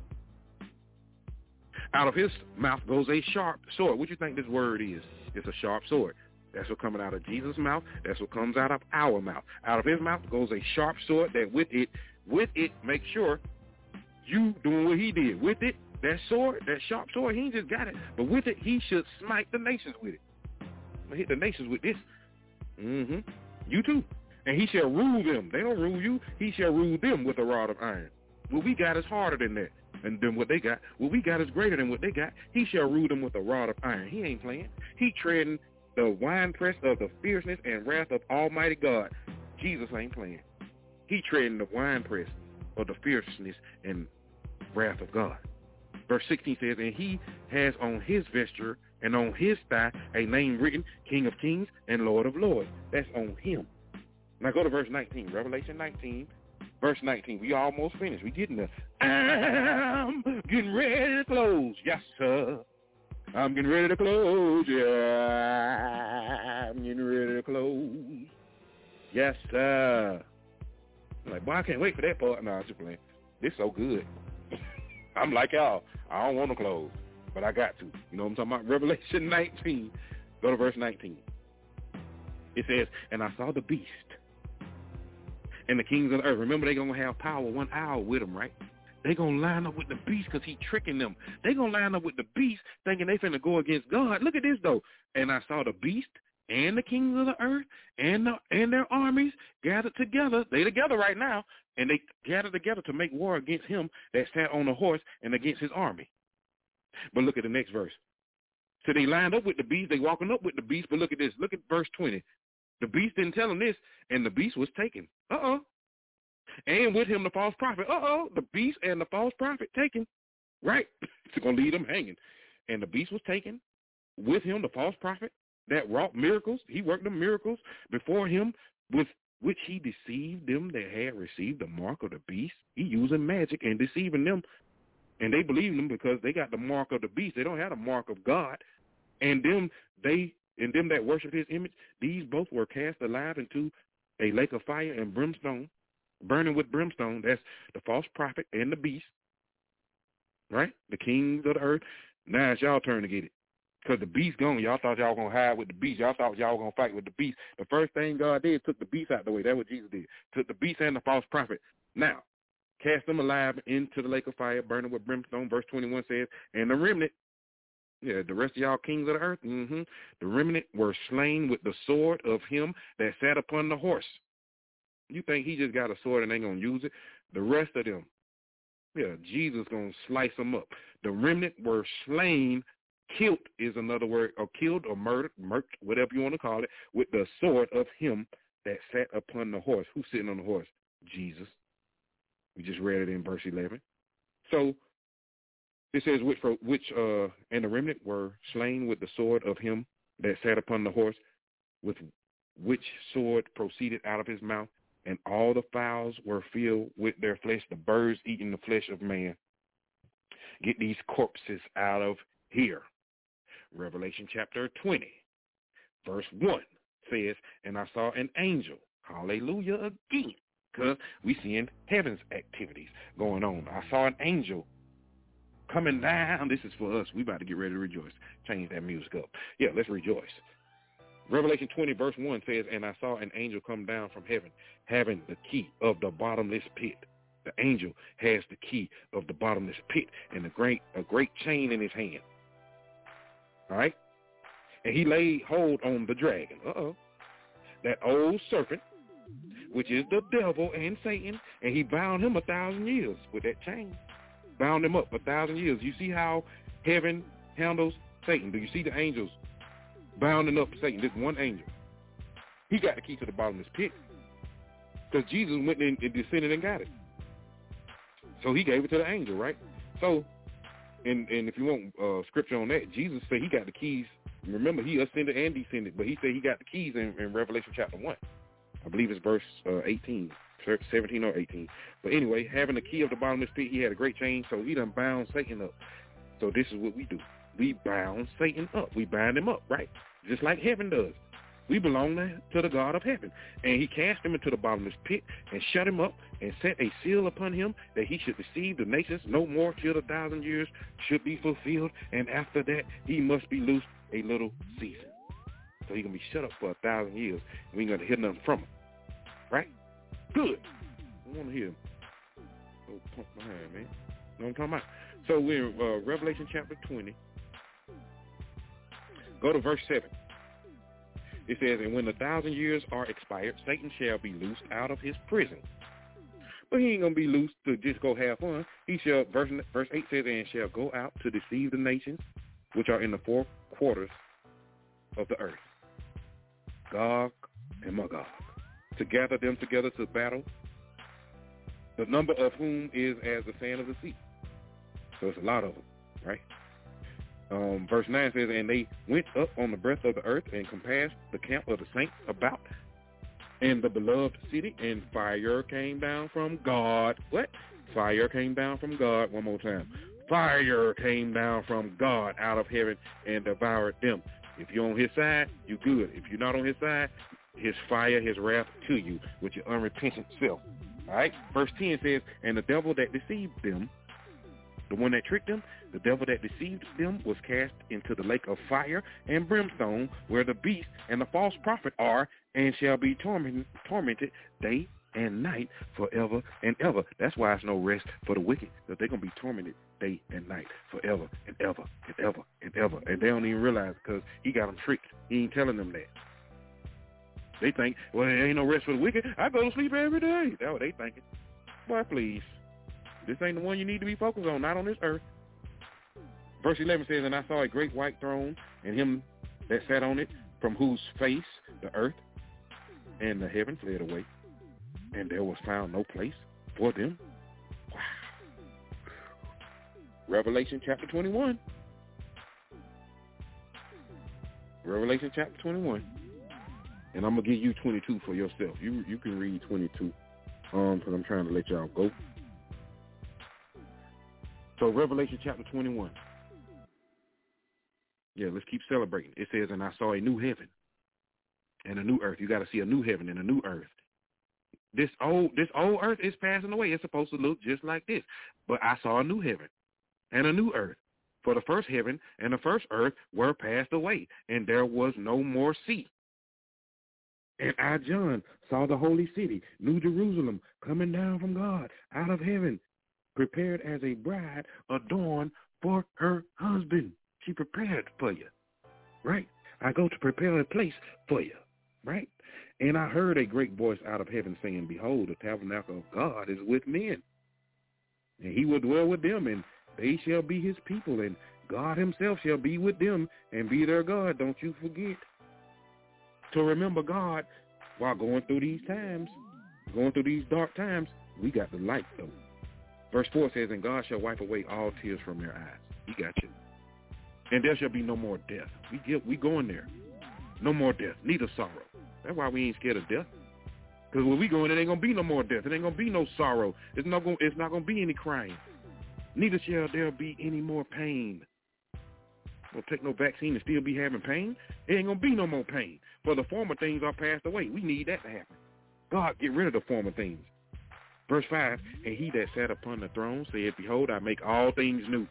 Out of his mouth goes a sharp sword. What do you think this word is? It's a sharp sword. That's what coming out of Jesus' mouth. That's what comes out of our mouth. Out of his mouth goes a sharp sword that with it, make sure you doing what he did. With it, that sword, that sharp sword, he ain't just got it. But with it, he should smite the nations with it. I'm going to hit the nations with this. You too. And he shall rule them. They don't rule you. He shall rule them with a rod of iron. What we got is harder than that. And then what they got. What we got is greater than what they got. He shall rule them with a rod of iron. He ain't playing. He treading the winepress of the fierceness and wrath of Almighty God. Jesus ain't playing. He treading the winepress of the fierceness and wrath of God. Verse 16 says, and he has on his vesture and on his thigh a name written, King of Kings and Lord of Lords. That's on him. Now go to verse 19, Revelation 19, verse 19. We almost finished. We getting there. I'm getting ready to close. Yes, sir. I'm getting ready to close, yeah. I'm getting ready to close. Yes, sir. I'm like, boy, I can't wait for that part. No, I'm just playing. This so good. I'm like y'all. I don't want to close, but I got to. You know what I'm talking about? Revelation 19. Go to verse 19. It says, and I saw the beast and the kings of the earth. Remember, they're going to have power 1 hour with them, right? They're going to line up with the beast because he's tricking them. They're going to line up with the beast thinking they finna go against God. Look at this, though. And I saw the beast and the kings of the earth and their armies gathered together. They together right now, and they gathered together to make war against him that sat on the horse and against his army. But look at the next verse. So they lined up with the beast. They walking up with the beast. But look at this. Look at verse 20. The beast didn't tell him this, and the beast was taken. And with him the false prophet. The beast and the false prophet taken. Right? It's going to leave them hanging. And the beast was taken. With him the false prophet that wrought miracles. He worked the miracles before him, with which he deceived them that had received the mark of the beast. He using magic and deceiving them. And they believed him because they got the mark of the beast. They don't have the mark of God. And them that worship his image, these both were cast alive into a lake of fire and brimstone, burning with brimstone. That's the false prophet and the beast, right? The kings of the earth. Now it's y'all turn to get it. Because the beast gone. Y'all thought y'all were going to hide with the beast. Y'all thought y'all were going to fight with the beast. The first thing God did, took the beast out the way. That's what Jesus did. Took the beast and the false prophet. Now, cast them alive into the lake of fire, burning with brimstone. Verse 21 says, and the remnant, the rest of y'all kings of the earth, the remnant were slain with the sword of him that sat upon the horse. You think he just got a sword and ain't going to use it? The rest of them, Jesus going to slice them up. The remnant were slain. Killed is another word, or killed or murdered, whatever you want to call it, with the sword of him that sat upon the horse. Who's sitting on the horse? Jesus. We just read it in verse 11. So it says, and the remnant were slain with the sword of him that sat upon the horse, with which sword proceeded out of his mouth, and all the fowls were filled with their flesh, the birds eating the flesh of man. Get these corpses out of here. Revelation chapter 20, verse 1 says, and I saw an angel, hallelujah again, because we seeing heaven's activities going on. I saw an angel coming down. This is for us. We about to get ready to rejoice. Change that music up. Yeah, let's rejoice. Revelation 20, verse 1 says, and I saw an angel come down from heaven, having the key of the bottomless pit. The angel has the key of the bottomless pit and a great chain in his hand. All right? And he laid hold on the dragon, that old serpent, which is the devil and Satan, and he bound him 1,000 years with that chain. Bound him up 1,000 years. You see how heaven handles Satan? Do you see the angels bounding up Satan? This one angel. He got the key to the bottomless pit because Jesus went in and descended and got it. So he gave it to the angel, right? So, and if you want scripture on that, Jesus said he got the keys. Remember, he ascended and descended, but he said he got the keys in Revelation chapter 1. I believe it's verse 18, 17 or 18. But anyway, having the key of the bottomless pit, he had a great chain, so he done bound Satan up. So this is what we do. We bound Satan up. We bind him up, right? Just like heaven does. We belong to the God of heaven. And he cast him into the bottomless pit and shut him up and set a seal upon him that he should deceive the nations no more till the 1,000 years should be fulfilled. And after that, he must be loosed a little season. So he's going to be shut up for 1,000 years. We ain't going to hear nothing from him. Right? Good. I want to hear him. Oh, pump my hand, man. You know what I'm talking about? So we're in Revelation chapter 20. Go to verse 7. It says, and when the 1,000 years are expired, Satan shall be loosed out of his prison. But he ain't going to be loosed to just go have fun. He shall, verse 8 says, and shall go out to deceive the nations which are in the four quarters of the earth, Gog and Magog, to gather them together to battle, the number of whom is as the sand of the sea. So it's a lot of them, right? Verse 9 says, and they went up on the breadth of the earth and compassed the camp of the saints about and the beloved city, and fire came down from God. What? Fire came down from God. One more time. fire came down from God out of heaven and devoured them. If you're on his side, you're good. If you're not on his side, his fire, his wrath to you with your unrepentant self. All right? Verse 10 says, and the devil that deceived them, the one that tricked them, the devil that deceived them was cast into the lake of fire and brimstone, where the beast and the false prophet are, and shall be tormented day and night forever and ever. That's why it's no rest for the wicked, because they're going to be tormented day and night forever and ever and ever and ever. And they don't even realize, because he got them tricked. He ain't telling them that. They think, well, there ain't no rest for the wicked. I go to sleep every day. That's what they thinking. Boy, please. This ain't the one you need to be focused on, not on this earth. Verse 11 says, and I saw a great white throne, and him that sat on it, from whose face the earth and the heaven fled away, and there was found no place for them. Wow. Revelation chapter 21. Revelation chapter 21. And I'm going to give you 22 for yourself. You can read 22 because I'm trying to let y'all go. So Revelation chapter 21. Yeah, let's keep celebrating. It says, and I saw a new heaven and a new earth. You got to see a new heaven and a new earth. This old earth is passing away. It's supposed to look just like this. But I saw a new heaven and a new earth. For the first heaven and the first earth were passed away, and there was no more sea. And I, John, saw the holy city, New Jerusalem, coming down from God out of heaven, prepared as a bride adorned for her husband. She prepared for you, right? I go to prepare a place for you, right? And I heard a great voice out of heaven saying, behold, the tabernacle of God is with men, and he will dwell with them, and they shall be his people, and God himself shall be with them and be their God. Don't you forget to remember God while going through these times, going through these dark times. We got the light, though. Verse 4 says, and God shall wipe away all tears from their eyes. He got you. And there shall be no more death. We going there. No more death, neither sorrow. That's why we ain't scared of death. Because when we go in, it ain't going to be no more death. It ain't going to be no sorrow. It's not going to be any crying. Neither shall there be any more pain. Don't take no vaccine and still be having pain. It ain't going to be no more pain. For the former things are passed away. We need that to happen. God, get rid of the former things. Verse 5, and he that sat upon the throne said, behold, I make all things new.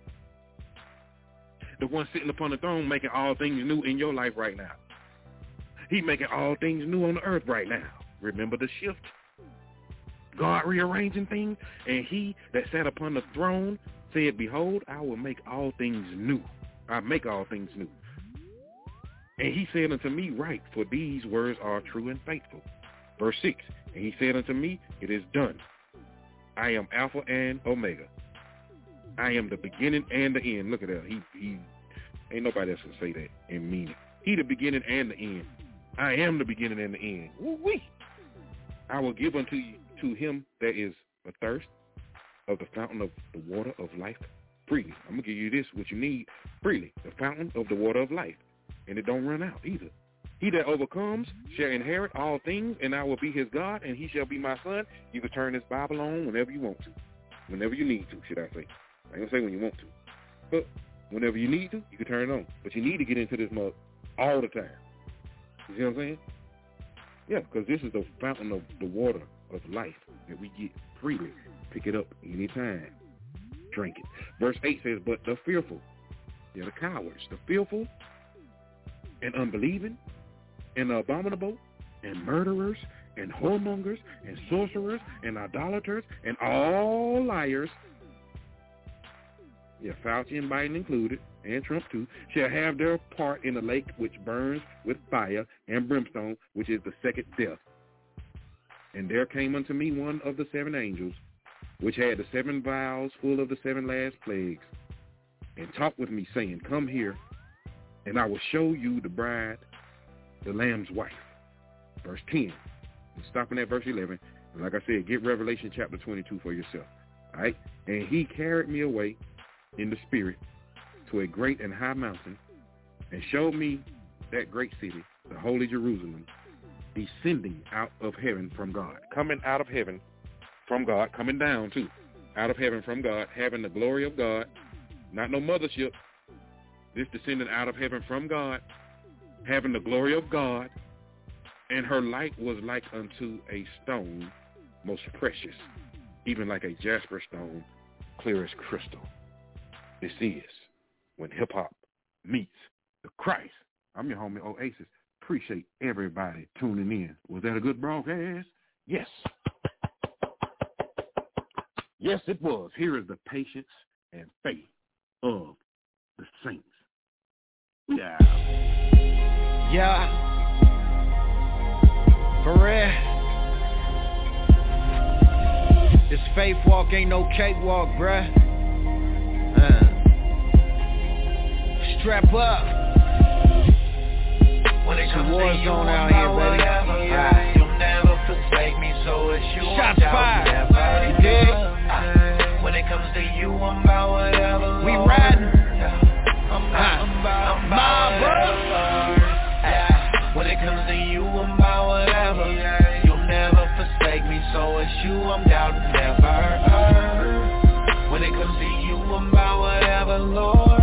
The one sitting upon the throne making all things new in your life right now. He making all things new on the earth right now. Remember the shift. God rearranging things, and he that sat upon the throne said, behold, I will make all things new. I make all things new. And he said unto me, write, for these words are true and faithful. Verse 6, and he said unto me, it is done. I am Alpha and Omega. I am the beginning and the end. Look at that. He ain't nobody else can say that and mean it. He the beginning and the end. I am the beginning and the end. Woo-wee. I will give unto you, to him that is athirst, of the fountain of the water of life freely. I'm going to give you this, what you need, freely. The fountain of the water of life. And it don't run out either. He that overcomes shall inherit all things, and I will be his God, and he shall be my son. You can turn this Bible on whenever you want to. Whenever you need to, should I say. I ain't going to say when you want to. But whenever you need to, you can turn it on. But you need to get into this mug all the time. You see what I'm saying? Yeah, because this is the fountain of the water of life that we get freely. Pick it up anytime. Drink it. Verse 8 says, but the fearful, the cowards, the fearful and unbelieving and the abominable and murderers and whoremongers and sorcerers and idolaters and all liars, Fauci and Biden included, and Trump too, shall have their part in the lake which burns with fire and brimstone, which is the second death. And there came unto me one of the seven angels, which had the 7 vials full of the 7 last plagues, and talked with me, saying, come here, and I will show you the bride, the Lamb's wife. Verse 10. And stopping at verse 11. And like I said, get Revelation chapter 22 for yourself. All right? And he carried me away in the spirit to a great and high mountain, and showed me that great city, the holy Jerusalem, descending out of heaven from God. Coming out of heaven from God, coming down too out of heaven from God, having the glory of God, not no mothership. This descended out of heaven from God, having the glory of God, and her light was like unto a stone most precious, even like a jasper stone, clear as crystal. This is when hip-hop meets the Christ. I'm your homie Oasis. Appreciate everybody tuning in. Was that a good broadcast? Yes. Yes, it was. Here is the patience and faith of the saints. Yeah. Yeah. For real. This faith walk ain't no cakewalk, bruh. Strap up. When it comes war to you, zone out here, baby. You'll never forsake me, so it's you. Shots fired. You dig? When it comes to you, I'm about whatever. We riding. I'm about whatever. When it comes to you, I'm about whatever. You'll never forsake me, so it's you. I'm doubting never. When it comes to you, I'm about whatever, Lord.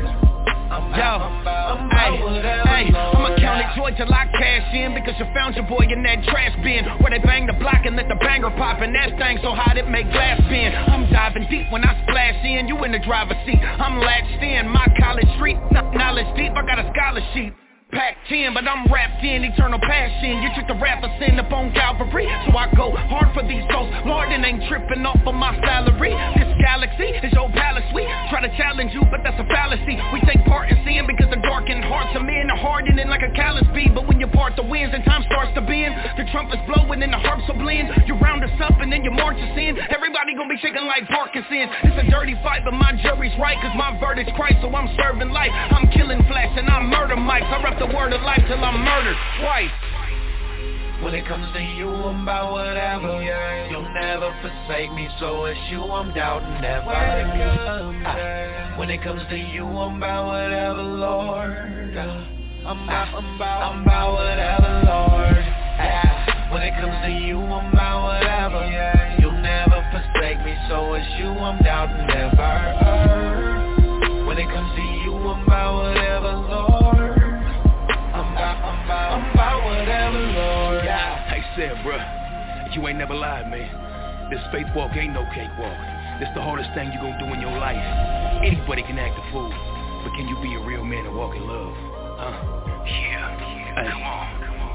I'ma count it joy till I cash in, because you found your boy in that trash bin where they bang the block and let the banger pop, and that thing so hot it make glass bend. I'm diving deep when I splash in, you in the driver's seat. I'm latched in, my college street, knowledge deep, I got a scholarship. Pac-10, but I'm wrapped in eternal passion. You took the rap for sin up on Calvary, so I go hard for these souls. Lord, it ain't tripping off of my salary. This galaxy is your palace. We try to challenge you, but that's a fallacy. We take part in sin because the darkened hearts of men are hardening like a callous bee. But when you part the winds and time starts to bend, the trumpet's blowing and the harps will blend. You round us up and then you march us in. Everybody gonna be shaking like Parkinson. It's a dirty fight, but my jury's right, cause my verdict's Christ, so I'm serving life. I'm killing flesh and I murder mics. I rep the word of life till I'm murdered twice. When it comes to you, I'm about whatever. You'll never forsake me, so it's you I'm doubting never. When it comes to you, I'm about whatever, Lord. I'm about whatever, Lord. When it comes to you, I'm about whatever. You'll never forsake me, so it's you I'm doubting never. When it comes to you, I'm about whatever, Lord. I'm about whatever, Lord. Hey, said, bruh, you ain't never lied, man. This faith walk ain't no cakewalk. This the hardest thing you gon' do in your life. Anybody can act a fool, but can you be a real man and walk in love? Yeah. Come on.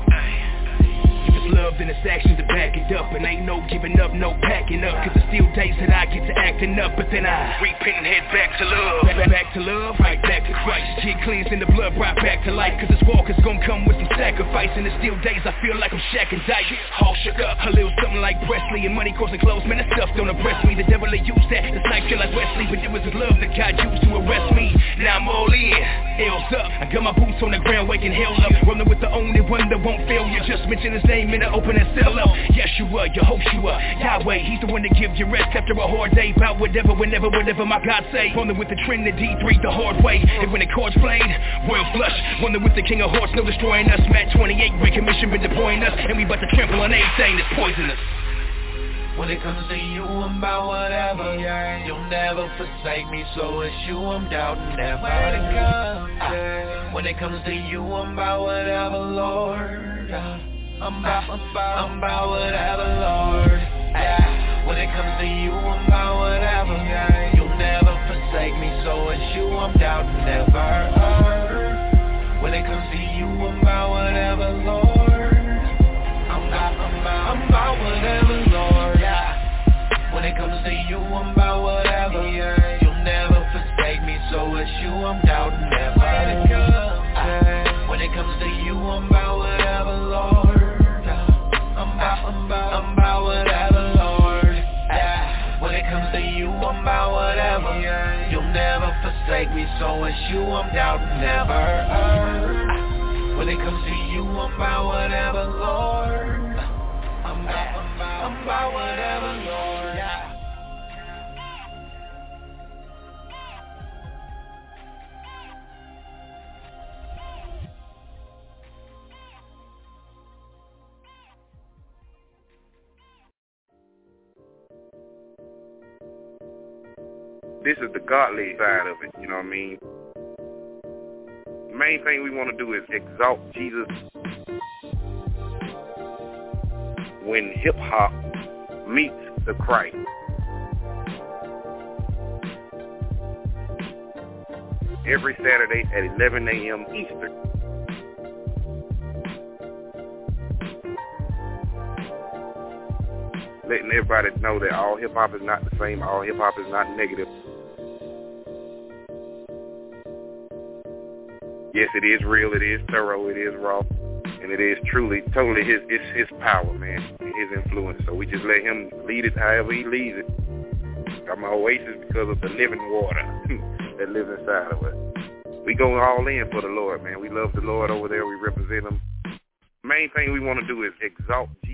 Love and it's action to back it up, and ain't no giving up, no packing up, cause there's still days that I get to acting up, but then I repent and head back to love. Back to love, right back to Christ. Get cleansed in the blood, brought back to life, cause this walk is gonna come with some sacrifice, and there's still days I feel like I'm Shaq and Dice. All shook up, a little something like Presley, and money causing clothes, man, that stuff don't impress me. The devil they used that, this night feel like Wesley, but it was his love that God used to arrest me. Now I'm all in, L's up, I got my boots on the ground, waking hell up, rolling with the only one that won't fail you. Just mention his name and I open and sell up. Yeshua, Yehoshua, Yahweh, he's the one that gives you rest after a hard day. About whatever, whenever, whatever my God say. Rolling with the Trinity, three the hard way. And when the chords played, royal flush. Rolling with the King of Hearts, no destroying us. Matt 28, Great Commission been deploying us, and we about to trample on anything that's poisonous. When it comes to you, I'm about whatever. You'll never forsake me, so it's you I'm doubting never. When it comes to you, I'm about whatever, Lord. I'm about whatever, Lord. When it comes to you, I'm about whatever. You'll never forsake me, so it's you I'm doubting never. When it comes to you, I'm about whatever, Lord. I'm about whatever, Lord. When it comes to you, I'm about whatever. You'll never forsake me, so it's you I'm doubting never. When it comes to you, I'm about whatever, Lord. I'm about whatever, Lord. When it comes to you, I'm about whatever. You'll never forsake me, so it's you I'm doubting never. When it comes to you, I'm about whatever, Lord. I'm about whatever, Lord. This is the godly side of it, you know what I mean? The main thing we want to do is exalt Jesus when hip-hop meets the Christ. Every Saturday at 11 a.m. Eastern. Letting everybody know that all hip-hop is not the same, all hip-hop is not negative. Yes, it is real, it is thorough, it is raw, and it is truly, totally his power, man, his influence. So we just let him lead it however he leads it. Got my oasis because of the living water that lives inside of us. We go all in for the Lord, man. We love the Lord over there. We represent him. Main thing we want to do is exalt Jesus.